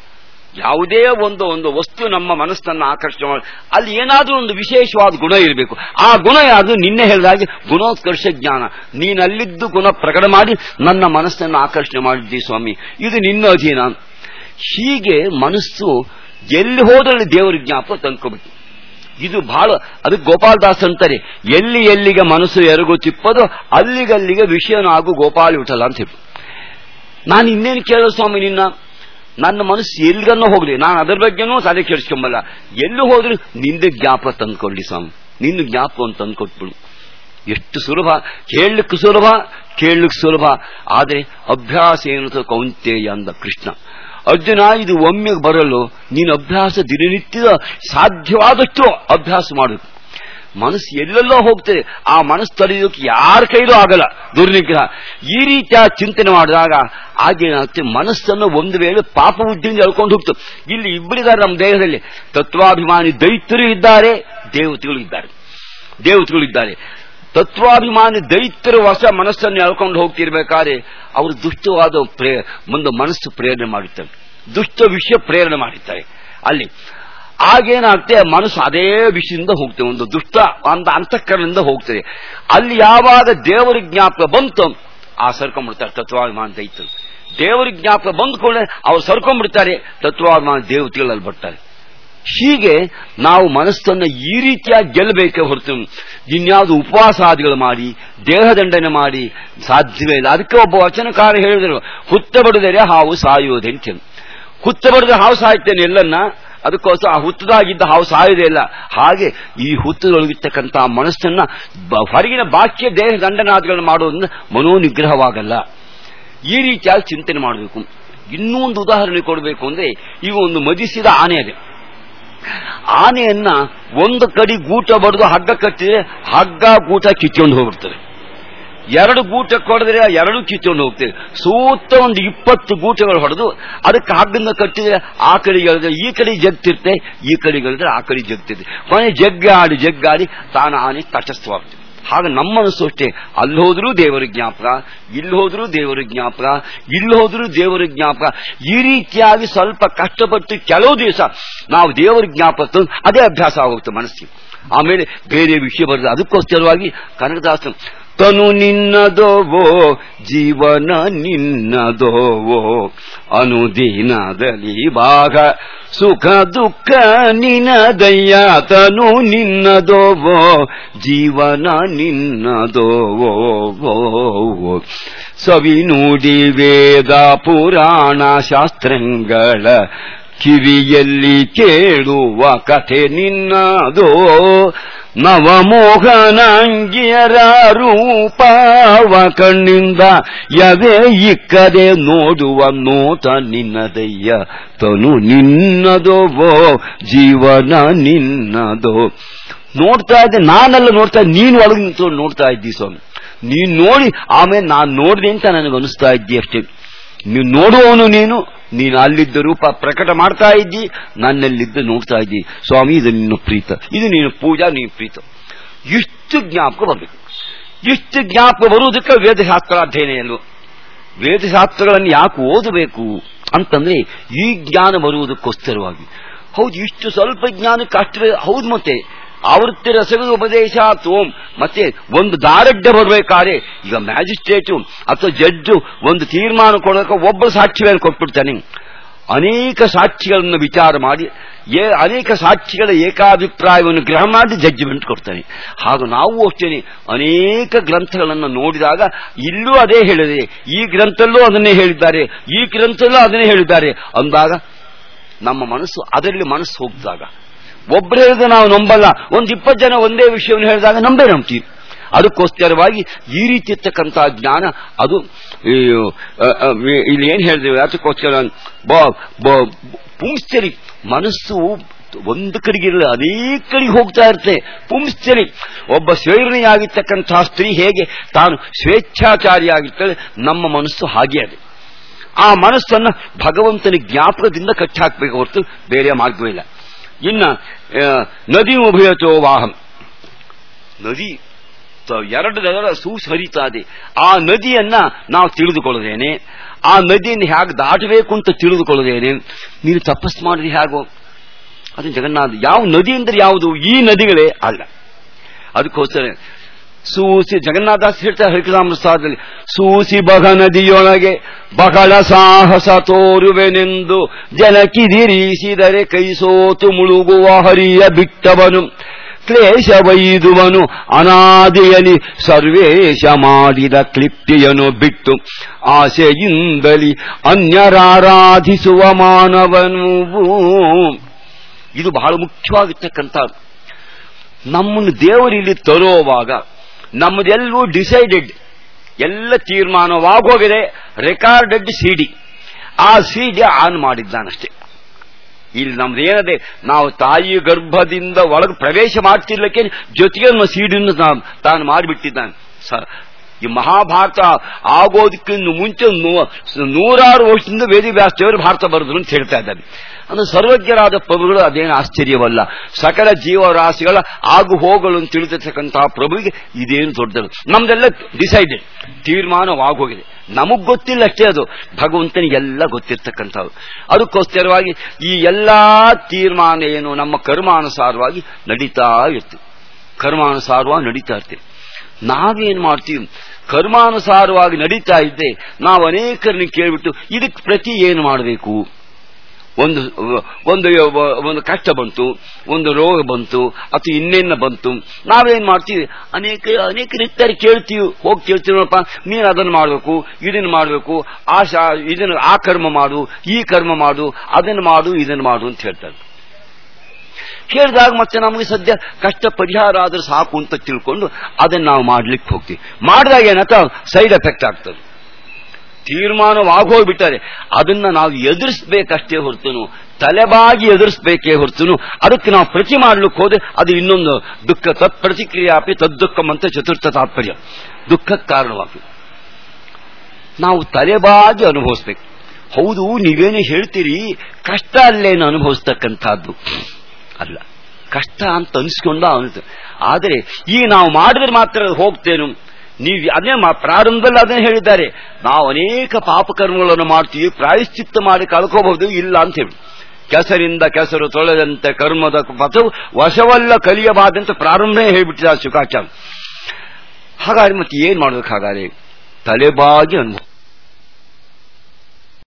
ಯಾವುದೇ ಒಂದು ಒಂದು ವಸ್ತು ನಮ್ಮ ಮನಸ್ಸನ್ನು ಆಕರ್ಷಣೆ ಮಾಡಿ, ಅಲ್ಲಿ ಏನಾದ್ರೂ ಒಂದು ವಿಶೇಷವಾದ ಗುಣ ಇರಬೇಕು. ಆ ಗುಣ ಯಾವುದು? ನಿನ್ನೆ ಹೇಳಿದಾಗೆ ಗುಣೋತ್ಕರ್ಷ ಜ್ಞಾನ. ನೀನಲ್ಲಿದ್ದು ಗುಣ ಪ್ರಕಟ ಮಾಡಿ ನನ್ನ ಮನಸ್ಸನ್ನು ಆಕರ್ಷಣೆ ಮಾಡಿದ್ದಿ ಸ್ವಾಮಿ, ಇದು ನಿನ್ನ ಅಧೀನ. ಹೀಗೆ ಮನಸ್ಸು ಎಲ್ಲಿ ಹೋದಲ್ಲಿ ದೇವರ ಜ್ಞಾಪಕ ತಂದ್ಕೋಬೇಕು. ಇದು ಬಹಳ, ಅದಕ್ಕೆ ಗೋಪಾಲದಾಸ್ ಅಂತಾರೆ, ಎಲ್ಲಿ ಎಲ್ಲಿಗೆ ಮನಸ್ಸು ಎರಗು ಚಿಪ್ಪದು ಅಲ್ಲಿಗಲ್ಲಿಗೆ ವಿಷಯನಾಗು ಗೋಪಾಲ ವಿಠಲ ಅಂತ ಹೇಳಿ. ನಾನು ಇನ್ನೇನು ಕೇಳೋ ಸ್ವಾಮಿ ನಿನ್ನ, ನನ್ನ ಮನಸ್ಸು ಎಲ್ಲಿಗನ್ನೋ ಹೋಗ್ಲಿ, ನಾನು ಅದರ ಬಗ್ಗೆನೂ ತಲೆ ಕೆಡಿಸ್ಕೊಂಬಲ್ಲ. ಎಲ್ಲಿ ಹೋದ್ರು ನಿಂದೆ ಜ್ಞಾಪಕ ತಂದ್ಕೊಳ್ಳಿ ಸ್ವಾಮಿ, ನಿನ್ನ ಜ್ಞಾಪಕವನ್ನು ತಂದ್ಕೊಟ್ಬಿಡು. ಎಷ್ಟು ಸುಲಭ, ಕೇಳಲಿಕ್ಕೆ ಸುಲಭ, ಕೇಳಲಿಕ್ಕೆ ಸುಲಭ. ಆದರೆ ಅಭ್ಯಾಸ ಏನು ಕೌಂತೆಯ ಅಂದ ಕೃಷ್ಣ. ಅರ್ಜುನ, ಇದು ಒಮ್ಮೆ ಬರಲು ನೀನು ಅಭ್ಯಾಸ ದಿನನಿತ್ಯದ ಸಾಧ್ಯವಾದಷ್ಟು ಅಭ್ಯಾಸ ಮಾಡಬೇಕು. ಮನಸ್ಸು ಎಲ್ಲೆಲ್ಲೋ ಹೋಗ್ತದೆ, ಆ ಮನಸ್ಸು ತಡೆಯೋಕೆ ಯಾರ ಕೈಲೂ ಆಗಲ್ಲ, ದುರ್ನಿಗ್ರಹ. ಈ ರೀತಿಯ ಚಿಂತನೆ ಮಾಡಿದಾಗ ಆಗೇನಾಗುತ್ತೆ, ಮನಸ್ಸನ್ನು ಒಂದು ವೇಳೆ ಪಾಪ ಬುದ್ಧಿಯಿಂದ ಎಳ್ಕೊಂಡು ಹೋಗ್ತು. ಇಲ್ಲಿ ಇಬ್ಬರಿದ್ದಾರೆ ನಮ್ಮ ದೇಹದಲ್ಲಿ, ತತ್ವಾಭಿಮಾನಿ ದೈತ್ಯರು ಇದ್ದಾರೆ, ದೇವತೆಗಳು ಇದ್ದಾರೆ. ದೇವತೆಗಳು ಇದ್ದಾರೆ ತತ್ವಾಭಿಮಾನಿ ದೈತ್ಯರು ಹೊಸ ಮನಸ್ಸನ್ನು ಎಳ್ಕೊಂಡು ಹೋಗ್ತಿರ್ಬೇಕಾದ್ರೆ ಅವರು ದುಷ್ಟವಾದ ಪ್ರೇ ಒಂದು ಮನಸ್ಸು ಪ್ರೇರಣೆ ಮಾಡುತ್ತಾರೆ, ದುಷ್ಟ ವಿಷಯ ಪ್ರೇರಣೆ ಮಾಡುತ್ತಾರೆ. ಅಲ್ಲಿ ಆಗೇನಾಗ್ತದೆ, ಮನಸ್ಸು ಅದೇ ವಿಷಯದಿಂದ ಹೋಗ್ತದೆ, ಒಂದು ದುಷ್ಟ ಒಂದು ಅಂತಃಕರಣದಿಂದ ಹೋಗ್ತದೆ. ಅಲ್ಲಿ ಯಾವಾಗ ದೇವರ ಜ್ಞಾಪಕ ಬಂತು ಆ ಸರ್ಕೊಂಡ್ಬಿಡ್ತಾರೆ ತತ್ವಾಭಿಮಾನ ದೈತ್ಯರು. ದೇವರ ಜ್ಞಾಪಕ ಬಂದ್ಕೊಂಡ್ರೆ ಅವ್ರು ಸರ್ಕೊಂಡ್ಬಿಡ್ತಾರೆ, ತತ್ವಾಭಿಮಾನ ದೇವತೆಗಳಲ್ಲಿ ಬರ್ತಾರೆ. ಹೀಗೆ ನಾವು ಮನಸ್ಸನ್ನು ಈ ರೀತಿಯಾಗಿ ಗೆಲ್ಲಬೇಕೇ ಹೊರತು ಇನ್ಯಾವುದು ಉಪವಾಸಾದಿಗಳು ಮಾಡಿ ದೇಹದಂಡನೆ ಮಾಡಿ ಸಾಧ್ಯವೇ ಇಲ್ಲ. ಅದಕ್ಕೆ ಒಬ್ಬ ವಚನಕಾರ ಹೇಳಿದರು, ಹುತ್ತ ಬಡಿದರೆ ಹಾವು ಸಾಯುವುದೇ ಅಂತ. ಹುತ್ತ ಬಡಿದ್ರೆ ಹಾವು ಸಾಯ್ತೇನೆ ಎಲ್ಲನ್ನ, ಅದಕ್ಕೋಸ್ಕರ ಆ ಹುತ್ತದಾಗಿದ್ದ ಹಾವು ಸಾಯುವುದೇ ಇಲ್ಲ. ಹಾಗೆ ಈ ಹುತ್ತದೊಳಗಿರ್ತಕ್ಕಂಥ ಮನಸ್ಸನ್ನ ಹೊರಗಿನ ಬಾಹ್ಯ ದೇಹ ದಂಡನಾದಗಳನ್ನು ಮಾಡೋದ್ರಿಂದ ಮನೋನಿಗ್ರಹವಾಗಲ್ಲ. ಈ ರೀತಿಯಾಗಿ ಚಿಂತನೆ ಮಾಡಬೇಕು. ಇನ್ನೂ ಒಂದು ಉದಾಹರಣೆ ಕೊಡಬೇಕು ಅಂದ್ರೆ, ಈಗ ಒಂದು ಮದಿಸಿದ ಆನೆ ಇದೆ. ಆನೆಯನ್ನ ಒಂದು ಕಡೆ ಗೂಟ ಬಡಿದು ಹಗ್ಗ ಕಟ್ಟಿದ್ರೆ ಹಗ್ಗ ಗೂಟ ಕಿತ್ಕೊಂಡು ಹೋಗ್ಬಿಡ್ತದೆ. ಎರಡು ಗೂಟ ಕೊಡಿದ್ರೆ ಎರಡು ಕಿತ್ಕೊಂಡು ಹೋಗ್ತೇವೆ. ಸೂತ್ತ ಒಂದು ಇಪ್ಪತ್ತು ಗೂಟಗಳು ಹೊಡೆದು ಅದಕ್ಕೆ ಹಗ್ಗನ್ನ ಕಟ್ಟಿದ್ರೆ ಆ ಕಡೆಗೆ ಈ ಕಡೆ ಜಗ್ತಿರ್ತೆ, ಈ ಕಡೆಗಳಿದ್ರೆ ಆ ಕಡೆ ಜಗ್ತಿರ್ತೆ. ಕೊನೆ ಜಗ್ಗಾಡಿ ಜಗ್ಗಾಡಿ ತಾನು ಆನೆ ತಟಸ್ಥವಾಗ್ತದೆ. ಹಾಗೆ ನಮ್ಮ ಮನಸ್ಸು ಅಷ್ಟೇ, ಅಲ್ಲಿ ಹೋದ್ರೂ ದೇವರ ಜ್ಞಾಪಕ, ಇಲ್ಲಿ ಹೋದ್ರೂ ದೇವರ ಜ್ಞಾಪಕ, ಇಲ್ಲಿ ಹೋದ್ರೂ ದೇವರ ಜ್ಞಾಪಕ. ಈ ರೀತಿಯಾಗಿ ಸ್ವಲ್ಪ ಕಷ್ಟಪಟ್ಟು ಕೆಲವು ದಿವಸ ನಾವು ದೇವರ ಜ್ಞಾಪಕ ಅದೇ ಅಭ್ಯಾಸ ಆಗುತ್ತೆ ಮನಸ್ಸಿಗೆ. ಆಮೇಲೆ ಬೇರೆ ವಿಷಯ ಬರ್ತದೆ. ಅದಕ್ಕೋಸ್ಕರವಾಗಿ ಕನಕದಾಸ ತನು ನಿನ್ನದೋವೋ ಜೀವನ ನಿನ್ನದೋವೋ ಅನುದಿನದಲ್ಲಿ ಭಾಗ ಸುಖ ದುಃಖ ನಿನ್ನದಯ್ಯ. ತನು ನಿನ್ನದೋವೋ ಜೀವನ ನಿನ್ನದೋವೋ ಸವಿ ನುಡಿ ವೇದ ಪುರಾಣ ಶಾಸ್ತ್ರಗಳ ಕಿವಿಯಲ್ಲಿ ಕೇಳುವ ಕಥೆ ನಿನ್ನದೋ. ನವಮೋಹನಾಂಗಿಯರ ರೂಪವ ಕಣ್ಣಿಂದ ಯದೇ ಇಕ್ಕದೆ ನೋಡುವ ನೋಟ ನಿನ್ನದಯ್ಯ. ತನು ನಿನ್ನದೋವೋ ಜೀವನ ನಿನ್ನದೋ. ನೋಡ್ತಾ ಇದ್ದೆ ನಾನೆಲ್ಲ ನೋಡ್ತಾ ಇದ್ದೆ, ನೀನು ಒಳಗೆ ನಿಂತು ನೋಡ್ತಾ ಇದ್ದಿ ಸ್ವಾಮಿ. ನೀನು ನೋಡಿ ಆಮೇಲೆ ನಾನು ನೋಡಿದೆ ಅಂತ ನನಗೆ ಅನಿಸ್ತಾ ಇದ್ದಿ ಅಷ್ಟೇ. ನೀವು ನೋಡುವವನು ನೀನು, ನೀನು ಅಲ್ಲಿದ್ದ ರೂಪ ಪ್ರಕಟ ಮಾಡ್ತಾ ಇದ್ದಿ, ನನ್ನಲ್ಲಿದ್ದ ನೋಡ್ತಾ ಇದ್ದಿ. ಸ್ವಾಮಿ ಇದು ನಿನ್ನ ಪ್ರೀತ, ಇದು ನೀನು ಪೂಜಾ, ನೀನು ಪ್ರೀತ. ಇಷ್ಟು ಜ್ಞಾಪಕ ಬರಬೇಕು. ಇಷ್ಟು ಜ್ಞಾಪಕ ಬರುವುದಕ್ಕೆ ವೇದಶಾಸ್ತ್ರ ಅಧ್ಯಯನ ಎಲ್ಲೋ. ವೇದಶಾಸ್ತ್ರಗಳನ್ನು ಯಾಕೆ ಓದಬೇಕು ಅಂತಂದ್ರೆ ಈ ಜ್ಞಾನ ಬರುವುದಕ್ಕೋಸ್ಕರವಾಗಿ. ಹೌದು, ಇಷ್ಟು ಸ್ವಲ್ಪ ಜ್ಞಾನಕ್ಕೆ ಅಷ್ಟೇ. ಹೌದು, ಮತ್ತೆ ಆವೃತ್ತಿ ರಸಗದ ಉಪದೇಶ ಓಂ. ಮತ್ತೆ ಒಂದು ದಾರಢ್ಯ ಬರಬೇಕಾದ್ರೆ ಈಗ ಮ್ಯಾಜಿಸ್ಟ್ರೇಟು ಅಥವಾ ಜಡ್ಜು ಒಂದು ತೀರ್ಮಾನ ಕೊಡೋಕೆ ಒಬ್ಬ ಸಾಕ್ಷಿಗಳನ್ನು ಕೊಟ್ಬಿಡ್ತಾನೆ. ಅನೇಕ ಸಾಕ್ಷಿಗಳನ್ನು ವಿಚಾರ ಮಾಡಿ ಅನೇಕ ಸಾಕ್ಷಿಗಳ ಏಕಾಭಿಪ್ರಾಯವನ್ನು ಗ್ರಹ ಮಾಡಿ ಜಡ್ಜ್ಮೆಂಟ್ ಕೊಡ್ತಾನೆ. ಹಾಗೂ ನಾವು ಅಷ್ಟೇನೆ ಅನೇಕ ಗ್ರಂಥಗಳನ್ನು ನೋಡಿದಾಗ ಇಲ್ಲೂ ಅದೇ ಹೇಳಿದೆ, ಈ ಗ್ರಂಥಲ್ಲೂ ಅದನ್ನೇ ಹೇಳಿದ್ದಾರೆ, ಈ ಗ್ರಂಥಲ್ಲೂ ಅದನ್ನೇ ಹೇಳಿದ್ದಾರೆ ಅಂದಾಗ ನಮ್ಮ ಮನಸ್ಸು ಅದರಲ್ಲಿ ಮನಸ್ಸು ಹೋಗಿದಾಗ ಒಬ್ಬರು ಹೇಳಿದ್ರೆ ನಾವು ನಂಬಲ್ಲ. ಒಂದು ಇಪ್ಪತ್ತು ಜನ ಒಂದೇ ವಿಷಯವನ್ನು ಹೇಳಿದಾಗ ನಂಬೇ ನಂಬ್ತೀವಿ. ಅದಕ್ಕೋಸ್ಕರವಾಗಿ ಈ ರೀತಿ ಇರ್ತಕ್ಕಂತಹ ಜ್ಞಾನ ಅದು ಇಲ್ಲಿ ಏನ್ ಹೇಳಿದೇವೆ, ಅದಕ್ಕೋಸ್ಕರ ಪುಂಸ್ಚರಿ ಮನಸ್ಸು ಒಂದು ಕಡೆಗಿರಲಿ ಅನೇಕ ಕಡೆಗೆ ಹೋಗ್ತಾ ಇರುತ್ತೆ. ಪುಂಸ್ಚರಿ ಒಬ್ಬ ಸ್ವೈರಣಿಯಾಗಿರ್ತಕ್ಕಂತಹ ಸ್ತ್ರೀ ಹೇಗೆ ತಾನು ಸ್ವೇಚ್ಛಾಚಾರಿಯಾಗಿರ್ತಾಳೆ, ನಮ್ಮ ಮನಸ್ಸು ಹಾಗೆ ಅದು. ಆ ಮನಸ್ಸನ್ನು ಭಗವಂತನ ಜ್ಞಾಪಕದಿಂದ ಕಟ್ಟಾಕಬೇಕು ಹೊರತು ಬೇರೆ ಮಾರ್ಗವಿಲ್ಲ. ಇನ್ನ ನದಿ ಉಭಯತೋ ವಾಹಂ, ನದಿ ಎರಡು ದರ ಸೂಸ್ ಹರಿತಾ ಇದೆ. ಆ ನದಿಯನ್ನ ನಾವು ತಿಳಿದುಕೊಳ್ಳದೇನೆ, ಆ ನದಿಯನ್ನು ಹೇಗೆ ದಾಟಬೇಕು ಅಂತ ತಿಳಿದುಕೊಳ್ಳದೇನೆ. ನೀನು ತಪಸ್ಸು ಮಾಡಿದ್ರೆ ಹೇಗೋ ಅದು ಜಗನ್ನಾಥ. ಯಾವ ನದಿ ಅಂದ್ರೆ ಯಾವುದು? ಈ ನದಿಗಳೇ ಅಲ್ಲ. ಅದಕ್ಕೋಸ್ಕರ ಸೂಸಿ ಜಗನ್ನಾಥದಾಸ್ ಹೇಳ್ತಾರೆ ಹರಿಕಥಾಮೃತದಲ್ಲಿ, ಸೂಸಿ ಬಗ ನದಿಯೊಳಗೆ ಬಹಳ ಸಾಹಸ ತೋರುವೆನೆಂದು ಜನಕಿದಿರಿಸಿದರೆ ಕೈ ಸೋತು ಮುಳುಗುವ ಹರಿಯ ಬಿಟ್ಟವನು ಕ್ಲೇಶವೈದುವನು ಅನಾದಿಯಲಿ ಸರ್ವೇಶ ಮಾಡಿದ ಕ್ಲಿಪ್ತಿಯನು ಬಿಟ್ಟು ಆಸೆಯಿಂದಲಿ ಅನ್ಯರಾರಾಧಿಸುವ ಮಾನವನು. ಇದು ಬಹಳ ಮುಖ್ಯವಾಗಿರ್ತಕ್ಕಂಥ. ನಮ್ಮನ್ನು ದೇವರಲ್ಲಿ ತರೋವಾಗ ನಮ್ಮದೆಲ್ಲೂ ಡಿಸೈಡೆಡ್, ಎಲ್ಲ ತೀರ್ಮಾನವಾಗೋಗಿದೆ. ರೆಕಾರ್ಡೆಡ್ ಸಿಡಿ, ಆ ಸಿಡಿ ಆನ್ ಮಾಡಿದ್ದಾನಷ್ಟೇ. ಇಲ್ಲಿ ನಮ್ದೇನದೆ, ನಾವು ತಾಯಿ ಗರ್ಭದಿಂದ ಒಳಗೆ ಪ್ರವೇಶ ಮಾಡ್ತಿರ್ಲಿಕ್ಕೆ ಜೊತೆಗೆ ನಮ್ಮ ಸಿಡಿಯನ್ನು ತಾನು ಮಾಡಿಬಿಟ್ಟಿದ್ದಾನೆ. ಈ ಮಹಾಭಾರತ ಆಗೋದಕ್ಕಿಂತ ಮುಂಚೆ ನೂರಾರು ವರ್ಷದಿಂದ ವೇದವ್ಯಾಸದೇವರು ಭಾರತ ಬರೆದ್ರು ಅಂತ ಹೇಳ್ತಾ ಇದ್ದಾರೆ. ಅಂದ್ರೆ ಸರ್ವಜ್ಞರಾದ ಪ್ರಭುಗಳು ಅದೇನು ಆಶ್ಚರ್ಯವಲ್ಲ. ಸಕಲ ಜೀವರಾಶಿಗಳ ಆಗು ಹೋಗಲು ತಿಳಿದಿರ್ತಕ್ಕಂತಹ ಪ್ರಭುವಿಗೆ ಇದೇನು ದೊಡ್ಡದು. ನಮ್ದೆಲ್ಲ ಡಿಸೈಡೆಡ್, ತೀರ್ಮಾನವಾಗೋಗಿದೆ. ನಮಗ್ ಗೊತ್ತಿಲ್ಲ ಅಷ್ಟೇ, ಅದು ಭಗವಂತನಿಗೆಲ್ಲ ಗೊತ್ತಿರ್ತಕ್ಕಂಥದ್ದು. ಅದಕ್ಕೋಸ್ಕರವಾಗಿ ಈ ಎಲ್ಲಾ ತೀರ್ಮಾನ ಏನು ನಮ್ಮ ಕರ್ಮಾನುಸಾರವಾಗಿ ನಡೀತಾ ಇರ್ತೀವಿ. ಕರ್ಮಾನುಸಾರವಾಗಿ ನಡೀತಾ ಇರ್ತೀವಿ. ನಾವೇನ್ ಮಾಡ್ತೀವಿ? ಕರ್ಮಾನುಸಾರವಾಗಿ ನಡೀತಾ ಇದ್ದೆ ನಾವು ಅನೇಕರನ್ನ ಕೇಳ್ಬಿಟ್ಟು ಇದಕ್ಕೆ ಪ್ರತಿ ಏನು ಮಾಡಬೇಕು? ಒಂದು ಒಂದು ಒಂದು ಕಷ್ಟ ಬಂತು, ಒಂದು ರೋಗ ಬಂತು, ಅಥವಾ ಇನ್ನೇನ ಬಂತು, ನಾವೇನ್ ಮಾಡ್ತೀವಿ? ಅನೇಕ ಅನೇಕ ರೀತಿಯಾಗಿ ಕೇಳ್ತೀವಿ, ಹೋಗಿ ಕೇಳ್ತೀವಪ್ಪ, ನೀನು ಅದನ್ನು ಮಾಡಬೇಕು, ಇದನ್ನು ಮಾಡಬೇಕು, ಆ ಇದನ್ನು ಆ ಕರ್ಮ ಮಾಡು, ಈ ಕರ್ಮ ಮಾಡು, ಅದನ್ನು ಮಾಡು, ಇದನ್ನು ಮಾಡು ಅಂತ ಹೇಳ್ತಾರೆ. ಕೇಳಿದಾಗ ಮತ್ತೆ ನಮಗೆ ಸದ್ಯ ಕಷ್ಟ ಪರಿಹಾರ ಆದ್ರೆ ಸಾಕು ಅಂತ ತಿಳ್ಕೊಂಡು ಅದನ್ನು ನಾವು ಮಾಡ್ಲಿಕ್ಕೆ ಹೋಗ್ತೀವಿ. ಮಾಡಿದಾಗ ಏನಂತ ಸೈಡ್ ಎಫೆಕ್ಟ್ ಆಗ್ತದೆ, ತೀರ್ಮಾನವಾಗೋಗ್ಬಿಟ್ಟಾರೆ. ಅದನ್ನ ನಾವು ಎದುರಿಸಬೇಕಷ್ಟೇ ಹೊರತುನು, ತಲೆಬಾಗಿ ಎದುರಿಸಬೇಕೇ ಹೊರತುನು ಅದಕ್ಕೆ ನಾವು ಪ್ರತಿ ಮಾಡ್ಲಿಕ್ಕೆ ಹೋದ್ರೆ ಅದು ಇನ್ನೊಂದು ದುಃಖ. ತತ್ ಪ್ರತಿಕ್ರಿಯಾಪಿ ತದ್ದುಃಖಂ ಅಂತ ಚತುರ್ಥ ತಾತ್ಪರ್ಯ. ದುಃಖಕ್ಕೆ ಕಾರಣವಾಗ್ತದೆ. ನಾವು ತಲೆಬಾಗಿ ಅನುಭವಿಸ್ಬೇಕು. ಹೌದು, ನೀವೇನು ಹೇಳ್ತೀರಿ, ಕಷ್ಟ ಅಲ್ಲೇನು ಅನುಭವಿಸ್ತಕ್ಕಂಥದ್ದು ಅಲ್ಲ, ಕಷ್ಟ ಅಂತ ಅನಿಸ್ಕೊಂಡ ಅನಿಸ್ತದೆ. ಆದರೆ ಈಗ ನಾವು ಮಾಡಿದ್ರೆ ಮಾತ್ರ ಹೋಗ್ತೇನು? ನೀವು ಅದೇ ಪ್ರಾರಂಭದಲ್ಲಿ ಅದನ್ನೇ ಹೇಳಿದ್ದಾರೆ, ನಾವು ಅನೇಕ ಪಾಪಕರ್ಮಗಳನ್ನು ಮಾಡ್ತೀವಿ, ಪ್ರಾಯಶ್ಚಿತ್ತ ಮಾಡಿ ಕಳ್ಕೋಬಹುದು, ಇಲ್ಲ ಅಂತ ಹೇಳಿ. ಕೆಸರಿಂದ ಕೆಸರು ತೊಳೆದಂತೆ ಕರ್ಮದ ಪಥವು ವಶವಲ್ಲ ಕಲಿಯಬಾದಂತ ಪ್ರಾರಂಭನೇ ಹೇಳ್ಬಿಟ್ಟಿದ್ದಾರೆ ಶುಕಾಚಾರ್ಯ. ಹಾಗಾದ್ರೆ ಮತ್ತೆ ಏನ್ ಮಾಡ್ಬೇಕು? ಹಾಗಾದ್ರೆ ತಲೆಬಾಗಿ ಅನುಭವ